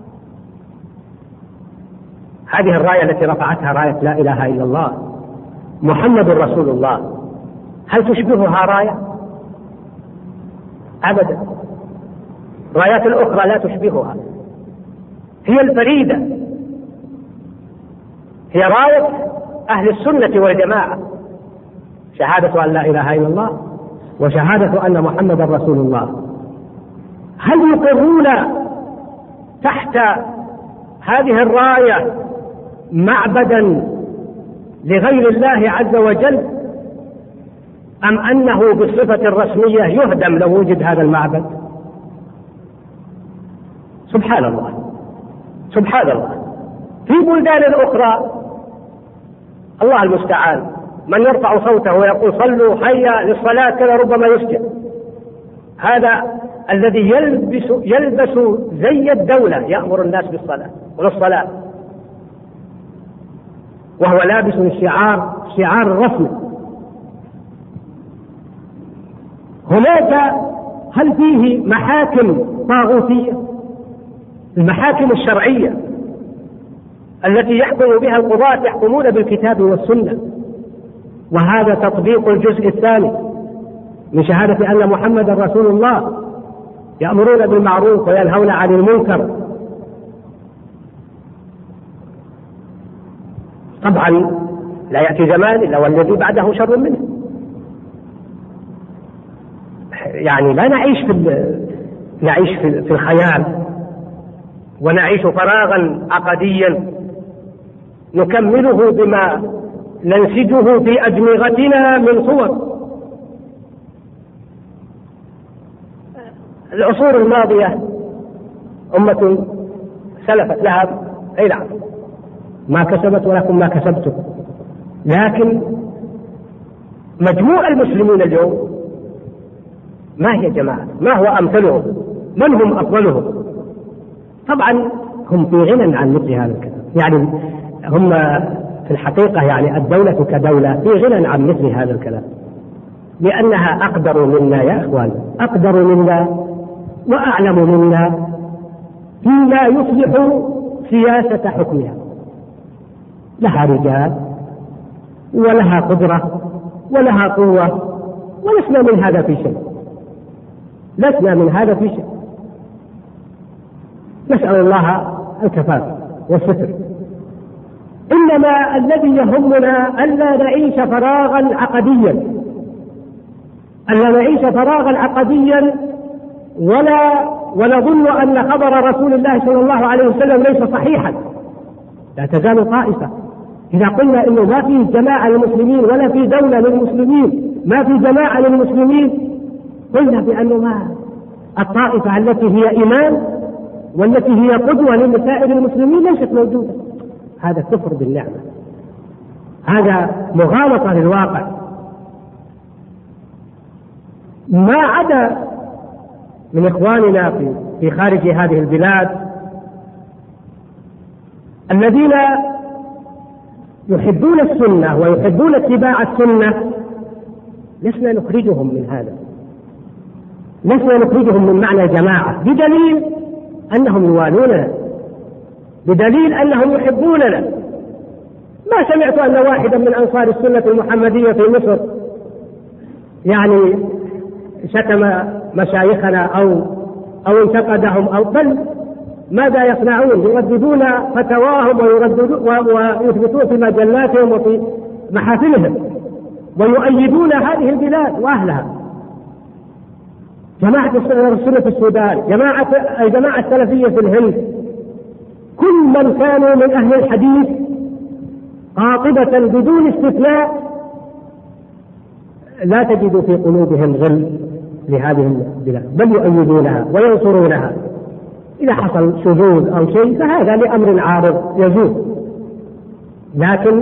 هذه الراية التي رفعتها راية لا إله إلا الله محمد رسول الله، هل تشبهها راية؟ أبدا. رايات الأخرى لا تشبهها، هي الفريدة، هي راية أهل السنة والجماعة، شهادة أن لا إله إلا الله وشهادة أن محمد رسول الله. هل يقرون تحت هذه الراية معبدا لغير الله عز وجل، أم أنه بالصفة الرسمية يهدم لو وجد هذا المعبد؟ سبحان الله سبحان الله. في بلدان أخرى الله المستعان من يرفع صوته ويقول صلوا حيا للصلاة كذا ربما يسجد. هذا الذي يلبس يلبس زي الدولة يأمر الناس بالصلاة وللصلاة، وهو لابس الشعار شعار الرسمي. هناك هل فيه محاكم طاغوتية؟ المحاكم الشرعية التي يحكم بها القضاة يحكمون بالكتاب والسنة، وهذا تطبيق الجزء الثاني من شهادة أن محمد رسول الله، يأمرون بالمعروف وينهون عن المنكر. طبعا لا يأتي زمان إلا والذي بعده شر منه. يعني لا نعيش في نعيش في, في الخيال ونعيش فراغا عقديا نكمله بما ننسجه في أدمغتنا من صور. العصور الماضية أمة سلفت لها أي نعم ما كسبت ولكم ما كسبتم، لكن مجموع المسلمين اليوم ما هي جماعة؟ ما هو أمثلهم؟ من هم أفضلهم؟ طبعا هم في غنى عن مثل هذا الكلام. يعني هم في الحقيقة يعني الدولة كدولة في غنى عن مثل هذا الكلام، لأنها أقدر منا يا أخوان، أقدر منا وأعلم منا فيما يصلح سياسة حكمها. لها رجال ولها قدرة ولها قوة، ولسنا من هذا في شيء، لسنا من هذا في شيء. نسأل الله الكفاف والستر. إنما الذي يهمنا ألا نعيش فراغا عقديا، ألا نعيش فراغا عقديا ولا ونظن أن خبر رسول الله صلى الله عليه وسلم ليس صحيحا. لا تزال طائفة إذا قلنا إنه ما في جماعة للمسلمين ولا في دولة للمسلمين، ما في جماعة للمسلمين، قلنا بأنه ما الطائفة التي هي إمام والتي هي قدوة لسائر المسلمين ليست موجودة. هذا كفر بالنعمة، هذا مغالطة للواقع. ما عدا من إخواننا في في خارج هذه البلاد الذين يحبون السنة ويحبون اتباع السنة، لسنا نخرجهم من هذا، لسنا نخرجهم من معنى جماعة، بدليل أنهم يوالوننا، بدليل أنهم يحبوننا. ما سمعت أن واحدا من أنصار السنة المحمدية في مصر يعني شتم مشايخنا أو أو انتقدهم، أو بل ماذا يصنعون؟ يرددون فتواهم ويثبتون في مجلاتهم وفي محافلهم ويؤيدون هذه البلاد وأهلها. جماعة السنة في السودان، جماعة الجماعة السلفية في الهند، كل من كانوا من أهل الحديث قاطبة بدون استثناء لا تجد في قلوبهم غل لهذه البلاد، بل يؤيدونها وينصرونها. إذا حصل شذوذ أو شيء فهذا لأمر عارض يجوز، لكن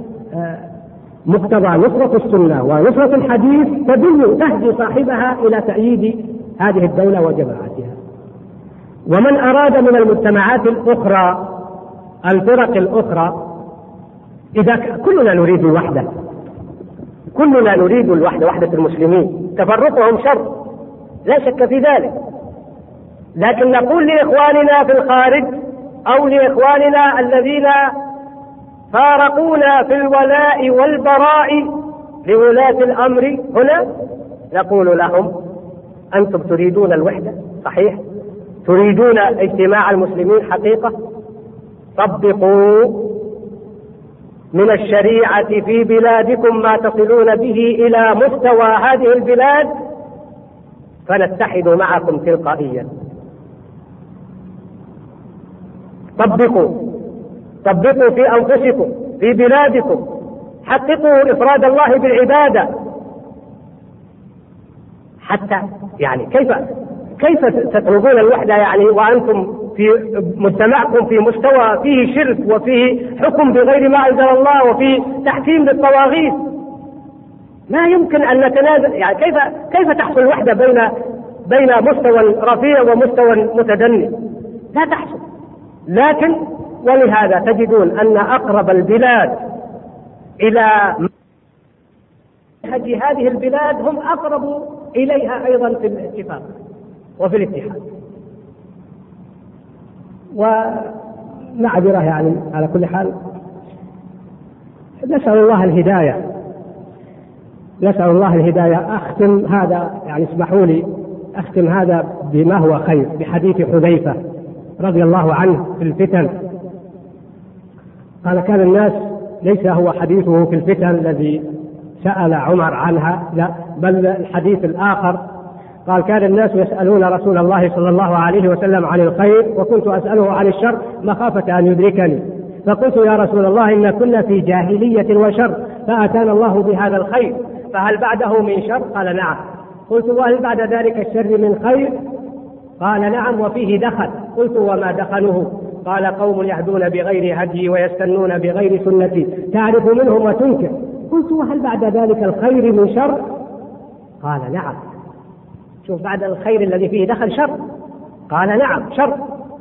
مقتضى نصرة السنة ونصرة الحديث تدل تهدي صاحبها إلى تأييد هذه الدولة وجماعتها. ومن أراد من المجتمعات الأخرى الفرق الأخرى، إذا كلنا نريد الوحدة، كلنا نريد الوحدة، وحدة المسلمين، تفرقهم شر لا شك في ذلك، لكن نقول لإخواننا في الخارج أو لإخواننا الذين فارقونا في الولاء والبراء لولاة الأمر هنا، نقول لهم أنتم تريدون الوحدة صحيح، تريدون اجتماع المسلمين حقيقة، طبقوا من الشريعة في بلادكم ما تصلون به إلى مستوى هذه البلاد فنتحد معكم تلقائيا. طبقوا طبقوا في أنفسكم في بلادكم، حققوا إفراد الله بالعبادة. حتى يعني كيف كيف تطلبون الوحدة يعني وأنتم في مجتمعكم في مستوى فيه شرك وفيه حكم بغير ما أنزل الله وفيه تحكيم للطواغيت؟ ما يمكن أن نتنازل. يعني كيف كيف تحصل الوحدة بين بين مستوى رفيع ومستوى متدني؟ لا تحصل. لكن ولهذا تجدون أن أقرب البلاد إلى منهج هذه البلاد هم أقرب إليها أيضا في الاتفاق وفي الاتحاد. ومعذرة يعني على كل حال نسأل الله الهداية، نسأل الله الهداية. أختم هذا يعني اسمحوا لي أختم هذا بما هو خير، بحديث حذيفة رضي الله عنه في الفتن. قال كان الناس، ليس هو حديثه في الفتن الذي سأل عمر عنها، لا بل الحديث الآخر. قال كان الناس يسألون رسول الله صلى الله عليه وسلم عن الخير وكنت أسأله عن الشر مخافة أن يدركني، فقلت يا رسول الله إن كنا في جاهلية وشر فأتانا الله بهذا الخير فهل بعده من شر؟ قال نعم. قلت وهل بعد ذلك الشر من خير؟ قال نعم وفيه دخل. قلت وما دخله؟ قال قوم يهدون بغير هدي ويستنون بغير سنتي تعرف منهم وتنكر. قلت وهل بعد ذلك الخير من شر؟ قال نعم. شوف بعد الخير الذي فيه دخل شر، قال نعم شر.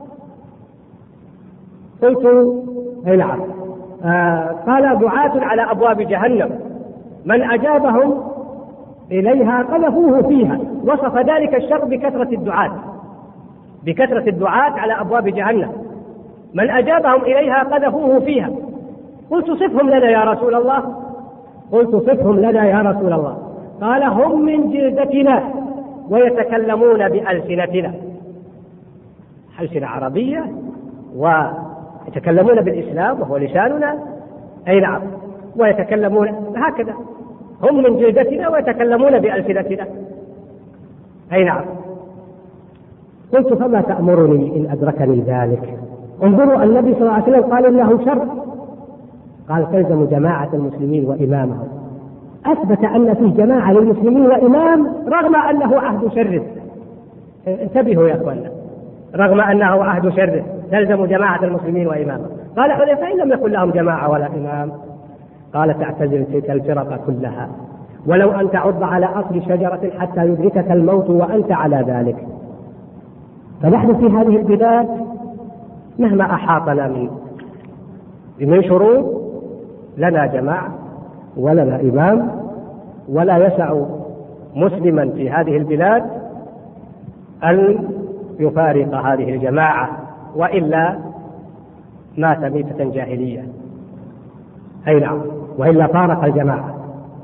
قلت اي نعم. آه قال دعاة على أبواب جهنم من أجابهم إليها قذفوه فيها. وصف ذلك الشر بكثرة الدعاة، بكثرة الدعاة على أبواب جهنم من أجابهم إليها قذفوه فيها. قلت صفهم لنا يا رسول الله. قلت صفهم لنا يا رسول الله. قال هم من جلدتنا ويتكلمون بألسنتنا، ألسنة عربية ويتكلمون بالإسلام وهو لساننا، أي نعم، ويتكلمون هكذا، هم من جلدتنا ويتكلمون بألسنتنا، أي نعم. قلت فما تأمرني إن أدركني ذلك؟ انظروا النبي صلى الله عليه وسلم قال إنه شر، قال تلزم جماعة المسلمين وإمامهم. أثبت أن فيه جماعة للمسلمين وإمام رغم أنه عهد شر. انتبهوا يا أخوانا، رغم أنه عهد شر تلزم جماعة المسلمين وإمامهم. قال حذيفة فإن لم يكن لهم جماعة ولا إمام؟ قال تعتزل تلك الفرق كلها ولو أن تعض على أصل شجرة حتى يدركك الموت وأنت على ذلك. فنحن في هذه البلاد مهما أحاطنا من من شرور لنا جماعة ولنا إمام، ولا يسع مسلما في هذه البلاد أن يفارق هذه الجماعة وإلا مات ميتة جاهلية، أي نعم، وإلا فارق الجماعة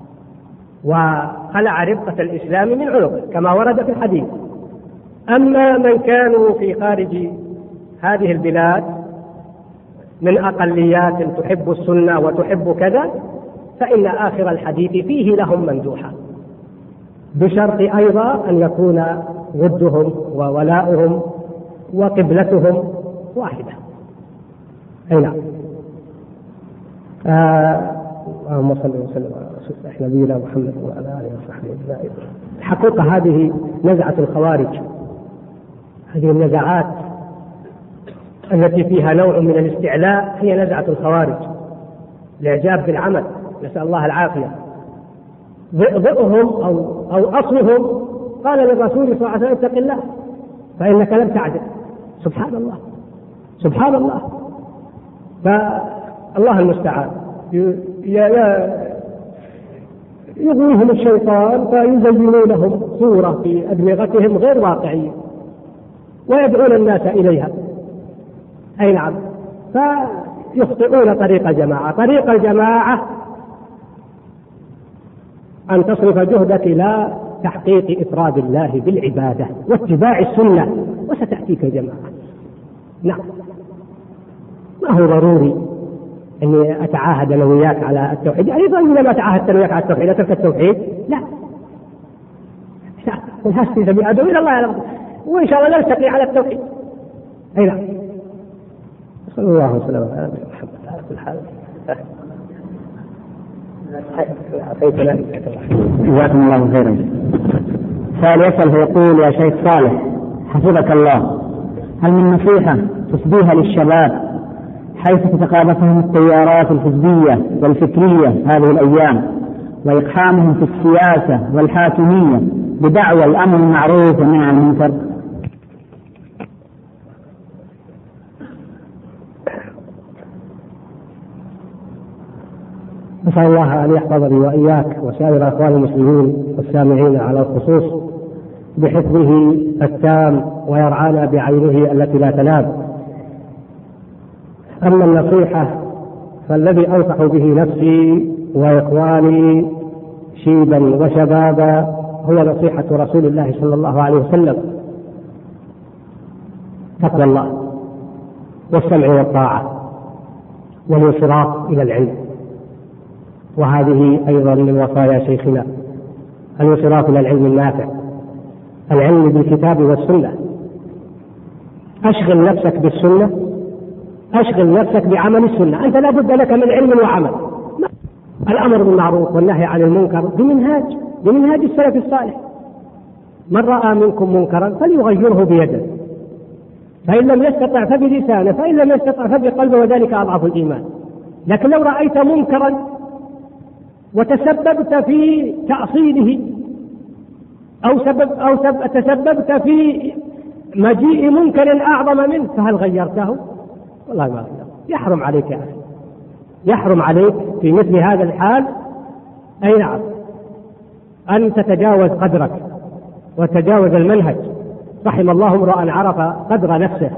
وخلع ربقة الإسلام من عنقه كما ورد في الحديث. أما من كانوا في خارج هذه البلاد من أقليات تحب السنة وتحب كذا فإن آخر الحديث فيه لهم مندوحة، بشرط أيضا أن يكون ودهم وولاؤهم وقبلتهم واحدة، أي نعم. اللهم صل وسلم على نبينا محمد وعلى آله وصحبه أجمعين. الحقيقة هذه نزعة الخوارج، هذه النزعات التي فيها نوع من الاستعلاء هي نزعة الخوارج، الإعجاب بالعمل، نسأل الله العافية. ضئهم أو أو أصلهم قال للرسول صلى الله عليه وسلم اتق الله فإنك لم تعدل. سبحان الله سبحان الله. فالله المستعان يغويهم الشيطان فيزينون لهم صورة في أدمغتهم غير واقعية ويدعون الناس إليها، أي نعم، فيخطئون طريق الجماعة. طريق الجماعة أن تصرف جهدك إلى تحقيق إفراد الله بالعبادة واتباع السنة وستأتيك جماعة. نعم، ما هو ضروري أني أتعاهد أنا وياك على التوحيد، يعني إذا أتعاهدت أنا وياك على التوحيد أترك التوحيد؟ لا، والهستي سبيل أدعو إلى الله وإن شاء الله نلتقي على التوحيد، أي نعم. صلى الله وسلم على نبينا محمد على كل حال. جزاكم الله خيرا. سؤال يسأل فيقول: يا شيخ صالح حفظك الله، هل من نصيحة تصديها للشباب حيث تتقاذفهم التيارات الحزبية والفكرية هذه الأيام وإقحامهم في السياسة والحاكمية بدعوى الأمر المعروف والنهي عن المنكر؟ نسأل الله أن يحفظني وإياك وسائر أخوان المسلمين والسامعين على الخصوص بحفظه التام ويرعانا بعينه التي لا تنام. أما النصيحة فالذي أنصح به نفسي وإخواني شيبا وشبابا هو نصيحة رسول الله صلى الله عليه وسلم: تقوى الله والسمع والطاعة والانصراف إلى العلم. وهذه أيضا من وصايا شيخنا: الانصراف إلى العلم النافع، العلم بالكتاب والسنة. أشغل نفسك بالسنة، أشغل نفسك بعمل السنة. أنت لا بد لك من علم وعمل. الأمر بالمعروف والنهي عن المنكر بمنهاج بمنهاج السلف الصالح. من رأى منكم منكرا فليغيره بيده، فإن لم يستطع فبلسانه، فإن لم يستطع فبقلبه، وذلك أضعف الإيمان. لكن لو رأيت منكرا وتسببت في تأصيله أو سبب أو سبب تسببت في مجيء منكر أعظم منه، فهل غيرته؟ والله ما غيرته. يحرم عليك يا أخي، يحرم عليك في مثل هذا الحال أي نعم أن تتجاوز قدرك وتجاوز المنهج. رحم الله امرأ عرف قدر نفسه.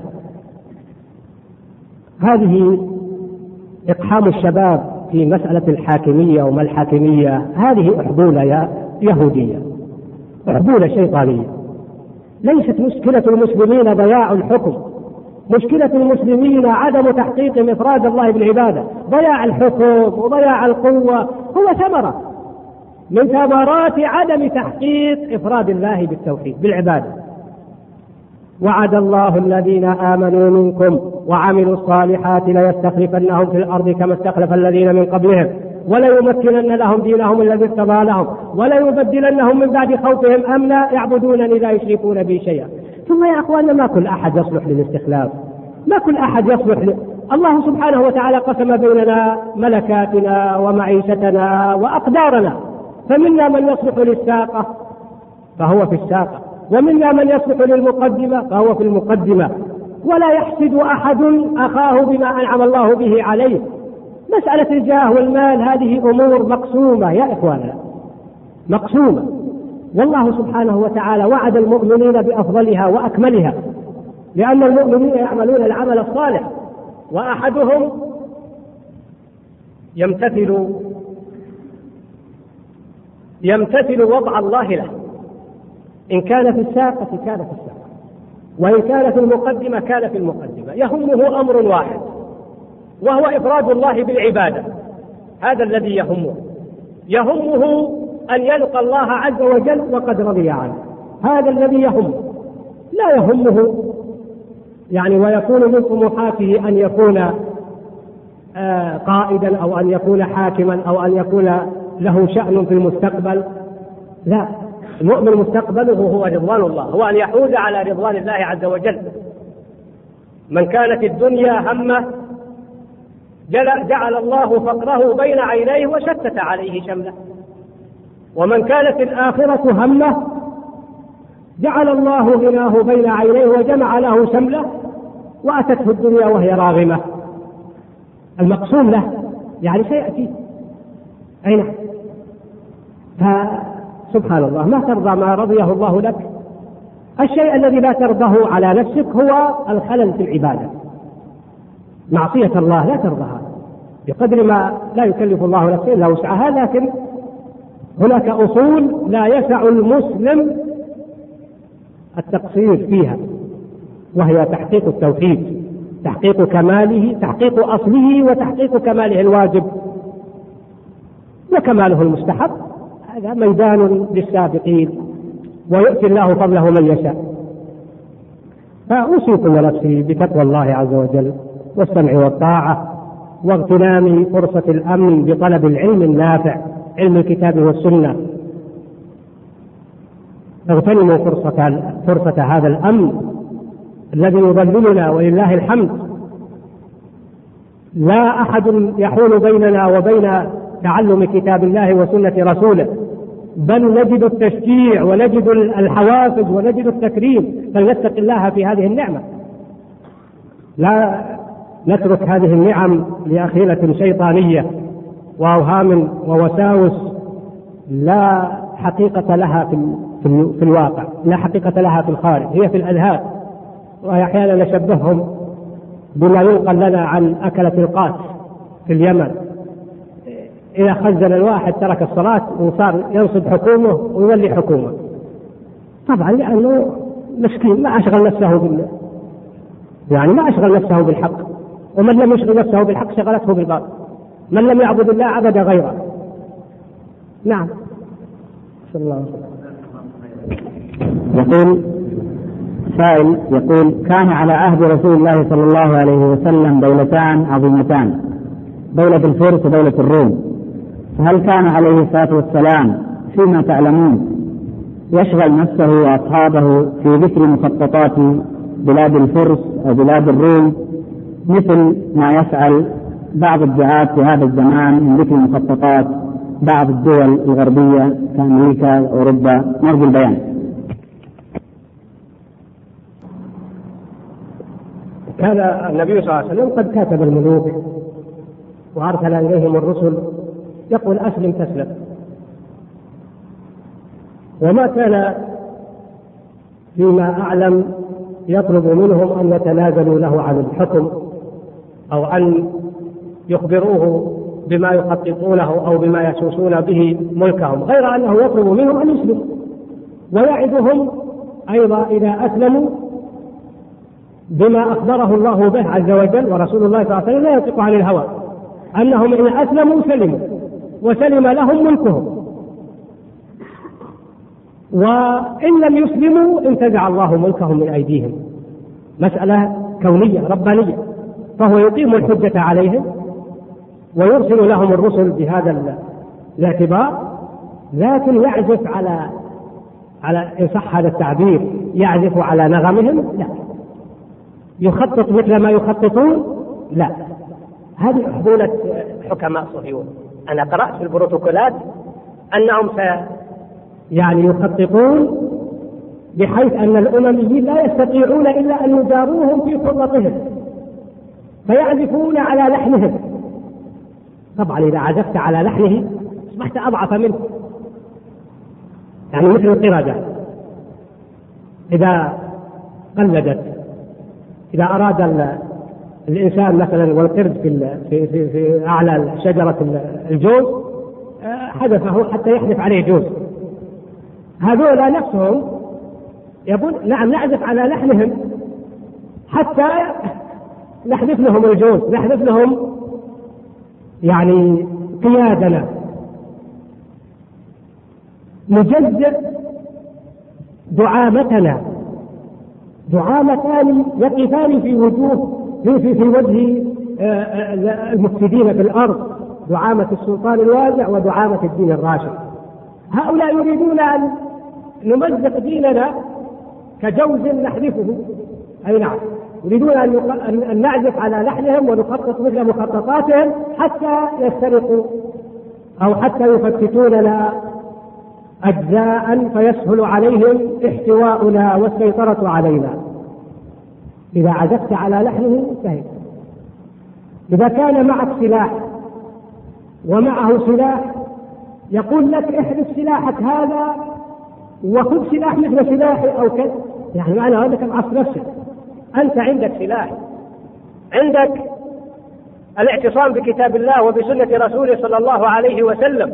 هذه إقحام الشباب في مسألة الحاكمية وما الحاكمية، هذه أحبولة يهودية، أحبولة شيطانية. ليست مشكلة المسلمين ضياع الحكم، مشكلة المسلمين عدم تحقيق مفراد الله بالعبادة. ضياع الحكم وضياع القوة هو ثمرة من ثمرات عدم تحقيق إفراد الله بالتوحيد بالعبادة. وعد الله الذين آمنوا منكم وعملوا الصالحات ليستخلفنهم في الأرض كما استخلف الذين من قبلهم وليمكنن لهم دينهم الذي ارتضى لهم وليبدلنهم من بعد خوفهم أمنا يعبدونني لا يشركون بي شيئا. ثم يا أخواننا ما كل أحد يصلح للاستخلاف، ما كل أحد يصلح ل... الله سبحانه وتعالى قسم بيننا ملكاتنا ومعيشتنا وأقدارنا، فمنا من يصلح للساقة فهو في الساقة، ومنا من يصلح للمقدمة فهو في المقدمة. ولا يحسد أحد أخاه بما أنعم الله به عليه. مسألة الجاه والمال هذه أمور مقسومة يا إخوانا، مقسومة. والله سبحانه وتعالى وعد المؤمنين بأفضلها وأكملها، لأن المؤمنين يعملون العمل الصالح، وأحدهم يمتثل يمتثل وضع الله له. إن كان في الساقة كان في الساقة، وإن كان في المقدمة كان في المقدمة. يهمه أمر واحد وهو إفراد الله بالعبادة. هذا الذي يهمه، يهمه أن يلقى الله عز وجل وقد رضي عنه. هذا الذي يهمه، لا يهمه يعني ويكون من طموحاته أن يكون آه قائدا أو أن يكون حاكما أو أن يكون له شأن في المستقبل. لا، المؤمن مستقبله هو رضوان الله، هو أن يحوز على رضوان الله عز وجل. من كانت الدنيا همه جعل الله فقره بين عينيه وشتت عليه شمله، ومن كانت الآخرة همه جعل الله غناه بين عينيه وجمع له شمله وأتته الدنيا وهي راغمة. المقسوم له يعني سيأتي أين؟ فسبحان الله، ما ترضى ما رضيه الله لك. الشيء الذي لا ترضاه على نفسك هو الخلل في العبادة. معصية الله لا ترضاها بقدر ما لا يكلف الله نفسا إلا وسعها، لكن هناك أصول لا يسع المسلم التقصير فيها، وهي تحقيق التوحيد، تحقيق كماله، تحقيق أصله وتحقيق كماله الواجب وكماله المستحب. هذا ميدان للسابقين ويؤتي الله فضله من يشاء. فأوصيكم ونفسي بتقوى الله عز وجل والسمع والطاعة، واغتنام فرصة الأمن بطلب العلم النافع، علم الكتاب والسنة. اغتنموا فرصة, فرصة هذا الأمن الذي يظللنا ولله الحمد. لا أحد يحول بيننا وبين تعلم كتاب الله وسنة رسوله، بل نجد التشجيع ونجد الحوافز ونجد التكريم، فلنتق الله في هذه النعمة. لا نترك هذه النعم لأخيلة شيطانية وأوهام ووساوس لا حقيقة لها في, في الواقع، لا حقيقة لها في الخارج، هي في الأذهان. وأحيانا نشبههم بما ينقل لنا عن أكلة القاس في اليمن، إذا خزن الواحد ترك الصلاة وصار ينصب حكومه ويولي حكومة، طبعا لأنه مسكين ما أشغل نفسه بالله، يعني ما أشغل نفسه بالحق، ومن لم يشغل نفسه بالحق شغلته بالباطل، من لم يعبد الله عبد غيره. نعم. صلى الله عليه وسلم. يقول سائل يقول: كان على عهد رسول الله صلى الله عليه وسلم دولتان عظيمتان، دولة الفرس ودولة الروم، فهل كان عليه الصلاة والسلام فيما تعلمون يشغل نفسه وأصحابه في ذكر مخططات بلاد الفرس أو بلاد الروم مثل ما يفعل بعض الدعاة في هذا الزمان من ذكر مخططات بعض الدول الغربية كأمريكا وأوروبا؟ نرجو البيان. كان النبي صلى الله عليه وسلم قد كاتب الملوك وأرسل إليهم الرسل يقول: أسلم تسلم. وما كان فيما أعلم يطلب منهم أن يتنازلوا له عن الحكم أو أن يخبروه بما يخططونه أو بما يسوسون به ملكهم، غير أنه يطلب منهم أن يسلموا، ويعدهم أيضا إذا أسلموا بما أخبره الله به عز وجل، ورسول الله صلى الله عليه وسلم لا ينطق عن الهوى، أنهم إن أسلموا سلموا وسلم لهم ملكهم، وإن لم يسلموا انتزع الله ملكهم من أيديهم. مسألة كونية ربانية، فهو يقيم الحجة عليهم ويرسل لهم الرسل بهذا الاعتبار، لكن يعزف على على إن صح هذا التعبير يعزف على نغمهم؟ لا. يخطط مثل ما يخططون؟ لا. هذه حضونة حكماء صهيون. أنا قرأت في البروتوكولات أنهم س يعني يخططون بحيث أن الأمميين لا يستطيعون إلا أن يجاروهم في خططهم فيعزفون على لحنهم. طبعا إذا عزفت على لحنه أصبحت أضعف منه، يعني مثل القردة إذا قلدت، إذا أراد الإنسان مثلا والقرد في, في, في, في أعلى شجرة الجوز حذفه حتى يحذف عليه جوز، هذول نفسهم يقول نعم نعزف على لحنهم حتى نحذف لهم الجوز، نحذف لهم يعني قيادنا، نجذب دعامتنا، دعامتان يقفان في وجوه في, في, في وجه المفسدين في الأرض، دعامة السلطان الوازع ودعامة الدين الراشد. هؤلاء يريدون أن نمزق ديننا كجوز نحذفه، أي نعم، يريدون أن نعزف على لحنهم ونخطط مثل مخططاتهم حتى يسترقوا أو حتى يفتتوننا أجزاء فيسهل عليهم احتواؤنا والسيطرة علينا. إذا عزفت على لحنه انتهت. إذا كان معك سلاح ومعه سلاح يقول لك احذف سلاحك هذا وخذ سلاح مثل سلاحي أو كذا، يعني معنى هذا كالعصر نفسه. أنت عندك سلاح، عندك الاعتصام بكتاب الله وبسنة رسوله صلى الله عليه وسلم،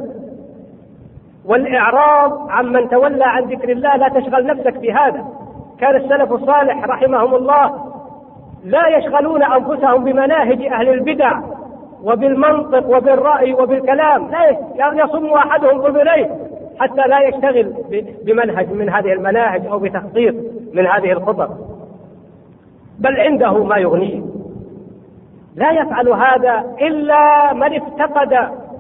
والإعراض عمن تولى عن ذكر الله، لا تشغل نفسك بهذا. كان السلف الصالح رحمهم الله لا يشغلون أنفسهم بمناهج أهل البدع وبالمنطق وبالرأي وبالكلام، لا يصم أحدهم أذنيه حتى لا يشتغل بمنهج من هذه المناهج أو بتخطيط من هذه الخطط، بل عنده ما يغنيه. لا يفعل هذا إلا من افتقد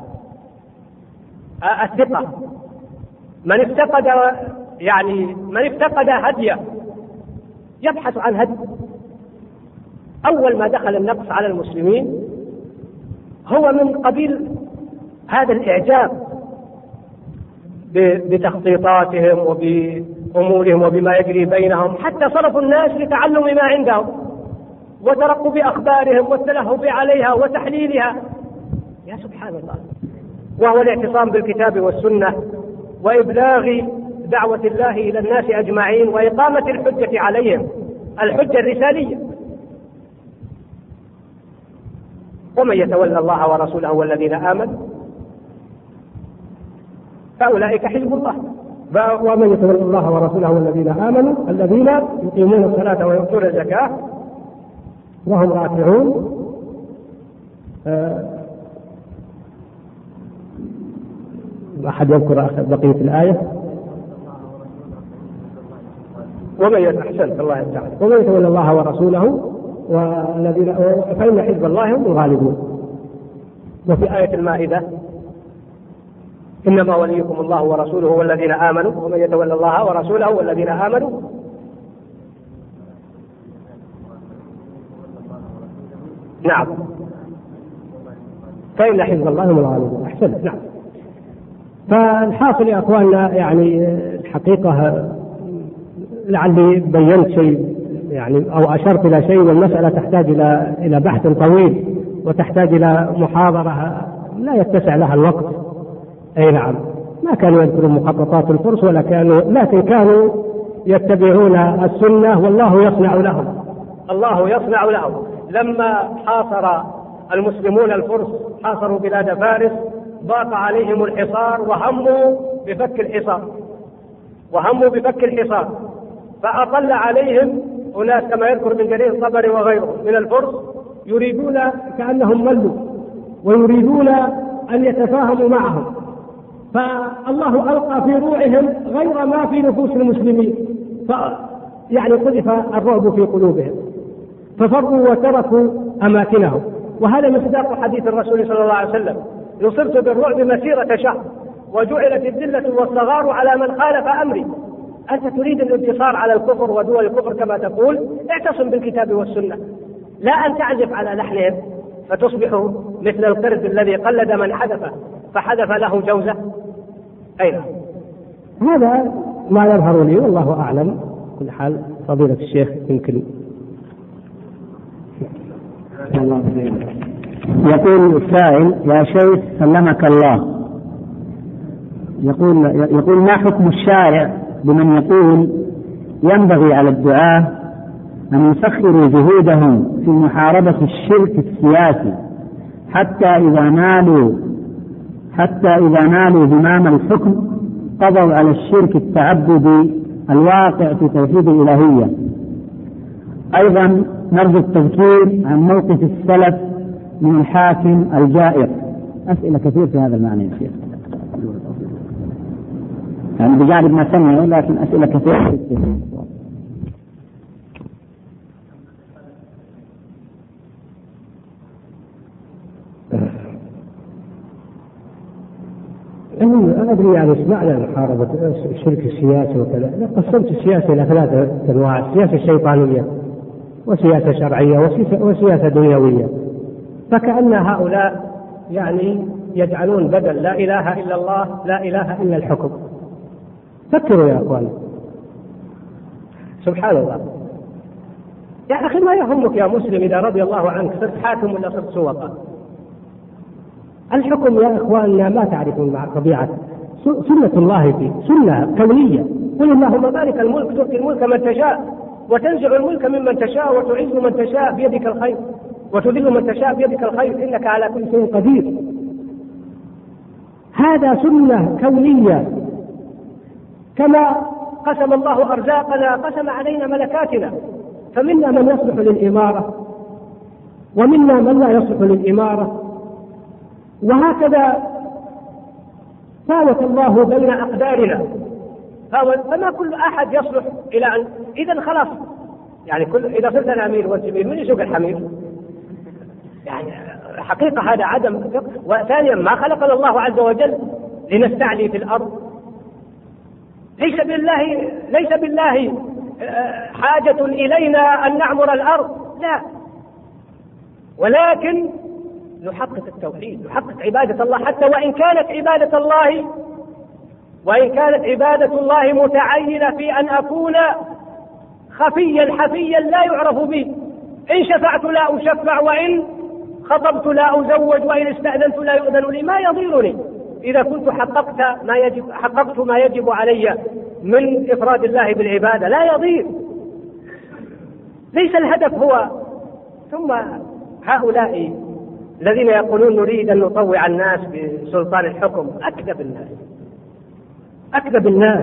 الثقة، من افتقد يعني من افتقد هديه، يبحث عن هدي. أول ما دخل النقص على المسلمين هو من قبيل هذا الإعجاب بتخطيطاتهم وبأمورهم وبما يجري بينهم، حتى صرفوا الناس لتعلم ما عندهم وترقب أخبارهم والتلهف عليها وتحليلها. يا سبحان الله. وهو الاعتصام بالكتاب والسنة وإبلاغ دعوة الله إلى الناس أجمعين وإقامة الحجة عليهم، الحجة الرسالية. ومن يتولى الله ورسوله والذين آمنوا فأولئك حزب الله. ومن يتولى الله ورسوله والذين آمنوا الذين يقيمون الصلاة ويؤتون الزكاة وهم راكعون. أحد يذكر بقية الآية؟ ومن يتحسن الله تعالى ومن يتولى الله ورسوله والذين فإن حزب الله هم الغالبون. وفي آية المائدة إنما وليكم الله ورسوله والذين آمنوا، ومن يتولى الله ورسوله والذين آمنوا نعم فإن حزب الله هم الغالبون. أحسنت. نعم. فالحاصل يا أخواننا يعني الحقيقة لعلي بينت شيء يعني أو أشرت إلى شيء، والمسألة تحتاج إلى إلى بحث طويل وتحتاج إلى محاضرة لا يتسع لها الوقت. أي نعم. ما كانوا يذكرون مخططات الفرس ولا كانوا، لكن كانوا يتبعون السنة والله يصنع لهم. الله يصنع لهم. لما حاصر المسلمون الفرس، حاصروا بلاد فارس، ضاق عليهم الحصار وهموا بفك الحصار وهموا بفك الحصار فأطل عليهم أناس كما يذكر ابن جرير الطبري وغيره من الفرس يريدون كأنهم ملوا ويريدون أن يتفاهموا معهم، فالله ألقى في روعهم غير ما في نفوس المسلمين، يعني قذف الرعب في قلوبهم ففروا وتركوا أماكنهم. وهذا مصداق حديث الرسول صلى الله عليه وسلم: نصرت بالرعب مسيرة شهر وجعلت الذلة والصغار على من خالف أمري. أنت تريد الانتصار على الكفر ودول الكفر كما تقول، اعتصم بالكتاب والسنة، لا أن تعزف على لحنهم فتصبح مثل القرد الذي قلد من حدث فحدث له جوزة. أين هذا ما يظهر لي والله أعلم. كل حال فضيلة الشيخ يمكن. يقول السائل: يا شيخ سلمك الله، يقول يقول ما حكم الشارع بمن يقول ينبغي على الدعاة أن يسخروا جهودهم في محاربة الشرك السياسي حتى إذا نالوا حتى إذا نالوا زمام الحكم قضوا على الشرك التعبدي الواقع في توحيد الإلهية. أيضا نرجو التذكير عن موقف السلف من الحاكم الجائر. أسئلة كثير في هذا المعنى يا شيخ، يعني بجانب ما سمعوا لكن أسئلة كثيرة. أنا أدري يعني إيش معنى محاربة الشرك السياسي وكذا. قسمت السياسة إلى ثلاثة أنواع: السياسة الشيطانية وسياسة شرعية وسياسة دنيوية. فكأن هؤلاء يعني يجعلون بدل لا إله إلا الله لا إله إلا الحكم. فكروا يا أخوان، سبحان الله. يا أخي ما يهمك يا مسلم إذا رضي الله عنك صرت حاكم ولا صرت سوقا؟ الحكم يا إخواننا ما تعرفون مع طبيعة سنة الله فيه، سنة كونية. قل اللهم مالك الملك تؤتي الملك من تشاء وتنزع الملك ممن تشاء وتعز من تشاء بيدك الخير وتذل من تشاء بيدك الخير إنك على كل شيء قدير. هذا سنة كونية. كما قسم الله أرزاقنا قسم علينا ملكاتنا، فمنا من يصلح للإمارة ومنا من لا يصلح للإمارة، وهكذا فاوت الله بين أقدارنا. فما كل أحد يصلح إلى أن إذا خلاص يعني كل إذا صرت أنا أمير وأنت أمير من يسوق الحمير؟ يعني حقيقة هذا عدم فقه. وثانيا ما خلقنا الله عز وجل لنستعلي في الأرض. ليس بالله ليس بالله حاجة إلينا أن نعمر الأرض، لا، ولكن نحقق التوحيد، نحقق عبادة الله، حتى وإن كانت عبادة الله وإن كانت عبادة الله متعينة في أن أكون خفيا حفيا لا يعرف بي. إن شفعت لا أشفع، وإن خطبت لا أزوج، وإن استأذنت لا يؤذن لي، ما يضيرني إذا كنت حققت ما يجب حققت ما يجب علي من إفراد الله بالعبادة، لا يضير. ليس الهدف هو. ثم هؤلاء الذين يقولون نريد أن نطوع الناس بسلطان الحكم أكذب الناس أكذب الناس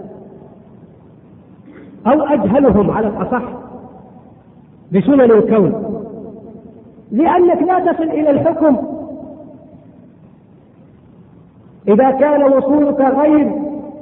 أو أجهلهم على الأصح بسنن الكون، لأنك لا تصل إلى الحكم إذا كان وصولك غير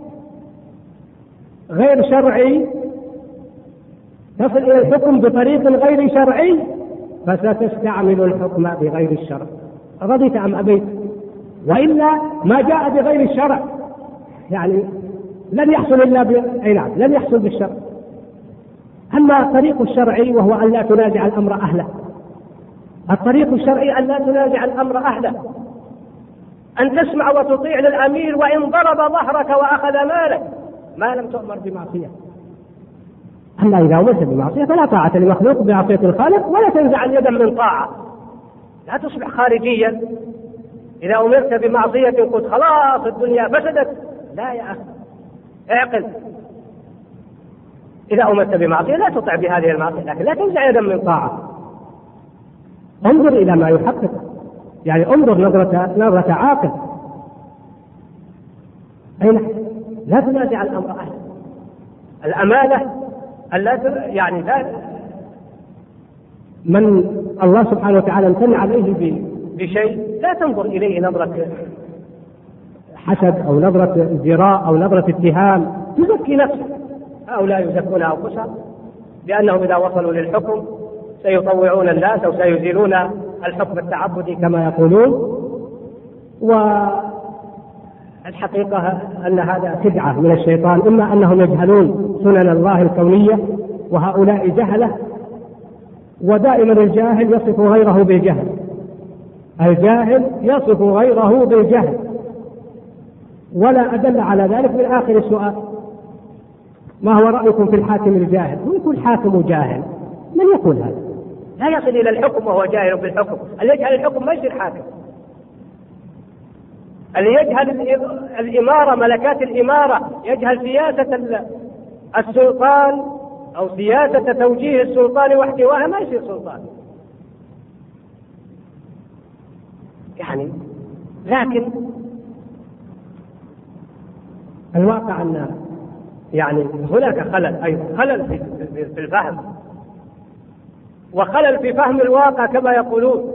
غير شرعي. تصل إلى الحكم بطريق غير شرعي فستستعمل الحكم بغير الشرع، رضيت أم أبيت، وإلا ما جاء بغير الشرع يعني لن يحصل إلا ب... أي نعم لن يحصل بالشرع. أما الطريق الشرعي وهو أن لا تنازع الأمر أهله، الطريق الشرعي أن لا تنازع الأمر أهله، أن تسمع وتطيع للأمير وإن ضرب ظهرك وأخذ مالك ما لم تؤمر بمعصية. أما إذا أمرت بمعصية فلا طاعة لمخلوق بمعصية الخالق، ولا تنزع اليد من طاعة، لا تصبح خارجيا. إذا أمرت بمعصية قلت خلاص الدنيا فسدت، لا يا أخي اعقل. إذا أمرت بمعصية لا تطع بهذه المعصية، لكن لا تنزع يدا من طاعة. انظر إلى ما يحقق، يعني انظر نظرة نظرة عاقل. أين لا تنازع الأمر أهله، الأمانة ألا يعني لا من الله سبحانه وتعالى امتن عليه بشيء لا تنظر إليه نظرة حسد أو نظرة ازدراء أو نظرة اتهام، تزكي نفسك. هؤلاء يزكون أنفسهم لأنهم إذا وصلوا للحكم سيطوعون الناس أو سيزيلون الحكم التعبدي كما يقولون. والحقيقة أن هذا خدعة من الشيطان، إما أنهم يجهلون سنن الله الكونية وهؤلاء جهلة، ودائما الجاهل يصف غيره بالجهل، الجاهل يصف غيره بالجهل. ولا أدل على ذلك من آخر السؤال: ما هو رأيكم في الحاكم الجاهل؟ هو يكون حاكم جاهل، من يقول هذا؟ لا يصل إلى الحكم وهو جاهل بالحكم. اللي يجهل الحكم ما يصير حاكم، اللي يجهل الإمارة، ملكات الإمارة، يجهل سياسة السلطان أو سياسة توجيه السلطان واحتوائه، ما يصير سلطان يعني. لكن الواقع أن يعني هناك خلل، أيضا خلل في الفهم، وخلل في فهم الواقع كما يقولون.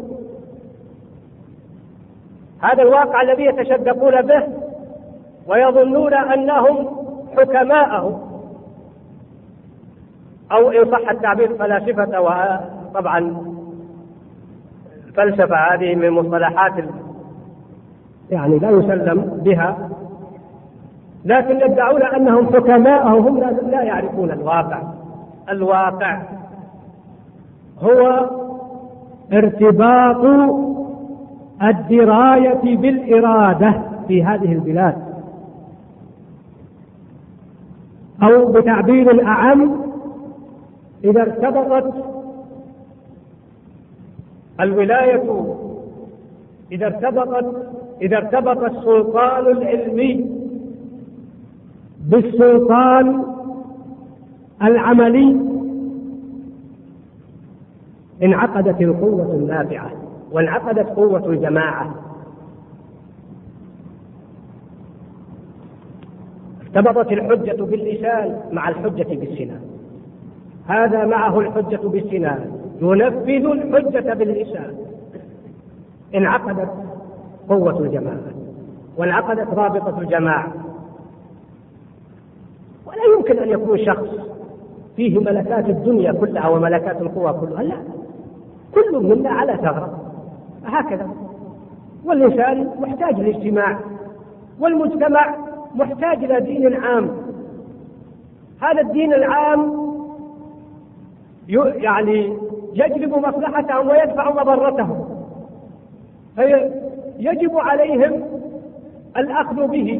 هذا الواقع الذي يتشدقون به ويظنون أنهم حكماءه، أو إن صح التعبير فلاسفة. وطبعا الفلسفة هذه من مصطلحات يعني لا يسلم بها، لكن يدعون أنهم حكماءه، هم لا يعرفون الواقع. الواقع هو ارتباط الدراية بالإرادة في هذه البلاد، أو بتعبير أعم إذا ارتبطت الولاية إذا ارتبطت إذا ارتبط السلطان العلمي بالسلطان العملي انعقدت القوة النافعة وانعقدت قوة الجماعة. ارتبطت الحجة باللسان مع الحجة بالسنان، هذا معه الحجة بالسنان ينفذ الحجة باللسان، انعقدت قوة الجماعة وانعقدت رابطة الجماعة. ولا يمكن أن يكون شخص فيه ملكات الدنيا كلها وملكات القوى كلها، لا، كل منا على ثغرة، هكذا. والإنسان محتاج للاجتماع، والمجتمع محتاج إلى دين عام. هذا الدين العام يعني يجلب مصلحتهم ويدفع مضرتهم، فيجب عليهم الأخذ به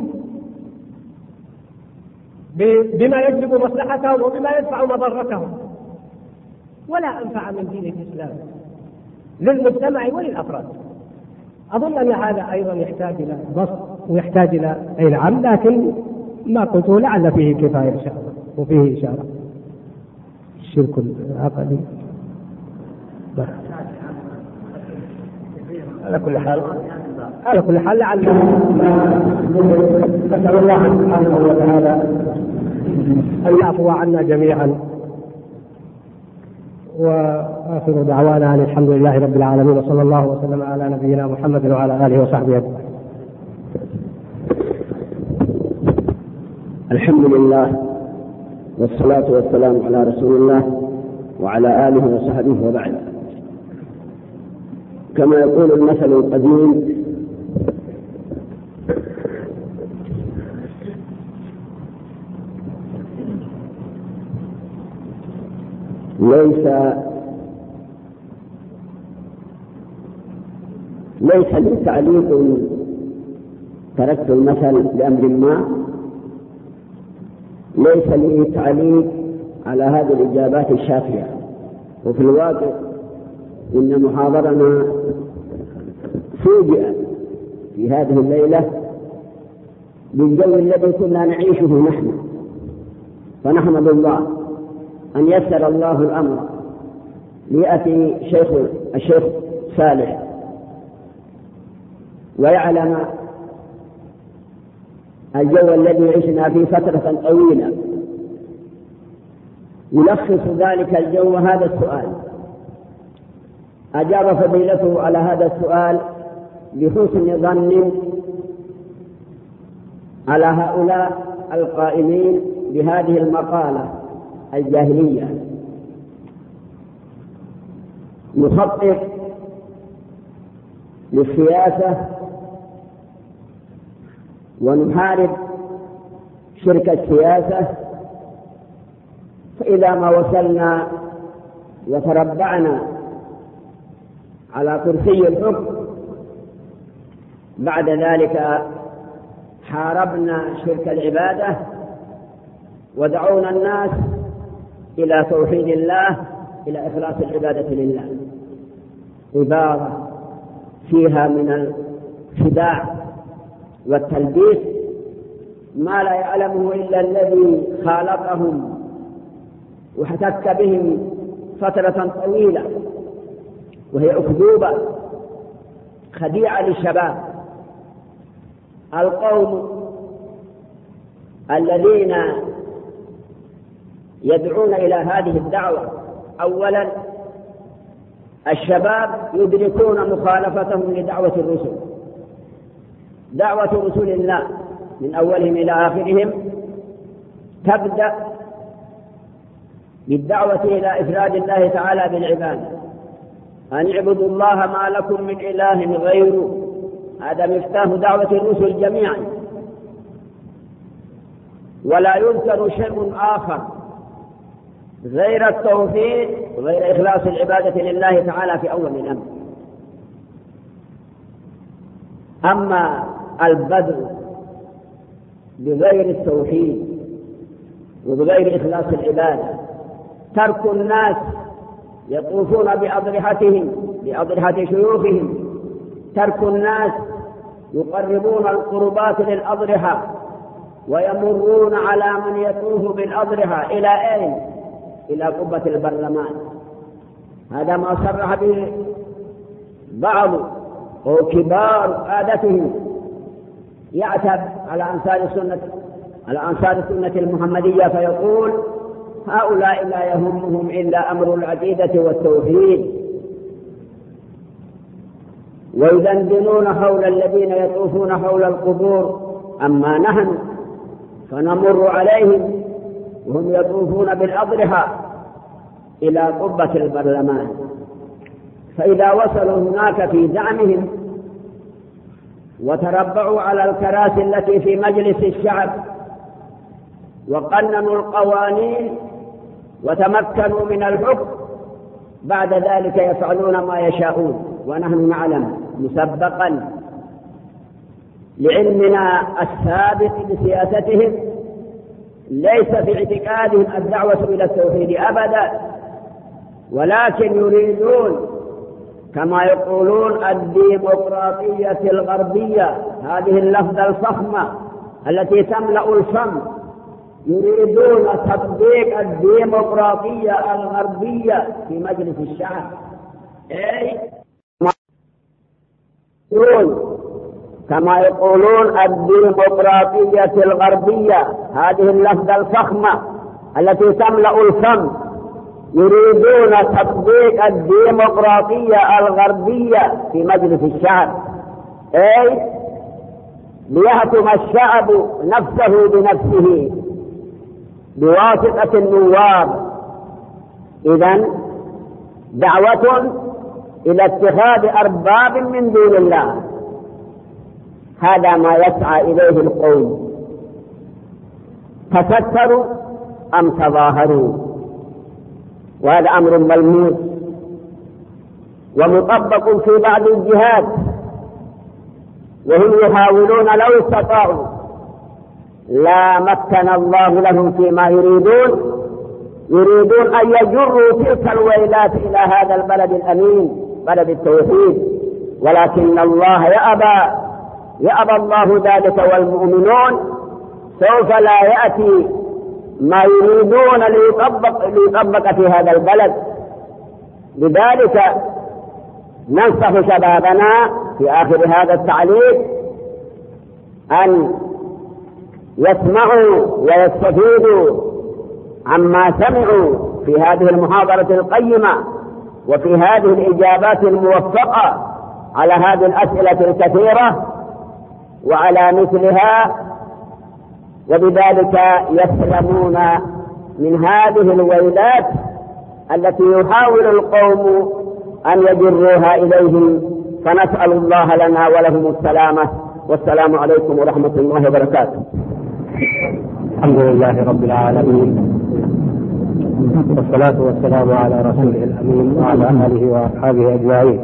بما يجلب مصلحتهم وبما يدفع مضرتهم، ولا أنفع من دين الإسلام للمجتمع وللأفراد. أظن أن هذا أيضا يحتاج إلى بسط ويحتاج إلى أي نعم، لكن ما قلته لعل فيه كفاية إن شاء الله وفيه إشارة. الشرك العقدي على كل حال على كل حال لعل نسأل الله سبحانه وتعالى أن يعفو عنا جميعا، وآخر دعوانا أن الحمد لله رب العالمين، وصلى الله وسلم على نبينا محمد وعلى آله وصحبه أجمعين. الحمد لله والصلاة والسلام على رسول الله وعلى آله وصحبه وبعد. كما يقول المثل القديم: ليس ليس لي تعليق تركت المثل لأمر ما، ليس لي تعليق على هذه الإجابات الشافية. وفي الواقع إن محاضرنا فوجئ في هذه الليلة بالجو الذي كنا نعيشه نحن، فنحمد الله أن يسر الله الأمر ليأتي شيخ الشيخ صالح ويعلم الجو الذي عشنا فيه فترة طويلة، يلخص ذلك الجو هذا السؤال. أجاب فضيلته على هذا السؤال بحسن ظن على هؤلاء القائمين بهذه المقالة الجاهلية. نخطط للسياسة ونحارب شرك السياسة، فإذا ما وصلنا وتربعنا على كرسي الحكم بعد ذلك حاربنا شرك العبادة ودعونا الناس إلى توحيد الله، إلى إخلاص العبادة لله. عبارة فيها من الخداع والتلبيس ما لا يعلمه إلا الذي خالطهم واحتك بهم فترة طويلة، وهي أكذوبة خديعة للشباب. القوم الذين يدعون إلى هذه الدعوة أولا الشباب يدركون مخالفتهم لدعوة الرسل. دعوة رسول الله من أولهم إلى آخرهم تبدأ بالدعوة إلى إفراد الله تعالى بالعبادة، أن اعبدوا الله ما لكم من إله غيره. هذا مفتاح دعوة الرسل جميعا، ولا يذكر شيء آخر غير التوحيد وغير إخلاص العبادة لله تعالى في أول الأمر. أما البدء بغير التوحيد وبغير إخلاص العبادة، ترك الناس يطوفون بأضرحتهم بأضرحة شيوخهم، ترك الناس يقربون القربات للأضرحة ويمرون على من يطوف بالأضرحة إلى أين؟ إلى قبة البرلمان. هذا ما صرح به بعض أو كبار عادتهم، يعتب على أنصار السنة على أنصار السنة المحمدية فيقول: هؤلاء لا يهمهم إلا أمر العقيدة والتوحيد، ويدندنون حول الذين يطوفون حول القبور، أما نحن فنمر عليهم وهم يطوفون بالأضرحة إلى قبة البرلمان. فإذا وصلوا هناك في زعمهم وتربعوا على الكراسي التي في مجلس الشعب وقننوا القوانين وتمكنوا من الحكم، بعد ذلك يفعلون ما يشاءون، ونحن نعلم مسبقا لعلمنا السابق بسياستهم ليس في اعتقادهم الدعوة إلى التوحيد أبدا، ولكن يريدون كما يقولون الديمقراطية الغربية، هذه اللفظة الفخمة التي تملأ الفم، يريدون تطبيق الديمقراطية الغربية في مجلس الشعب، أي كما يقولون الديمقراطية الغربية، هذه اللفظة الفخمة التي تملأ الفم، يريدون تطبيق الديمقراطية الغربية في مجلس الشعب، أي ليهتم الشعب نفسه بنفسه بواسطة النواب. إذن دعوة إلى اتخاذ أرباب من دون الله، هذا ما يسعى إليه القوم. تستروا أم تظاهروا، وهذا أمر ملموس ومطبق في بعض الجهات، وهم يحاولون لو استطاعوا لا مكن الله لهم فيما يريدون، يريدون أن يجروا تلك الويلات إلى هذا البلد الأمين بلد التوحيد، ولكن الله يأبى يأبى الله ذلك، والمؤمنون سوف لا يأتي ما يريدون ليطبق, ليطبق في هذا البلد. لذلك ننصح شبابنا في آخر هذا التعليق أن يسمعوا ويستفيدوا عما سمعوا في هذه المحاضرة القيمة وفي هذه الإجابات الموفقة على هذه الأسئلة الكثيرة وعلى مثلها، وبذلك يسلمون من هذه الويلات التي يحاول القوم أن يجروها إليهم، فنسأل الله لنا ولهم السلامة، والسلام عليكم ورحمة الله وبركاته. الحمد لله رب العالمين، والصلاة والسلام على رسوله الأمين وعلى آله وأصحابه أجمعين.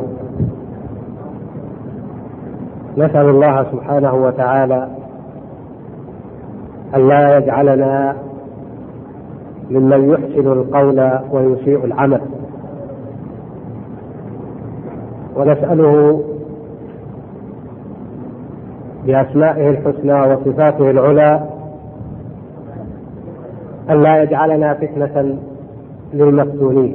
نسأل الله سبحانه وتعالى أن لا يجعلنا ممن يحسن القول ويسيء العمل، ونسأله بأسمائه الحسنى وصفاته العلى أن لا يجعلنا فتنة للمفتونين.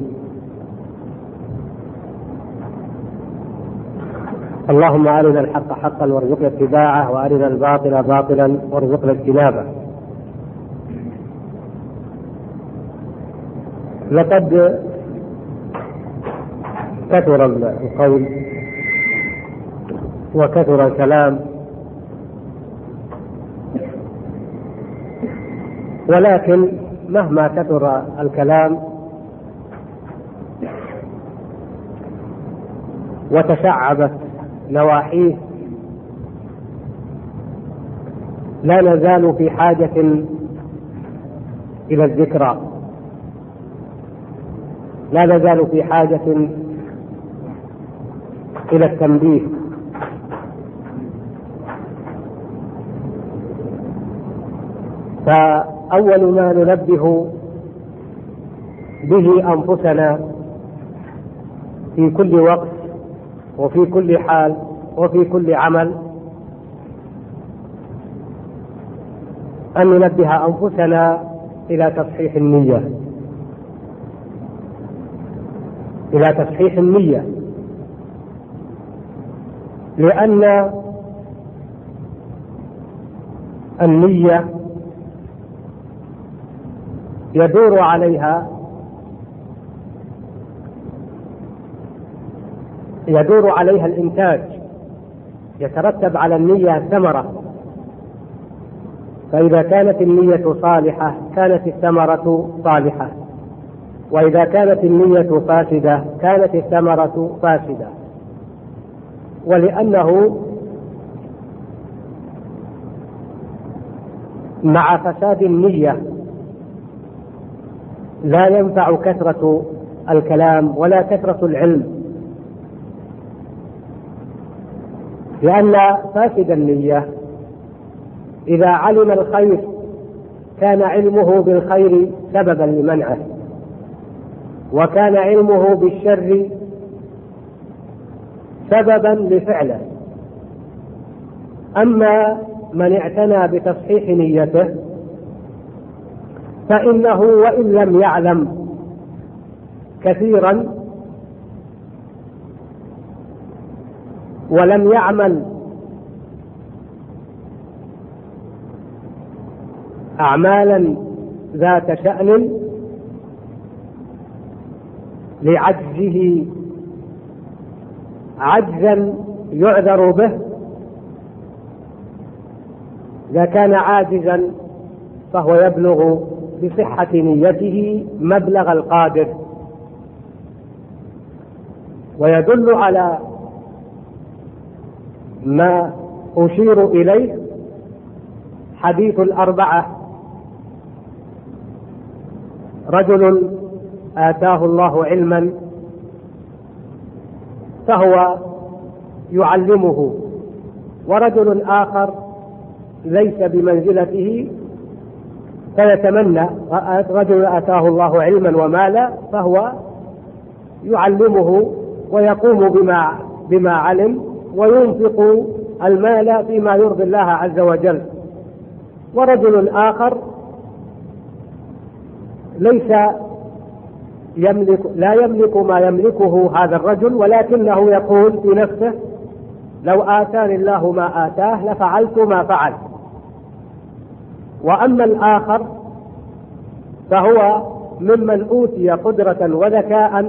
اللهم أرنا الحق حقا وارزقنا اتباعه، وأرنا الباطل باطلا وارزقنا اجتنابه. لقد كثر القول وكثر الكلام، ولكن مهما كثر الكلام وتشعبت نواحيه لا نزال في حاجة إلى الذكرى، لا نزال في حاجة إلى التنبيه. فأول ما ننبه به أنفسنا في كل وقت وفي كل حال وفي كل عمل أن ننبه أنفسنا إلى تصحيح النية، إلى تصحيح النية، لأن النية يدور عليها يدور عليها الإنتاج، يترتب على النية الثمرة، فإذا كانت النية صالحة كانت الثمرة صالحة، وإذا كانت النية فاسدة كانت الثمرة فاسدة، ولأنه مع فساد النية لا ينفع كثرة الكلام ولا كثرة العلم، لأن فاسد النية إذا علم الخير كان علمه بالخير سببا لمنعه، وكان علمه بالشر سببا لفعله. أما من اعتنى بتصحيح نيته فإنه وإن لم يعلم كثيرا ولم يعمل أعمالا ذات شأن لعجزه عجزا يعذر به، إذا كان عاجزا فهو يبلغ بصحة نيته مبلغ القادر. ويدل على ما أشير إليه حديث الأربعة: رجل آتاه الله علما فهو يعلمه، ورجل آخر ليس بمنزلته فيتمنى. رجل آتاه الله علما ومالا فهو يعلمه ويقوم بما بما علم وينفق المال فيما يرضي الله عز وجل، ورجل آخر ليس يملك لا يملك ما يملكه هذا الرجل، ولكنه يقول في نفسه: لو آتاني الله ما آتاه لفعلت ما فعل. وأما الآخر فهو ممن أوتي قدرة وذكاء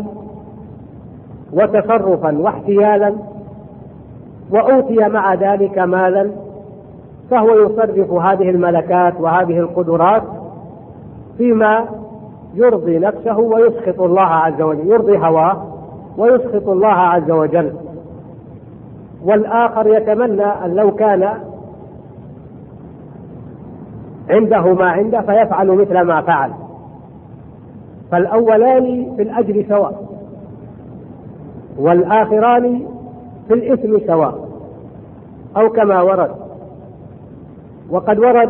وتصرفا واحتيالا، وأوتي مع ذلك مالا، فهو يصرف هذه الملكات وهذه القدرات فيما يرضي نفسه ويسخط الله عز وجل، يرضي هواه ويسخط الله عز وجل. والآخر يتمنى أن لو كان عنده ما عنده فيفعل مثل ما فعل. فالأولان في الأجر سواء، والآخران في الإثم سواء، أو كما ورد. وقد ورد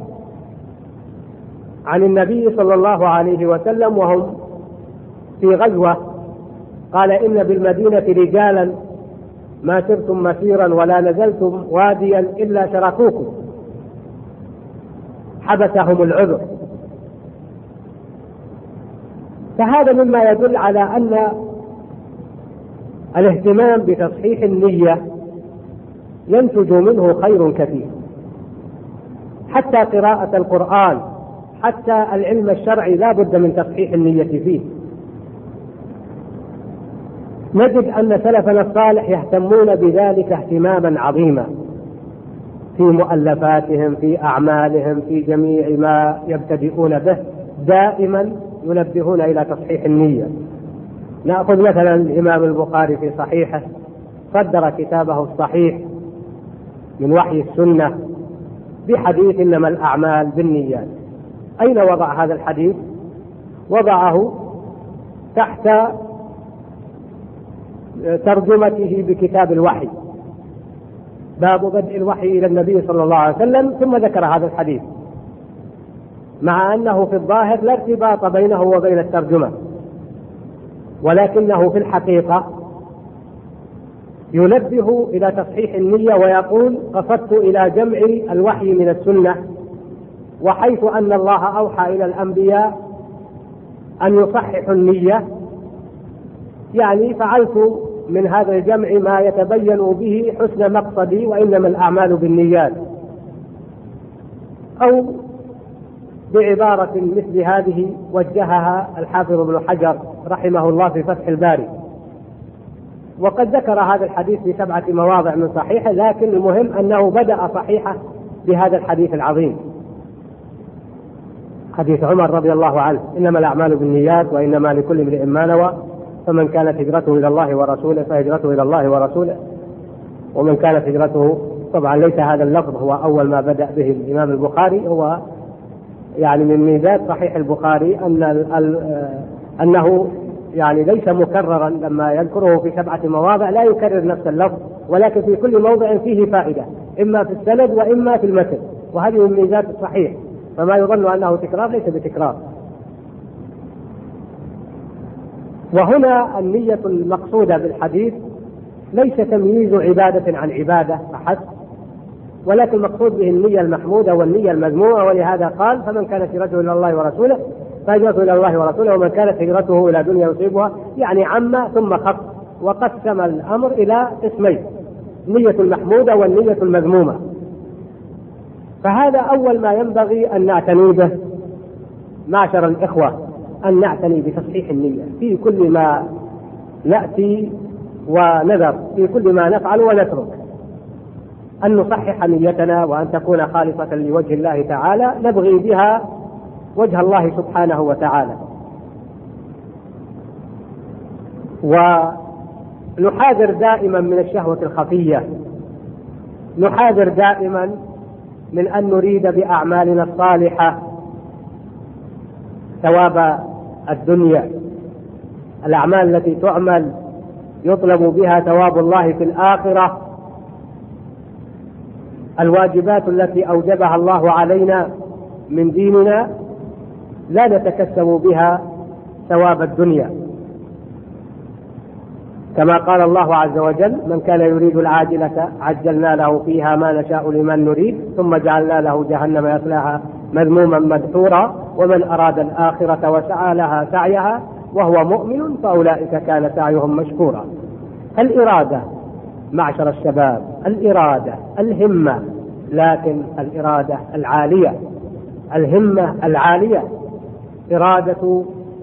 عن النبي صلى الله عليه وسلم وهم في غزوة قال: إن بالمدينة رجالا ما سرتم مسيرا ولا نزلتم واديا إلا شركوكم، حبسهم العذر. فهذا مما يدل على أن الاهتمام بتصحيح النية ينتج منه خير كثير، حتى قراءة القرآن، حتى العلم الشرعي لا بد من تصحيح النية فيه. نجد أن سلفنا الصالح يهتمون بذلك اهتماما عظيما في مؤلفاتهم، في أعمالهم، في جميع ما يبتدئون به، دائما ينبهون إلى تصحيح النية. نأخذ مثلا الإمام البخاري في صحيحه صدر كتابه الصحيح من وحي السنة بحديث: إنما الأعمال بالنيات. أين وضع هذا الحديث؟ وضعه تحت ترجمته بكتاب الوحي، باب بدء الوحي إلى النبي صلى الله عليه وسلم، ثم ذكر هذا الحديث، مع أنه في الظاهر لا ارتباط بينه وبين الترجمة، ولكنه في الحقيقة ينبه إلى تصحيح النية ويقول: قصدت إلى جمع الوحي من السنة، وحيث أن الله أوحى إلى الأنبياء أن يصححوا النية، يعني فعلت من هذا الجمع ما يتبين به حسن مقصدي، وإنما الأعمال بالنيات. أو بعبارة مثل هذه وجهها الحافظ ابن حجر رحمه الله في فتح الباري، وقد ذكر هذا الحديث في سبعة مواضع من صحيحه، لكن المهم أنه بدأ صحيحه بهذا الحديث العظيم. حديث عمر رضي الله عنه: إنما الأعمال بالنيات وإنما لكل امرئ ما نوى، فمن كانت هجرته إلى الله ورسوله فهجرته إلى الله ورسوله، ومن كانت هجرته، طبعا ليس هذا اللفظ هو أول ما بدأ به الإمام البخاري، هو يعني من ميزات صحيح البخاري أن أنه يعني ليس مكررا، لما يذكره في سبعة مواضع لا يكرر نفس اللفظ، ولكن في كل موضع فيه فائدة، إما في السند وإما في المتن، وهذه من ميزات الصحيح، فما يظن أنه تكرار ليس بتكرار. وهنا النية المقصودة بالحديث ليس تمييز عبادة عن عبادة فحسب، ولكن المقصود به النية المحمودة والنية المذمومة، ولهذا قال: فمن كانت هجرته إلى الله ورسوله فهجرته إلى الله ورسوله، ومن كانت هجرته إلى دنيا يصيبها، يعني عم ثم خص، وقسم الأمر إلى قسمين: النية المحمودة والنية المذمومة. فهذا أول ما ينبغي أن نعتني به معشر الإخوة، أن نعتني بتصحيح النية في كل ما نأتي ونذر، في كل ما نفعل ونترك، أن نصحح نيتنا وأن تكون خالصة لوجه الله تعالى، نبغي بها وجه الله سبحانه وتعالى. ونحاذر دائما من الشهوة الخفية، نحاذر دائما من أن نريد بأعمالنا الصالحة ثواب الدنيا، الأعمال التي تعمل يطلب بها ثواب الله في الآخرة، الواجبات التي أوجبها الله علينا من ديننا لا نتكسب بها ثواب الدنيا، كما قال الله عز وجل: من كان يريد العاجلة عجلنا له فيها ما نشاء لمن نريد ثم جعلنا له جهنم يصلاها مذموما مدحورا ومن أراد الآخرة وسعى لها سعيها وهو مؤمن فأولئك كان سعيهم مشكورا. الإرادة معشر الشباب، الإرادة، الهمة، لكن الإرادة العالية، الهمة العالية، إرادة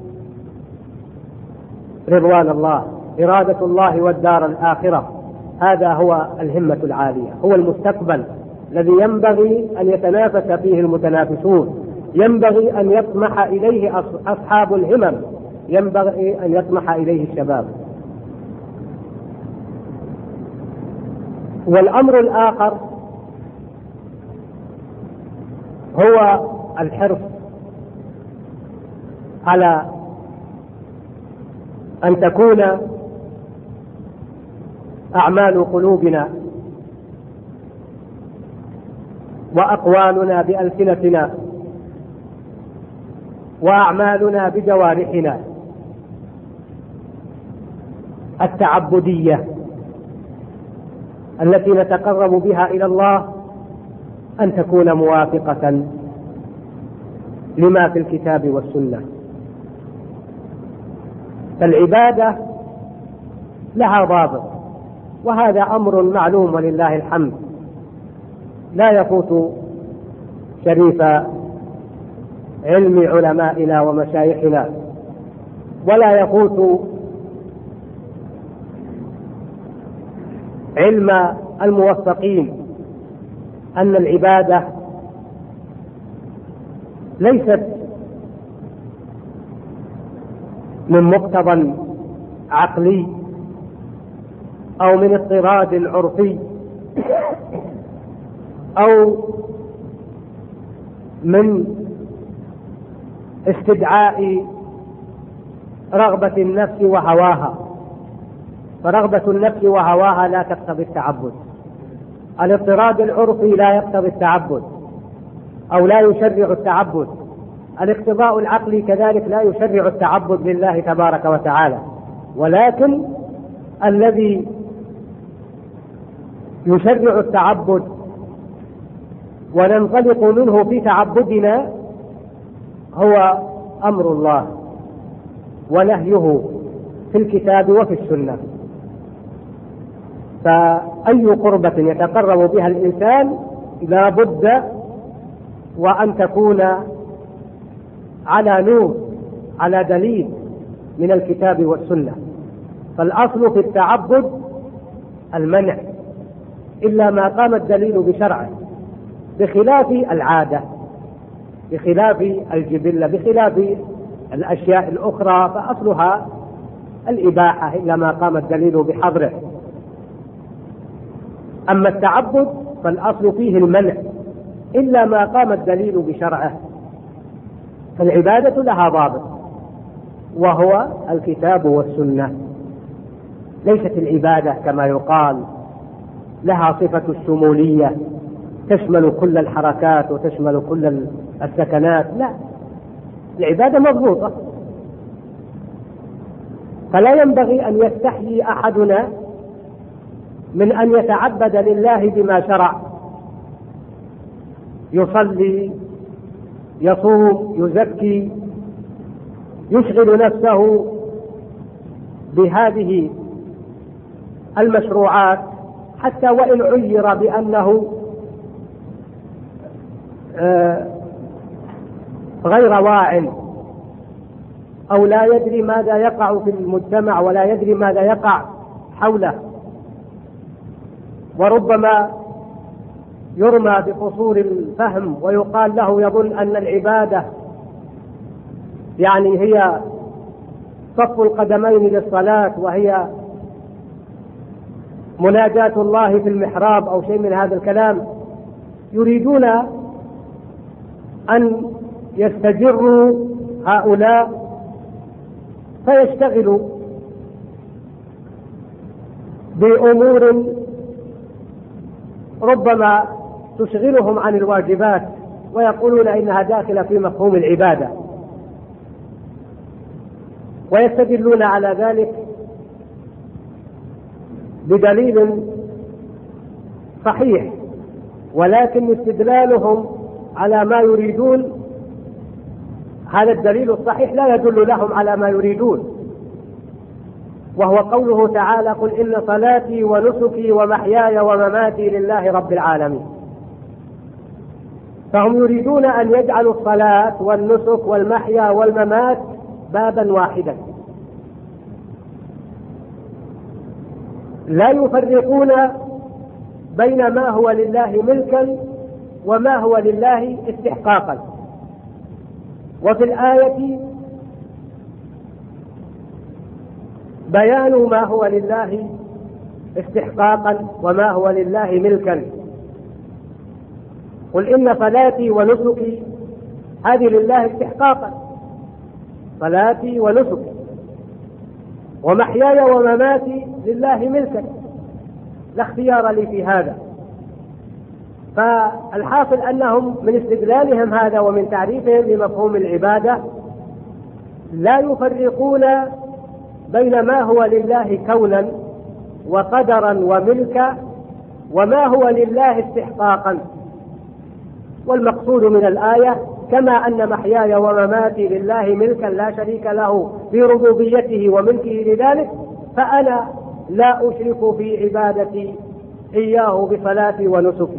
رضوان الله، إرادة الله والدار الآخرة، هذا هو الهمة العالية، هو المستقبل الذي ينبغي أن يتنافس فيه المتنافسون، ينبغي أن يطمح إليه أصحاب الهمم، ينبغي أن يطمح إليه الشباب. والأمر الآخر هو الحرص على أن تكون أعمال قلوبنا وأقوالنا بألسنتنا وأعمالنا بجوارحنا التعبدية التي نتقرب بها إلى الله أن تكون موافقة لما في الكتاب والسنة. فالعبادة لها ضابط، وهذا أمر معلوم ولله الحمد، لا يفوت شريف علم علمائنا ومشايخنا، ولا يفوت علم الموفقين، أن العبادة ليست من مقتضى عقلي أو من اضطراد عرفي أو من استدعاء رغبة النفس وهواها، فرغبة النفس وهواها لا تقتضي التعبد، الاضطراد العرفي لا يقتضي التعبد أو لا يشرع التعبد، الاقتضاء العقلي كذلك لا يشرع التعبد لله تبارك وتعالى، ولكن الذي يشرع التعبد وننطلق منه في تعبدنا هو أمر الله ونهيه في الكتاب وفي السنة. فأي قربة يتقرب بها الإنسان لا بد وأن تكون على نور، على دليل من الكتاب والسنة. فالأصل في التعبد المنع إلا ما قام الدليل بشرعه، بخلاف العادة، بخلاف الجبلة، بخلاف الأشياء الأخرى فأصلها الإباحة إلا ما قام الدليل بحظره. أما التعبد فالأصل فيه المنع إلا ما قام الدليل بشرعه. فالعبادة لها ضابط وهو الكتاب والسنة. ليست العبادة كما يقال لها صفة الشمولية تشمل كل الحركات وتشمل كل السكنات، لا، العبادة مضبوطة. فلا ينبغي أن يستحيي أحدنا من أن يتعبد لله بما شرع، يصلي، يصوم، يزكي، يشغل نفسه بهذه المشروعات حتى وإن عير بأنه غير واع أو لا يدري ماذا يقع في المجتمع ولا يدري ماذا يقع حوله، وربما يرمى بقصور الفهم ويقال له يظن أن العبادة يعني هي صف القدمين للصلاة وهي مناجاة الله في المحراب أو شيء من هذا الكلام. يريدون أن يستجروا هؤلاء فيشتغلوا بأمور ربما تشغلهم عن الواجبات ويقولون إنها داخلة في مفهوم العبادة، ويستدلون على ذلك بدليل صحيح، ولكن استدلالهم على ما يريدون هذا الدليل الصحيح لا يدل لهم على ما يريدون، وهو قوله تعالى: قل إن صلاتي ونسكي ومحياي ومماتي لله رب العالمين. فهم يريدون أن يجعلوا الصلاة والنسك والمحيا والممات بابا واحدا، لا يفرقون بين ما هو لله ملكا وما هو لله استحقاقا. وفي الآية بيان ما هو لله استحقاقا وما هو لله ملكا. قل إن صلاتي ونسكي هذه لله استحقاقا، صلاتي ونسكي، ومحياي ومماتي لله ملكا، لا اختيار لي في هذا. فالحاصل أنهم من استدلالهم هذا ومن تعريفهم لمفهوم العبادة لا يفرقون بين ما هو لله كونا وقدرا وملكا وما هو لله استحقاقا. والمقصود من الآية: كما أن محياي ومماتي لله ملكا لا شريك له في ربوبيته وملكه لذلك، فأنا لا أشرك في عبادتي إياه بصلاتي ونسكي.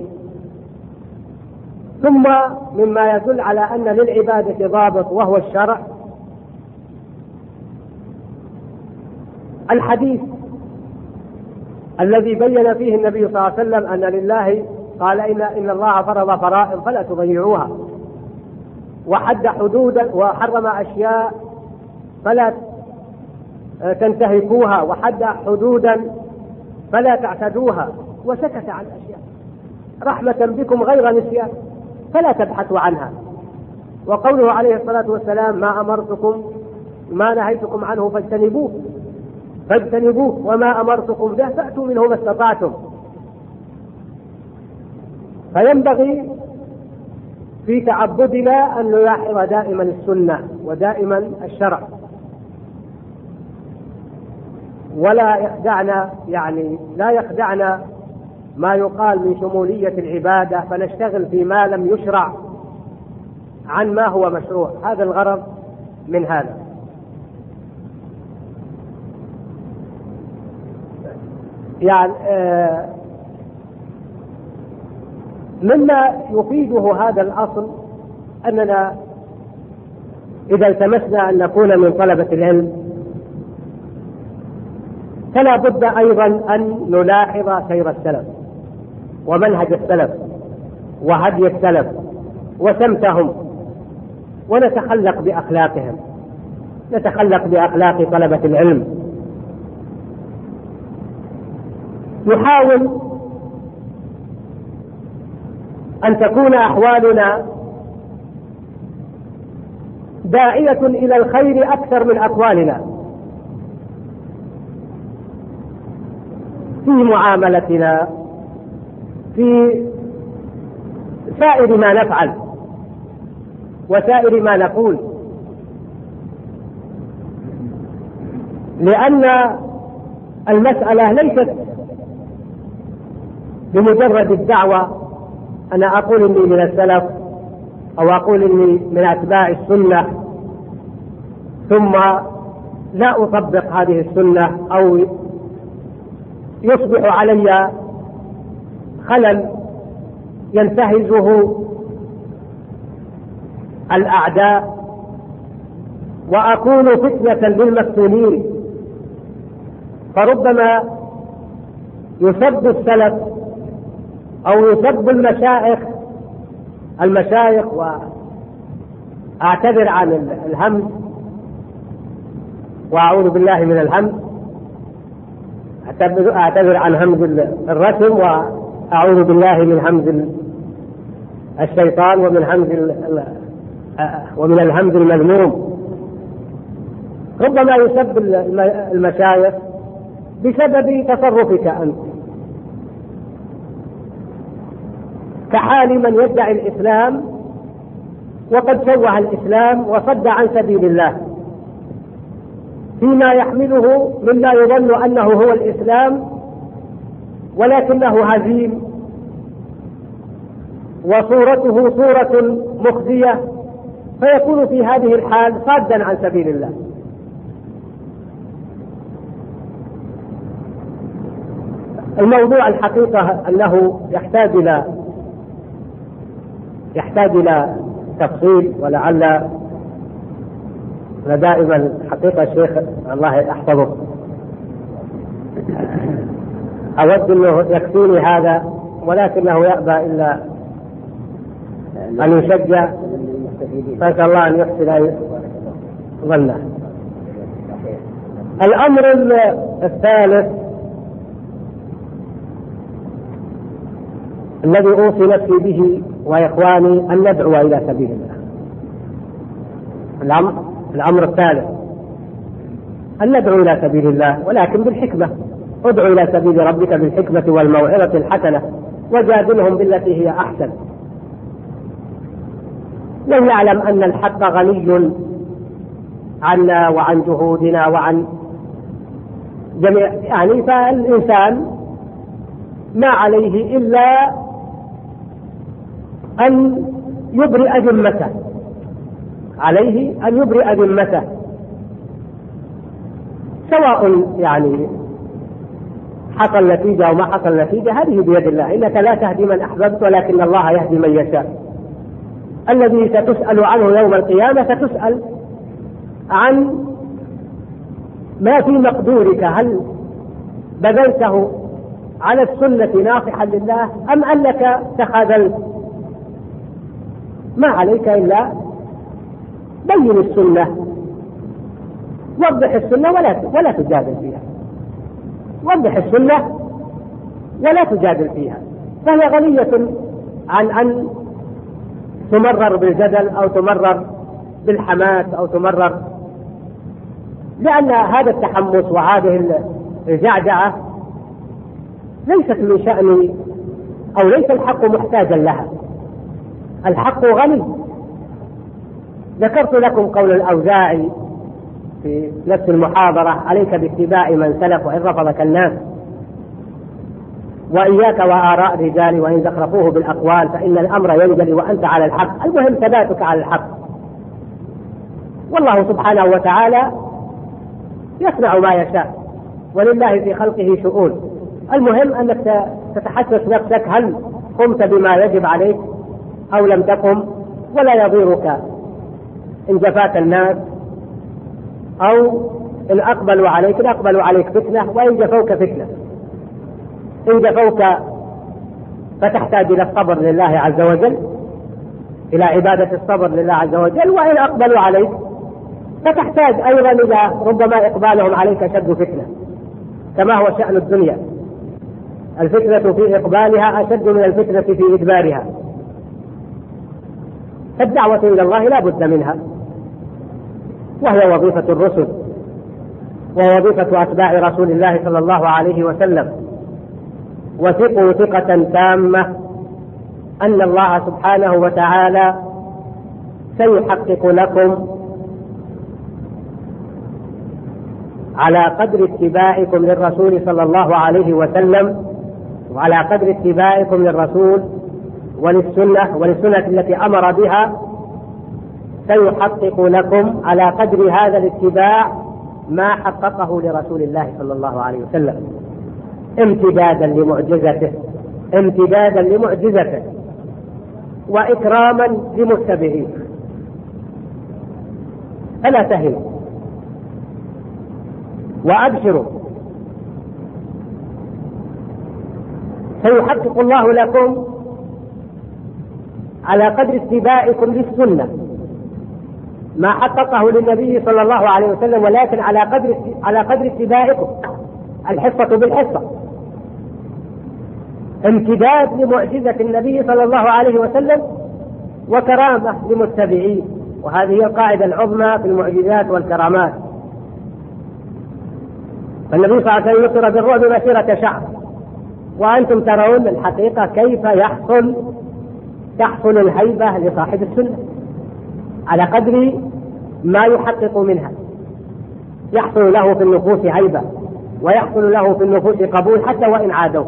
ثم مما يدل على أن للعبادة ضابط وهو الشرع الحديث الذي بين فيه النبي صلى الله عليه وسلم أن لله قال إن, إن الله فرض فرائض فلا تضيعوها، وحد حدودا وحرم أشياء فلا تنتهكوها، وحد حدودا فلا تعتدوها، وسكت عن أشياء رحمة بكم غير نسيان فلا تبحثوا عنها. وقوله عليه الصلاة والسلام: ما أمرتكم ما نهيتكم عنه فاجتنبوه فاجتنبوه وما أمرتكم به فأتوا منه ما استطعتم. فينبغي في تعبدنا أن نلاحظ دائما السنة ودائما الشرع، ولا يخدعنا يعني لا يخدعنا ما يقال من شمولية العبادة فنشتغل فيما لم يشرع عن ما هو مشروع. هذا الغرض من هذا. يعني آه مما يفيده هذا الأصل أننا إذا التمسنا أن نكون من طلبة العلم فلا بد أيضا أن نلاحظ سير السلف ومنهج السلف وهدي السلف وسمتهم ونتخلق بأخلاقهم، نتخلق بأخلاق طلبة العلم، نحاول أن تكون أحوالنا داعية إلى الخير أكثر من أقوالنا في معاملتنا، في سائر ما نفعل وسائر ما نقول، لأن المسألة ليست بمجرد الدعوة أنا أقول إني من السلف أو أقول إني من أتباع السنة ثم لا أطبق هذه السنة أو يصبح علي خلل ينتهزه الأعداء وأكون فتنة للمفتونين، فربما يسب السلف أو يسب المشايخ المشايخ وأعتذر عن الهمز وأعوذ بالله من الهمز، أعتذر عن همز الرسم وأعوذ بالله من همز الشيطان ومن همز ومن الهمز المذموم. ربما يسب المشايخ بسبب تصرفك أنت، كحال من يدعي الإسلام وقد شوه الإسلام وصد عن سبيل الله فيما يحمله مما يظن أنه هو الإسلام ولكنه هزيم وصورته صورة مخزية، فيكون في هذه الحال صادا عن سبيل الله. الموضوع الحقيقة أنه يحتاج إلى يحتاج إلى تفصيل، ولعل دائما حقيقة الشيخ الله يحفظه أود أنه يكفيني هذا، ولكنه يأبى إلا أن يشجع، فأسأل الله أن يحسن ظنه. الأمر الثالث الذي أوصي نفسي به وإخواني أن ندعو إلى سبيل الله. الأمر, الأمر الثالث أن ندعو إلى سبيل الله، ولكن بالحكمة. ادعو إلى سبيل ربك بالحكمة والموعظة الحسنة وجادلهم بالتي هي أحسن، ولنعلم أن الحق غني عنا وعن جهودنا وعن جميع، يعني فالإنسان ما عليه إلا أن يبرئ ذمته، عليه أن يبرئ ذمته، سواء يعني حصل نتيجة أو ما حصل نتيجة، هذه بيد الله. إنك لا تهدي من أحببت ولكن الله يهدي من يشاء. الذي ستسأل عنه يوم القيامة ستسأل عن ما في مقدورك، هل بذلته على السنة ناصحا لله أم أنك تخاذلت؟ ما عليك إلا بين السنة، وضح السنة ولا ولا تجادل فيها، وضح السنة ولا تجادل فيها، فهي غنية عن أن تمرر بالجدل أو تمرر بالحماس أو تمرر، لأن هذا التحمس وهذه الجعجعة ليست من شأن أو ليس الحق محتاجا لها، الحق غني. ذكرت لكم قول الأوزاعي في نفس المحاضرة: عليك باتباع من سلف وإن رفضك الناس، وإياك وآراء الرجال وإن زخرفوه بالأقوال فإن الأمر ينجلي وأنت على الحق. المهم ثباتك على الحق، والله سبحانه وتعالى يصنع ما يشاء ولله في خلقه شؤون. المهم أنك تتحسس نفسك هل قمت بما يجب عليك أو لم تقم، ولا يضيرك إن جفاك الناس أو إن أقبلوا عليك، إن أقبلوا عليك فتنة وإن جفوك فتنة. إن جفوك فتحتاج إلى الصبر لله عز وجل، إلى عبادة الصبر لله عز وجل، وإن أقبلوا عليك فتحتاج أيضا إلى ربما إقبالهم عليك أشد فتنة، كما هو شأن الدنيا، الفتنة في إقبالها أشد من الفتنة في إدبارها. فالدعوة إلى الله لا بد منها، وهي وظيفة الرسل ووظيفة أتباع رسول الله صلى الله عليه وسلم. وثقوا ثقة تامة أن الله سبحانه وتعالى سيحقق لكم على قدر اتباعكم للرسول صلى الله عليه وسلم، وعلى قدر اتباعكم للرسول وللسنة وللسنة التي أمر بها، سيحقق لكم على قدر هذا الاتباع ما حققه لرسول الله صلى الله عليه وسلم، امتدادا لمعجزته امتدادا لمعجزته وإكراما لمتبعيه. فلا تهنوا وأبشروا، سيحقق الله لكم على قدر اتباعكم للسنة ما حققه للنبي صلى الله عليه وسلم، ولكن على قدر على قدر اتباعكم، الحصة بالحصة، امتداد لمعجزة النبي صلى الله عليه وسلم وكرامة لمتبعيه. وهذه هي القاعدة العظمى في المعجزات والكرامات. فالنبي صلى الله عليه وسلم نصر بالرعب مسيرة شهر، وأنتم ترون الحقيقة كيف يحصل تحصل الهيبة لصاحب السنة على قدر ما يحقق منها، يحصل له في النفوس هيبة ويحصل له في النفوس قبول حتى وإن عادوا.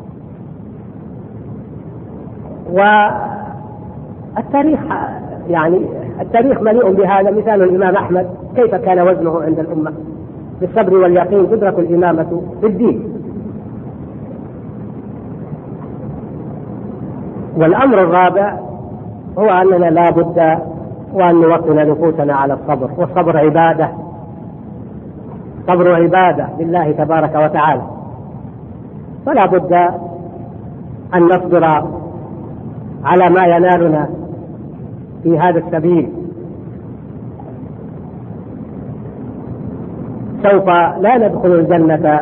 والتاريخ يعني التاريخ مليء بهذا. مثال الإمام أحمد كيف كان وزنه عند الأمة بالصبر واليقين، تدرك الإمامة في الدين. والأمر الرابع هو أننا لا بد وأن نوطن نفوسنا على الصبر، والصبر عبادة، صبر عبادة لله تبارك وتعالى. فلا بد أن نصبر على ما ينالنا في هذا السبيل. سوف لا ندخل الجنة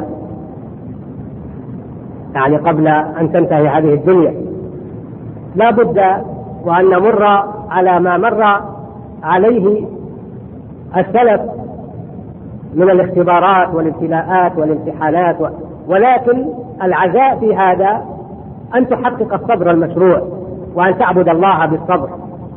يعني قبل أن تنتهي هذه الدنيا، لا بد وأن نمر على ما مر عليه السلف من الاختبارات والابتلاءات والامتحانات، ولكن العزاء في هذا أن تحقق الصبر المشروع، وأن تعبد الله بالصبر،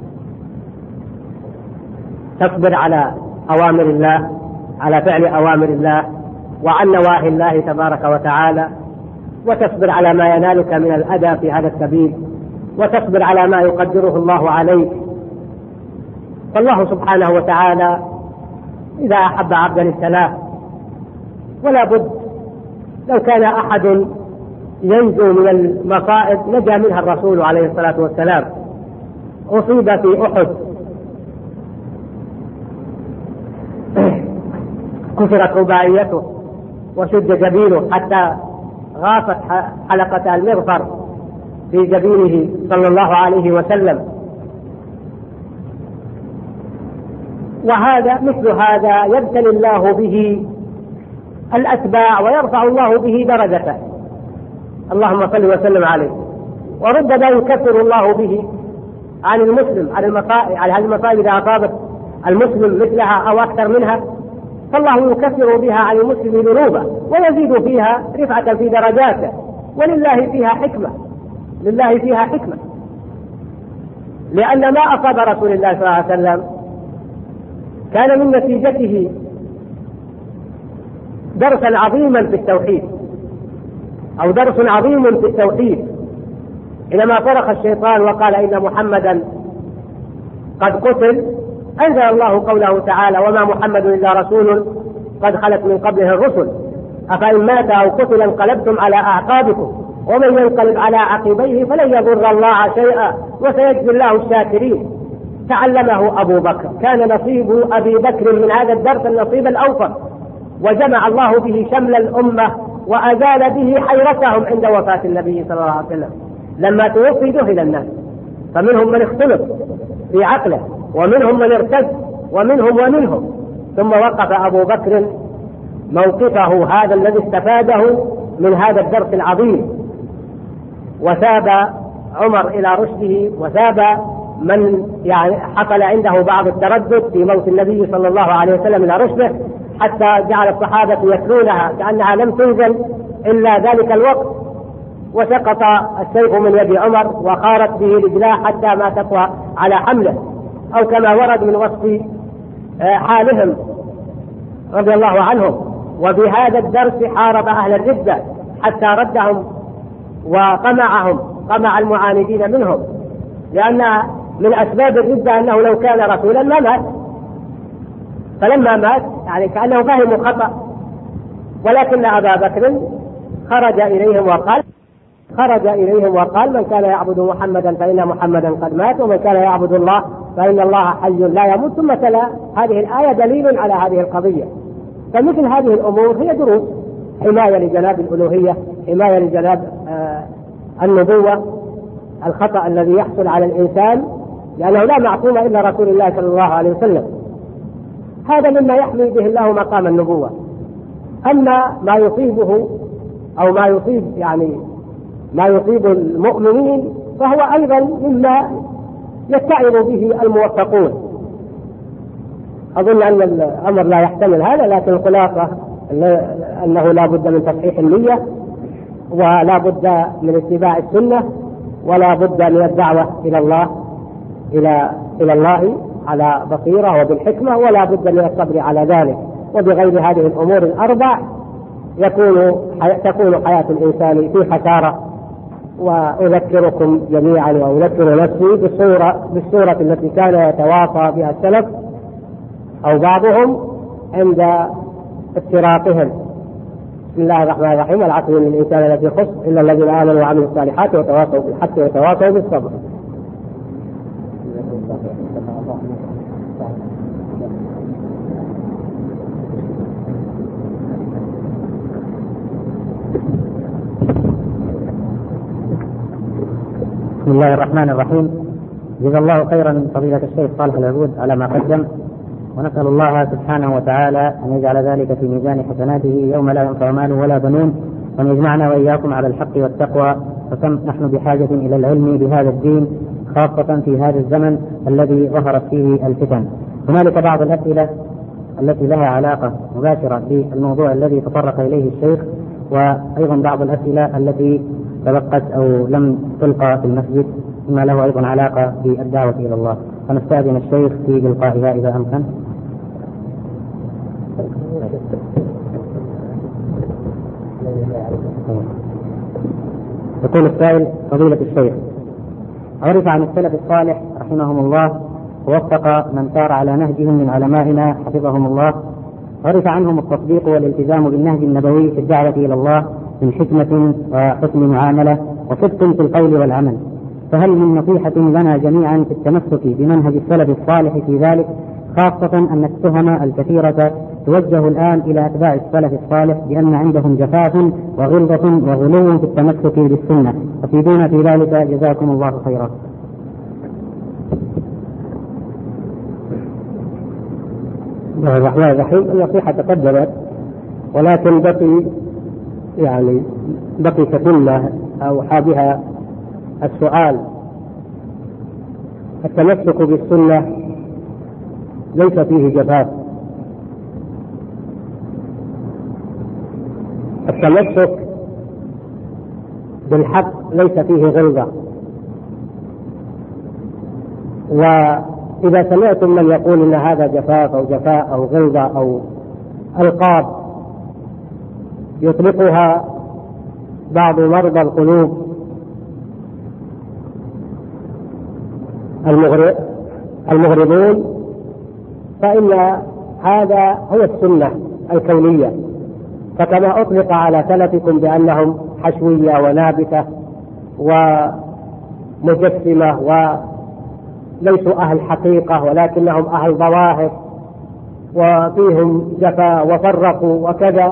تصبر على أوامر الله، على فعل أوامر الله وعن نواهي الله تبارك وتعالى، وتصبر على ما ينالك من الأذى في هذا السبيل، وتصبر على ما يقدره الله عليك. فالله سبحانه وتعالى إذا أحب عبدا ابتلاه، ولا بد لو كان أحد ينجو من المصائب نجا منها الرسول عليه الصلاة والسلام. أصيب في أحد كسرت رباعيته وشد جبينه حتى غاصت حلقة المغفر في جبينه صلى الله عليه وسلم. وهذا مثل هذا يبتلي الله به الأتباع ويرفع الله به درجته، اللهم صل وسلم عليه. وربما يكفر الله به عن المسلم عن المصائب، عن هذه المصائب إذا أصابت المسلم مثلها أو أكثر منها، فالله يكفر بها عن المسلم ذنوبه ويزيد فيها رفعة في درجاته، ولله فيها حكمة، لله فيها حكمة، لأن ما أصاب رسول الله صلى الله عليه وسلم كان من نتيجته درسا عظيما في التوحيد، أو درس عظيم في التوحيد. حينما صرخ الشيطان وقال إن محمدا قد قتل، أنزل الله قوله تعالى وما محمد إلا رسول قد خلت من قبله الرسل أفإن مات أو قتل انقلبتم على أعقابكم ومن ينقلب على عقبيه فلن يضر الله شيئا وسيجزي الله الشاكرين. تعلمه أبو بكر، كان نصيب أبي بكر من هذا الدرس النصيب الأوفر، وجمع الله به شمل الأمة وأزال به حيرتهم عند وفاة النبي صلى الله عليه وسلم. لما توفي جهل الناس، فمنهم من اختلط في عقله، ومنهم من ارتد، ومنهم ومنهم. ثم وقف أبو بكر موقفه هذا الذي استفاده من هذا الدرس العظيم، وثاب عمر إلى رشده، وثاب من يعني حصل عنده بعض التردد في موت النبي صلى الله عليه وسلم إلى رشده، حتى جعل الصحابة يتلونها كأنها لم تنزل إلا ذلك الوقت، وسقط السيف من يد عمر وخارت به رجلاه حتى ما تقوى على حمله، أو كما ورد من وصف حالهم رضي الله عنهم. وبهذا الدرس حارب أهل الردة حتى ردهم وقمعهم قمع المعاندين منهم، لأن من أسباب الردة أنه لو كان رسولا ما مات، فلما مات يعني كأنه فهموا خطأ. ولكن أبا بكر خرج إليهم وقال خرج إليهم وقال من كان يعبد محمدا فإن محمدا قد مات، ومن كان يعبد الله فإن الله حي لا يموت. ثم تلا هذه الآية دليل على هذه القضية. فمثل هذه الأمور هي دروس حماية لجناب الألوهية، حماية لجناب آه النبوة، الخطأ الذي يحصل على الإنسان، لأنه لا معصوم إلا رسول الله صلى الله عليه وسلم. هذا مما يحمي به الله مقام النبوة. أما ما يصيبه أو ما يصيب يعني ما يصيب المؤمنين فهو أيضا مما يتعظ به الموفقون. أظن أن الأمر لا يحتمل هذا، لكن الخلاصة أنه لا بد من تصحيح النية، ولا بد من اتباع السنة، ولا بد من الدعوة إلى الله إلى إلى الله على بصيرة وبالحكمة، ولا بد من الصبر على ذلك. وبغير هذه الأمور الأربع يكون تكون حياة الإنسان في خسارة. وأذكركم جميعا وأذكر نفسي بالصورة بالصورة التي كان يتواصى بها السلف أو بعضهم عند افتراقهم. بسم الله الرحمن الرحيم. العصر من الإنسان الذي خسر إلا الذين آمنوا وعملوا الصالحات وتواصوا بالحق وتواصوا بالصبر. بسم الله الرحمن الرحيم. جزا الله خيرا فضيلة الشيخ صالح العبود على ما قدم، ونسأل الله سبحانه وتعالى أن يجعل ذلك في ميزان حسناته يوم لا ينفع مال ولا بنون، وأن يجمعنا وإياكم على الحق والتقوى. فكم نحن بحاجة إلى العلم بهذا الدين، خاصة في هذا الزمن الذي ظهرت فيه الفتن. هنالك بعض الأسئلة التي لها علاقة مباشرة بالموضوع الذي تطرق إليه الشيخ، وأيضا بعض الأسئلة التي تبقت أو لم تلقى في المسجد مما له أيضا علاقة بالدعوة إلى الله. فنستأذن الشيخ في إلقائها إذا أمكن. يقول السائل: فضيلة الشيخ، عرف عن السلف الصالح رحمهم الله ووفق من سار على نهجهم من علمائنا حفظهم الله، عرف عنهم التصديق والالتزام بالنهج النبوي في الدعوة إلى الله من حكمة وحسن معاملة وصدق في القول والعمل، فهل من نصيحة لنا جميعا في التمسك بمنهج السلف الصالح في ذلك، خاصة أن التهم الكثيرة توجه الآن إلى أتباع السلف الصالح بأن عندهم جفاف وغلظة وغلو في التمسك بالسنة، أفيدونا في ذلك جزاكم الله خيرا. بسم الله الرحمن الرحيم. النصيحة تقدمت، ولكن بقي يعني بقي كتلة أو حابها السؤال. التمسك بالسنة ليس فيه جفاف، التمسك بالحق ليس فيه غلظة. وإذا سمعتم من يقول إن هذا جفاف أو جفاء أو غلظة أو ألقاب يطلقها بعض مرضى القلوب المغرضون، فإن هذا هو السنة الكونية. فكما أطلق على سلفكم بأنهم حشوية ونابتة ومجسمة وليسوا أهل حقيقة ولكنهم أهل ظواهر وفيهم جفاء وفرقوا وكذا،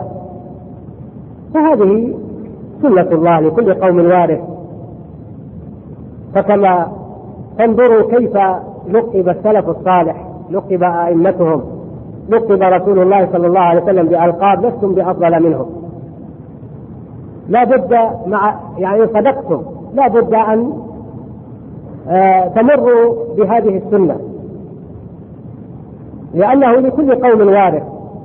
فهذه سنة الله لكل قوم وارث. فكما فانظروا كيف لقب السلف الصالح، لقب أئمتهم، لقب رسول الله صلى الله عليه وسلم بألقاب لستم بأفضل منهم. لا بد مع يعني صدقتم لا بد أن آه تمروا بهذه السنة، لأنه لكل قوم وارث.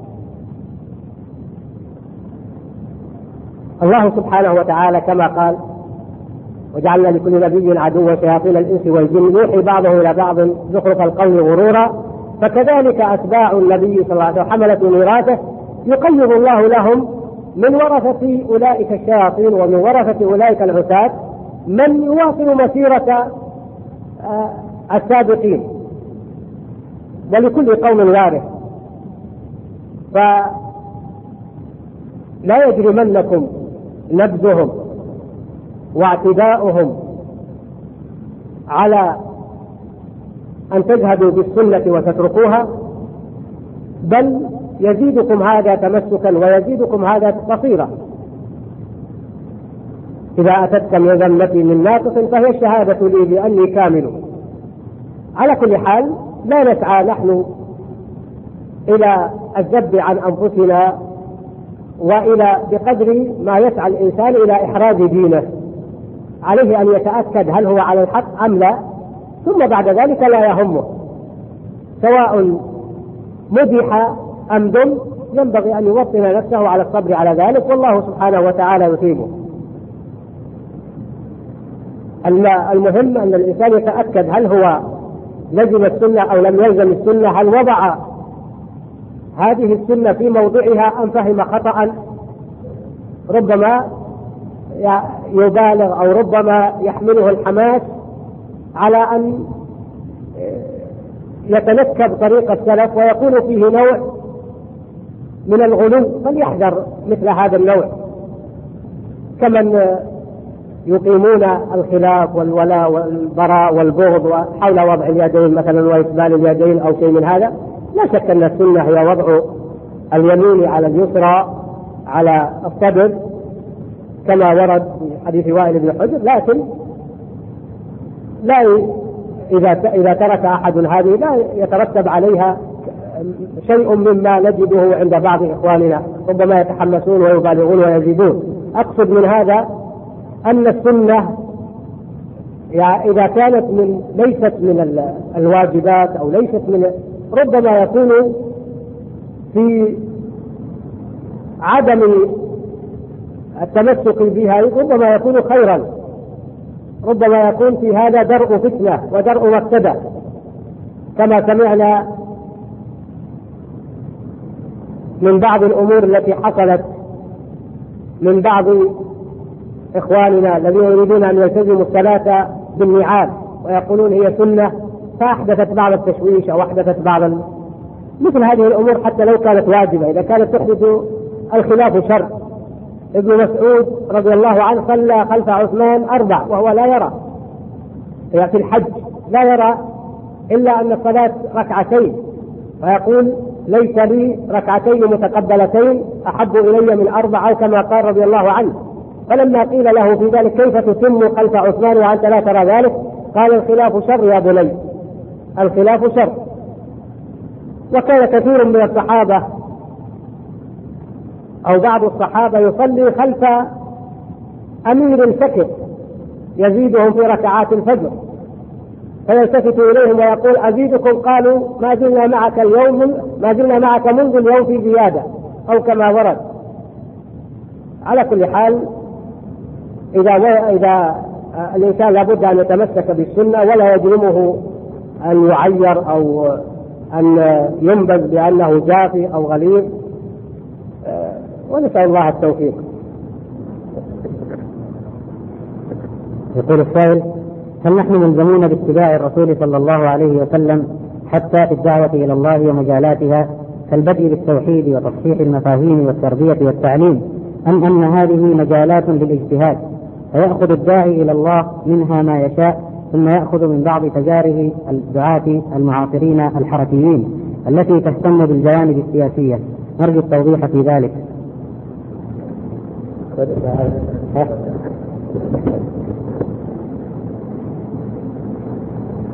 الله سبحانه وتعالى كما قال: وجعلنا لكل نبي عدوا شياطين الإنس والجن يوحي بعضهم إلى بعض زخرف القول غرورا، فكذلك أتباع النبي صلى الله عليه وسلم حملة ميراثه يقيض الله لهم من ورثة أولئك الشياطين ومن ورثة أولئك العتاة من يواصل مسيرة السابقين، ولكل قوم وارث. فلا يجرمنكم نبذهم واعتداؤهم على أن تذهبوا بالسنة وتتركوها، بل يزيدكم هذا تمسكا ويزيدكم هذا بصيرة. إذا أتتك من ذمتي من ناقص فهي الشهادة لي بأني كامل. على كل حال لا نسعى نحن إلى الذب عن أنفسنا وإلى بقدر ما يسعى الإنسان إلى إحراز دينه، عليه أن يتأكد هل هو على الحق أم لا، ثم بعد ذلك لا يهمه سواء مدح أم ذم، ينبغي أن يوطن نفسه على الصبر على ذلك، والله سبحانه وتعالى يثيبه. المهم أن الإنسان يتأكد هل هو لزم السنة أو لم يلزم السنة، هل وضع هذه السنة في موضعها أم فهم خطأ، ربما يبالغ أو ربما يحمله الحماس على أن يتنكب طريق السلف ويكون فيه نوع من الغلو، فليحذر مثل هذا النوع، كمن يقيمون الخلاف والولاء والبراء والبغض حول وضع اليدين مثلا وإقبال اليدين أو شيء من هذا. لا شك أن السنة هي وضع اليمين على اليسرى على الصدر كما ورد في حديث وائل بن حجر، لكن لا إذا إذا ترك أحد هذه لا يترتب عليها شيء مما نجده عند بعض إخواننا، ربما يتحمسون ويبالغون ويزيدون. أقصد من هذا أن السنة يعني إذا كانت من ليست من الواجبات أو ليست من، ربما يكون في عدم التمسك بها ربما يكون خيرا، ربما يكون في هذا درء فتنة ودرء مفسدة، كما سمعنا من بعض الأمور التي حصلت من بعض إخواننا الذين يريدون أن يلتزموا الصلاة بالميعاد ويقولون هي سنة، فأحدثت بعض التشويش أو أحدثت بعض ال... مثل هذه الأمور حتى لو كانت واجبة إذا كانت تحدث الخلاف شر. ابن مسعود رضي الله عنه صلى خلف عثمان أربع وهو لا يرى في الحج لا يرى إلا أن الصلاة ركعتين، ويقول ليس لي ركعتين متقبلتين أحب إلي من أربع أو كما قال رضي الله عنه. فلما قيل له في ذلك كيف تتم خلف عثمان وأنت لا ترى ذلك، قال الخلاف شر يا بني، الخلاف شر. وكان كثير من الصحابة أو بعض الصحابة يصلي خلف أمير سكت يزيدهم في ركعات الفجر، فيلتفت إليهم ويقول أزيدكم، قالوا ما زلنا معك اليوم ما زلنا معك منذ اليوم في زيادة أو كما ورد. على كل حال إذا إذا الإنسان لابد أن يتمسك بالسنة ولا يجرمه أن يعير أو أن ينبذ بأنه جافي أو غليظ، ونسأل الله التوفيق. يقول السائل: هل نحن ملزمون باتباع الرسول صلى الله عليه وسلم حتى في الدعوة إلى الله ومجالاتها كالبدء بالتوحيد وتصحيح المفاهيم والتربية والتعليم، أم أن هذه مجالات للاجتهاد فيأخذ الداعي إلى الله منها ما يشاء ثم يأخذ من بعض تجارب الدعاة المعاصرين الحركيين التي تهتم بالجوانب السياسية؟ نرجو التوضيح في ذلك.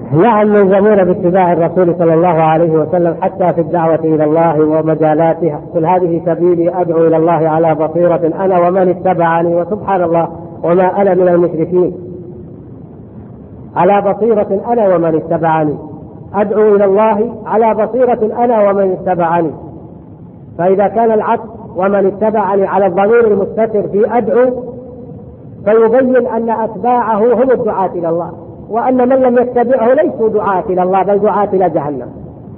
نعم ملزمون باتباع الرسول صلى الله عليه وسلم حتى في الدعوة إلى الله ومجالاتها. قل هذه سبيلي أدعو إلى الله على بصيرة أنا ومن اتبعني، وسبحان الله وما أنا من المشركين. على بصيرة أنا ومن اتبعني، أدعو إلى الله على بصيرة أنا ومن اتبعني. فإذا كان العطف ومن اتبعني على الضمير المستتر في أدعو فيبين أن أتباعه هم الدعاة إلى الله، وأن من لم يتبعه ليسوا دعاة إلى الله بل دعاة إلى جهنم.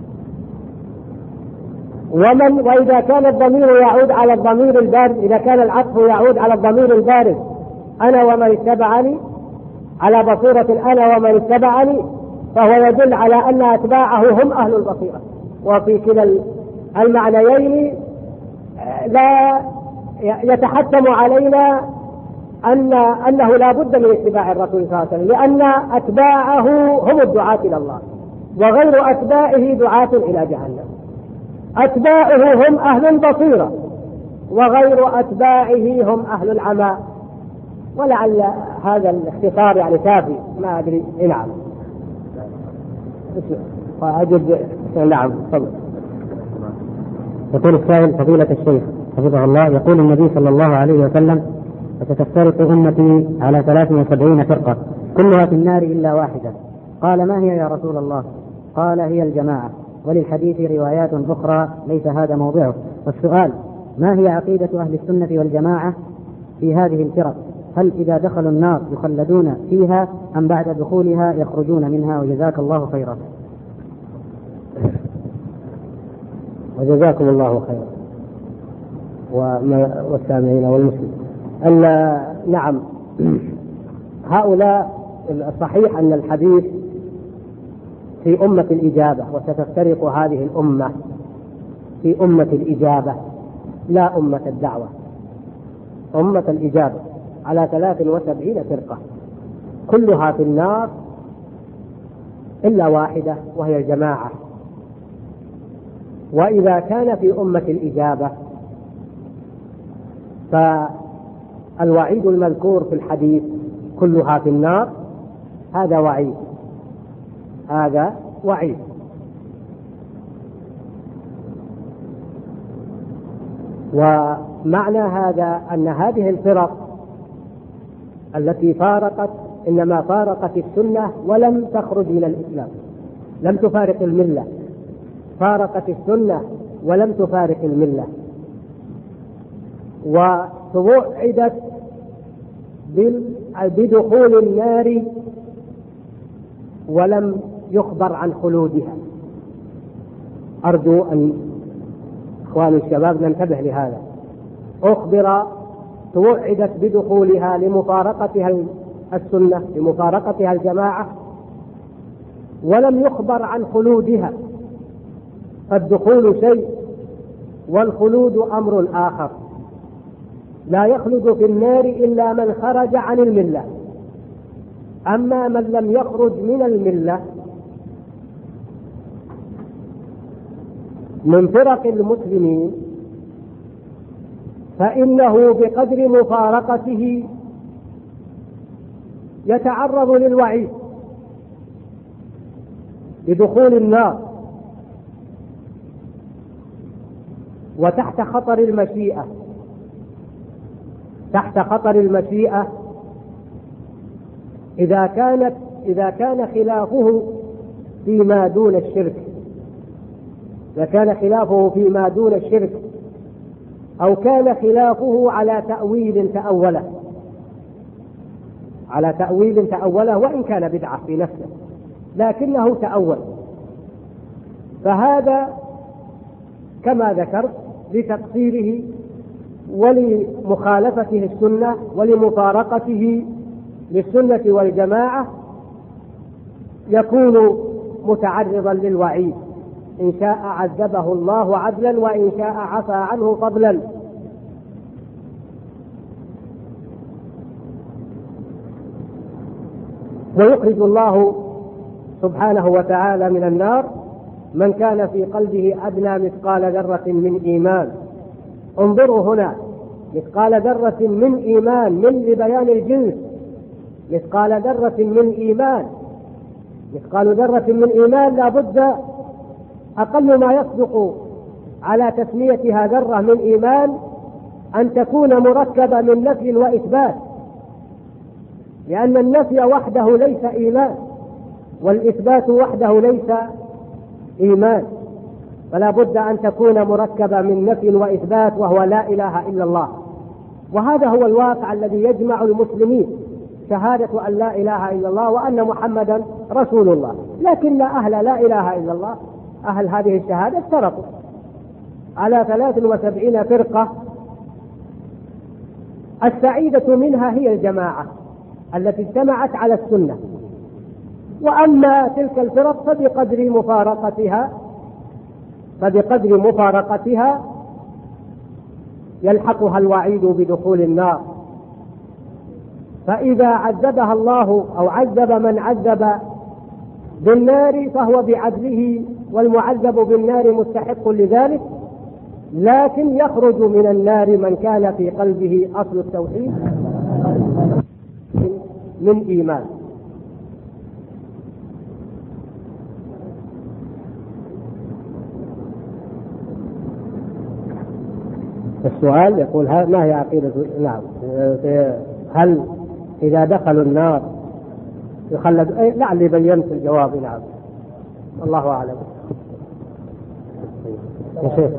ومن وإذا كان الضمير يعود على الضمير البارز، إذا كان العطف يعود على الضمير البارز أنا ومن اتبعني على بصيرة أنا ومن اتبعني، فهو يدل على أن أتباعه هم أهل البصيرة. وفي كلا المعنيين لا يتحتم علينا أن أنه لا بد من اتباع الرسول صلى الله عليه وسلم، لأن أتباعه هم الدعاة إلى الله، وغير أتباعه دعاة إلى جهنم. أتباعه هم أهل البصيرة، وغير أتباعه هم أهل العمى. ولعل هذا الاختصار يعني كافي، ما أدري. نعم وأجب. نعم تفضل. يقول السائل فضيلة الشيخ حفظه الله، يقول النبي صلى الله عليه وسلم وستفترق أمتي على ثلاث وسبعين فرقة كلها في النار إلا واحدة. قال ما هي يا رسول الله؟ قال هي الجماعة، وللحديث روايات أخرى ليس هذا موضعه. والسؤال ما هي عقيدة أهل السنة والجماعة في هذه الفرق؟ هل إذا دخلوا النار يخلدون فيها أم بعد دخولها يخرجون منها؟ وجزاك الله خيرا. وجزاكم الله خيرا والسامعين والمسلمين. نعم هؤلاء الصحيح أن الحديث في أمة الإجابة، وستفترق هذه الأمة في أمة الإجابة لا أمة الدعوة، أمة الإجابة على ثلاث وسبعين فرقة كلها في النار إلا واحدة وهي الجماعة. وإذا كان في أمة الإجابة فالوعيد المذكور في الحديث كلها في النار هذا وعيد، هذا وعيد. ومعنى هذا أن هذه الفرق التي فارقت إنما فارقت السنة ولم تخرج من الإسلام، لم تفارق الملة، فارقت السنة ولم تفارق الملة، وتوعدت بدخول النار ولم يخبر عن خلودها. أرجو أن إخواني الشباب ننتبه لهذا. أخبر توعدت بدخولها لمفارقتها السنة، لمفارقتها الجماعة، ولم يخبر عن خلودها. فالدخول شيء والخلود أمر آخر. لا يخلد في النار إلا من خرج عن الملة. أما من لم يخرج من الملة من فرق المسلمين فإنه بقدر مفارقته يتعرض للوعيد بدخول النار وتحت خطر المشيئة، تحت خطر المشيئة إذا كانت إذا كان خلافه فيما دون الشرك، إذا كان خلافه فيما دون الشرك أو كان خلافه على تأويل تأوله على تأويل تأوله وإن كان بدعة في نفسه لكنه تأول، فهذا كما ذكرت لتقصيره ولمخالفته السنة ولمفارقته للسنة والجماعة يكون متعرضا للوعيد، إن شاء عذبه الله عدلا وإن شاء عفى عنه فضلا. ويخرج الله سبحانه وتعالى من النار من كان في قلبه أدنى مثقال ذرة من إيمان. انظروا هنا، مثقال ذرة من إيمان، من لبيان الجنس، مثقال ذرة من إيمان، مثقال ذرة من إيمان لا بد أقل ما يصدق على تسميتها ذرة من إيمان أن تكون مركبة من نفي وإثبات، لأن النفي وحده ليس إيمان والإثبات وحده ليس إيمان، فلا بد أن تكون مركبة من نفي وإثبات، وهو لا إله إلا الله. وهذا هو الواقع الذي يجمع المسلمين، شهادة أن لا إله إلا الله وأن محمدا رسول الله. لكن أهل لا إله إلا الله، أهل هذه الشهادة، افترقوا على ثلاث وسبعين فرقة. السعيدة منها هي الجماعة التي اجتمعت على السنة، وأما تلك الفرق فبقدر مفارقتها فبقدر مفارقتها يلحقها الوعيد بدخول النار. فإذا عذبها الله أو عذب من عذب بالنار فهو بعدله، والمعذب بالنار مستحق لذلك، لكن يخرج من النار من كان في قلبه أصل التوحيد من إيمان. السؤال يقول ما هي عقيدة؟ نعم، هل إذا دخلوا النار يخلد؟ أي لعلي بينت الجواب. نعم، الله أعلم. يا شيخ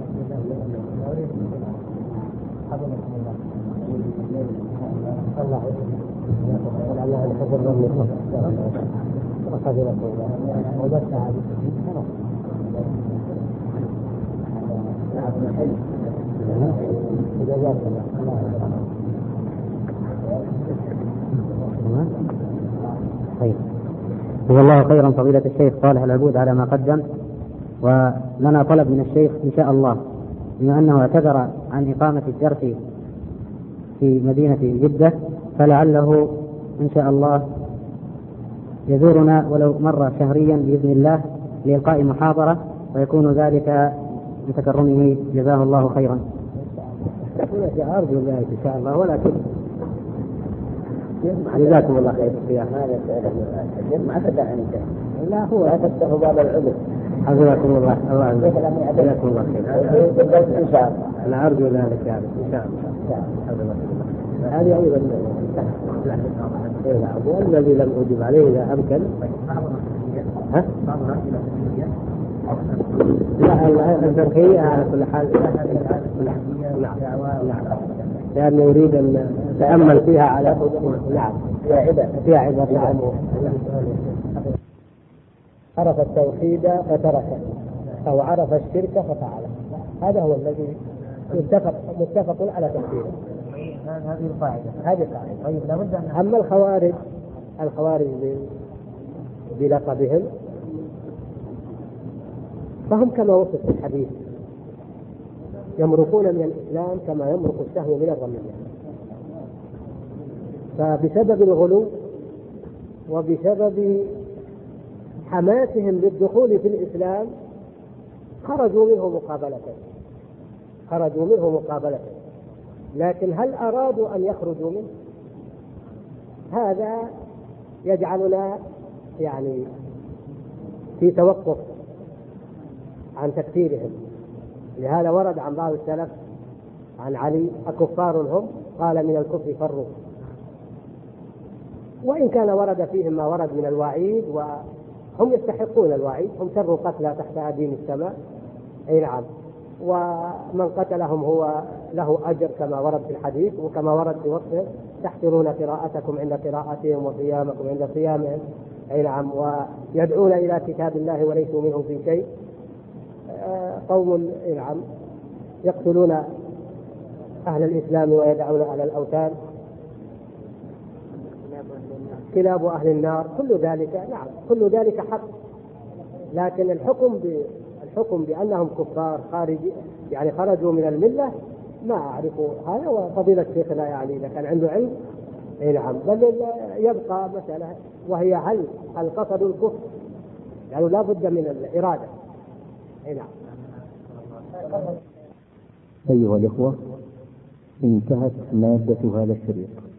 طيب، جزا الله خيرا فضيلة الشيخ صالح العبود على ما قدم. ولنا طلب من الشيخ إن شاء الله، بما أنه اعتذر عن إقامة الدرس في مدينة جدة، فلعله إن شاء الله يزورنا ولو مرة شهريا بإذن الله لإلقاء محاضرة، ويكون ذلك بتكرمه جزاه الله خيرا. أرجو ذلك إن شاء الله، ولكن جزاكم الله خير. هذا ما تدع عنك، لا هو لا تفتح باب العذر. حفظكم الله. الله جزاكم الله خير إن شاء الله. أنا أرجو ذلك يعني إن شاء الله. هذه أيضا والذي لم أجب عليه إذا أمكن. ها؟ لا الفقهية على كل حال، لأنه يريد أن نتأمل فيها على نعم فيها عبر. نعم، عرف التوحيد فتركه، أو عرف الشرك ففعله، هذا هو الذي متفق متفق على تفسيره. هذه القاعدة. هذه قاعدة. طيب لابد أن أما الخوارج الخوارج بلقبهم فهم كما وصف في الحديث، يمرقون من الإسلام كما يمرق السهم من الرمية. فبسبب الغلو وبسبب حماسهم للدخول في الإسلام خرجوا منه مقابلة خرجوا منه مقابلة لكن هل أرادوا أن يخرجوا منه؟ هذا يجعلنا يعني في توقف عن تكفيرهم. لهذا ورد عن بعض السلف عن علي: أكفار هم؟ قال: من الكفر فروا. وإن كان ورد فيهم ما ورد من الوعيد، وهم يستحقون الوعيد، هم شر قتلى تحت أديم السماء. أي نعم، ومن قتلهم هو له أجر كما ورد في الحديث، وكما ورد في وصفه: تحقرون قراءتكم عند قراءتهم وصيامكم عند صيامهم. أي نعم، ويدعون إلى كتاب الله وليسوا منه في شيء. قوم نعم يقتلون أهل الإسلام ويدعون على الأوثان، كلاب أهل النار. كل ذلك نعم كل ذلك حق، لكن الحكم الحكم بأنهم كفار خارج يعني خرجوا من الملة ما أعرف هذا. وفضيلة شيخنا يعني إذا كان عنده علم أي نعم، بل يبقى مسألة وهي هل هل قصدوا الكفر؟ يعني لا بد من الإرادة. أي نعم. أيها الإخوة، انتهت مادة هذا الشريط.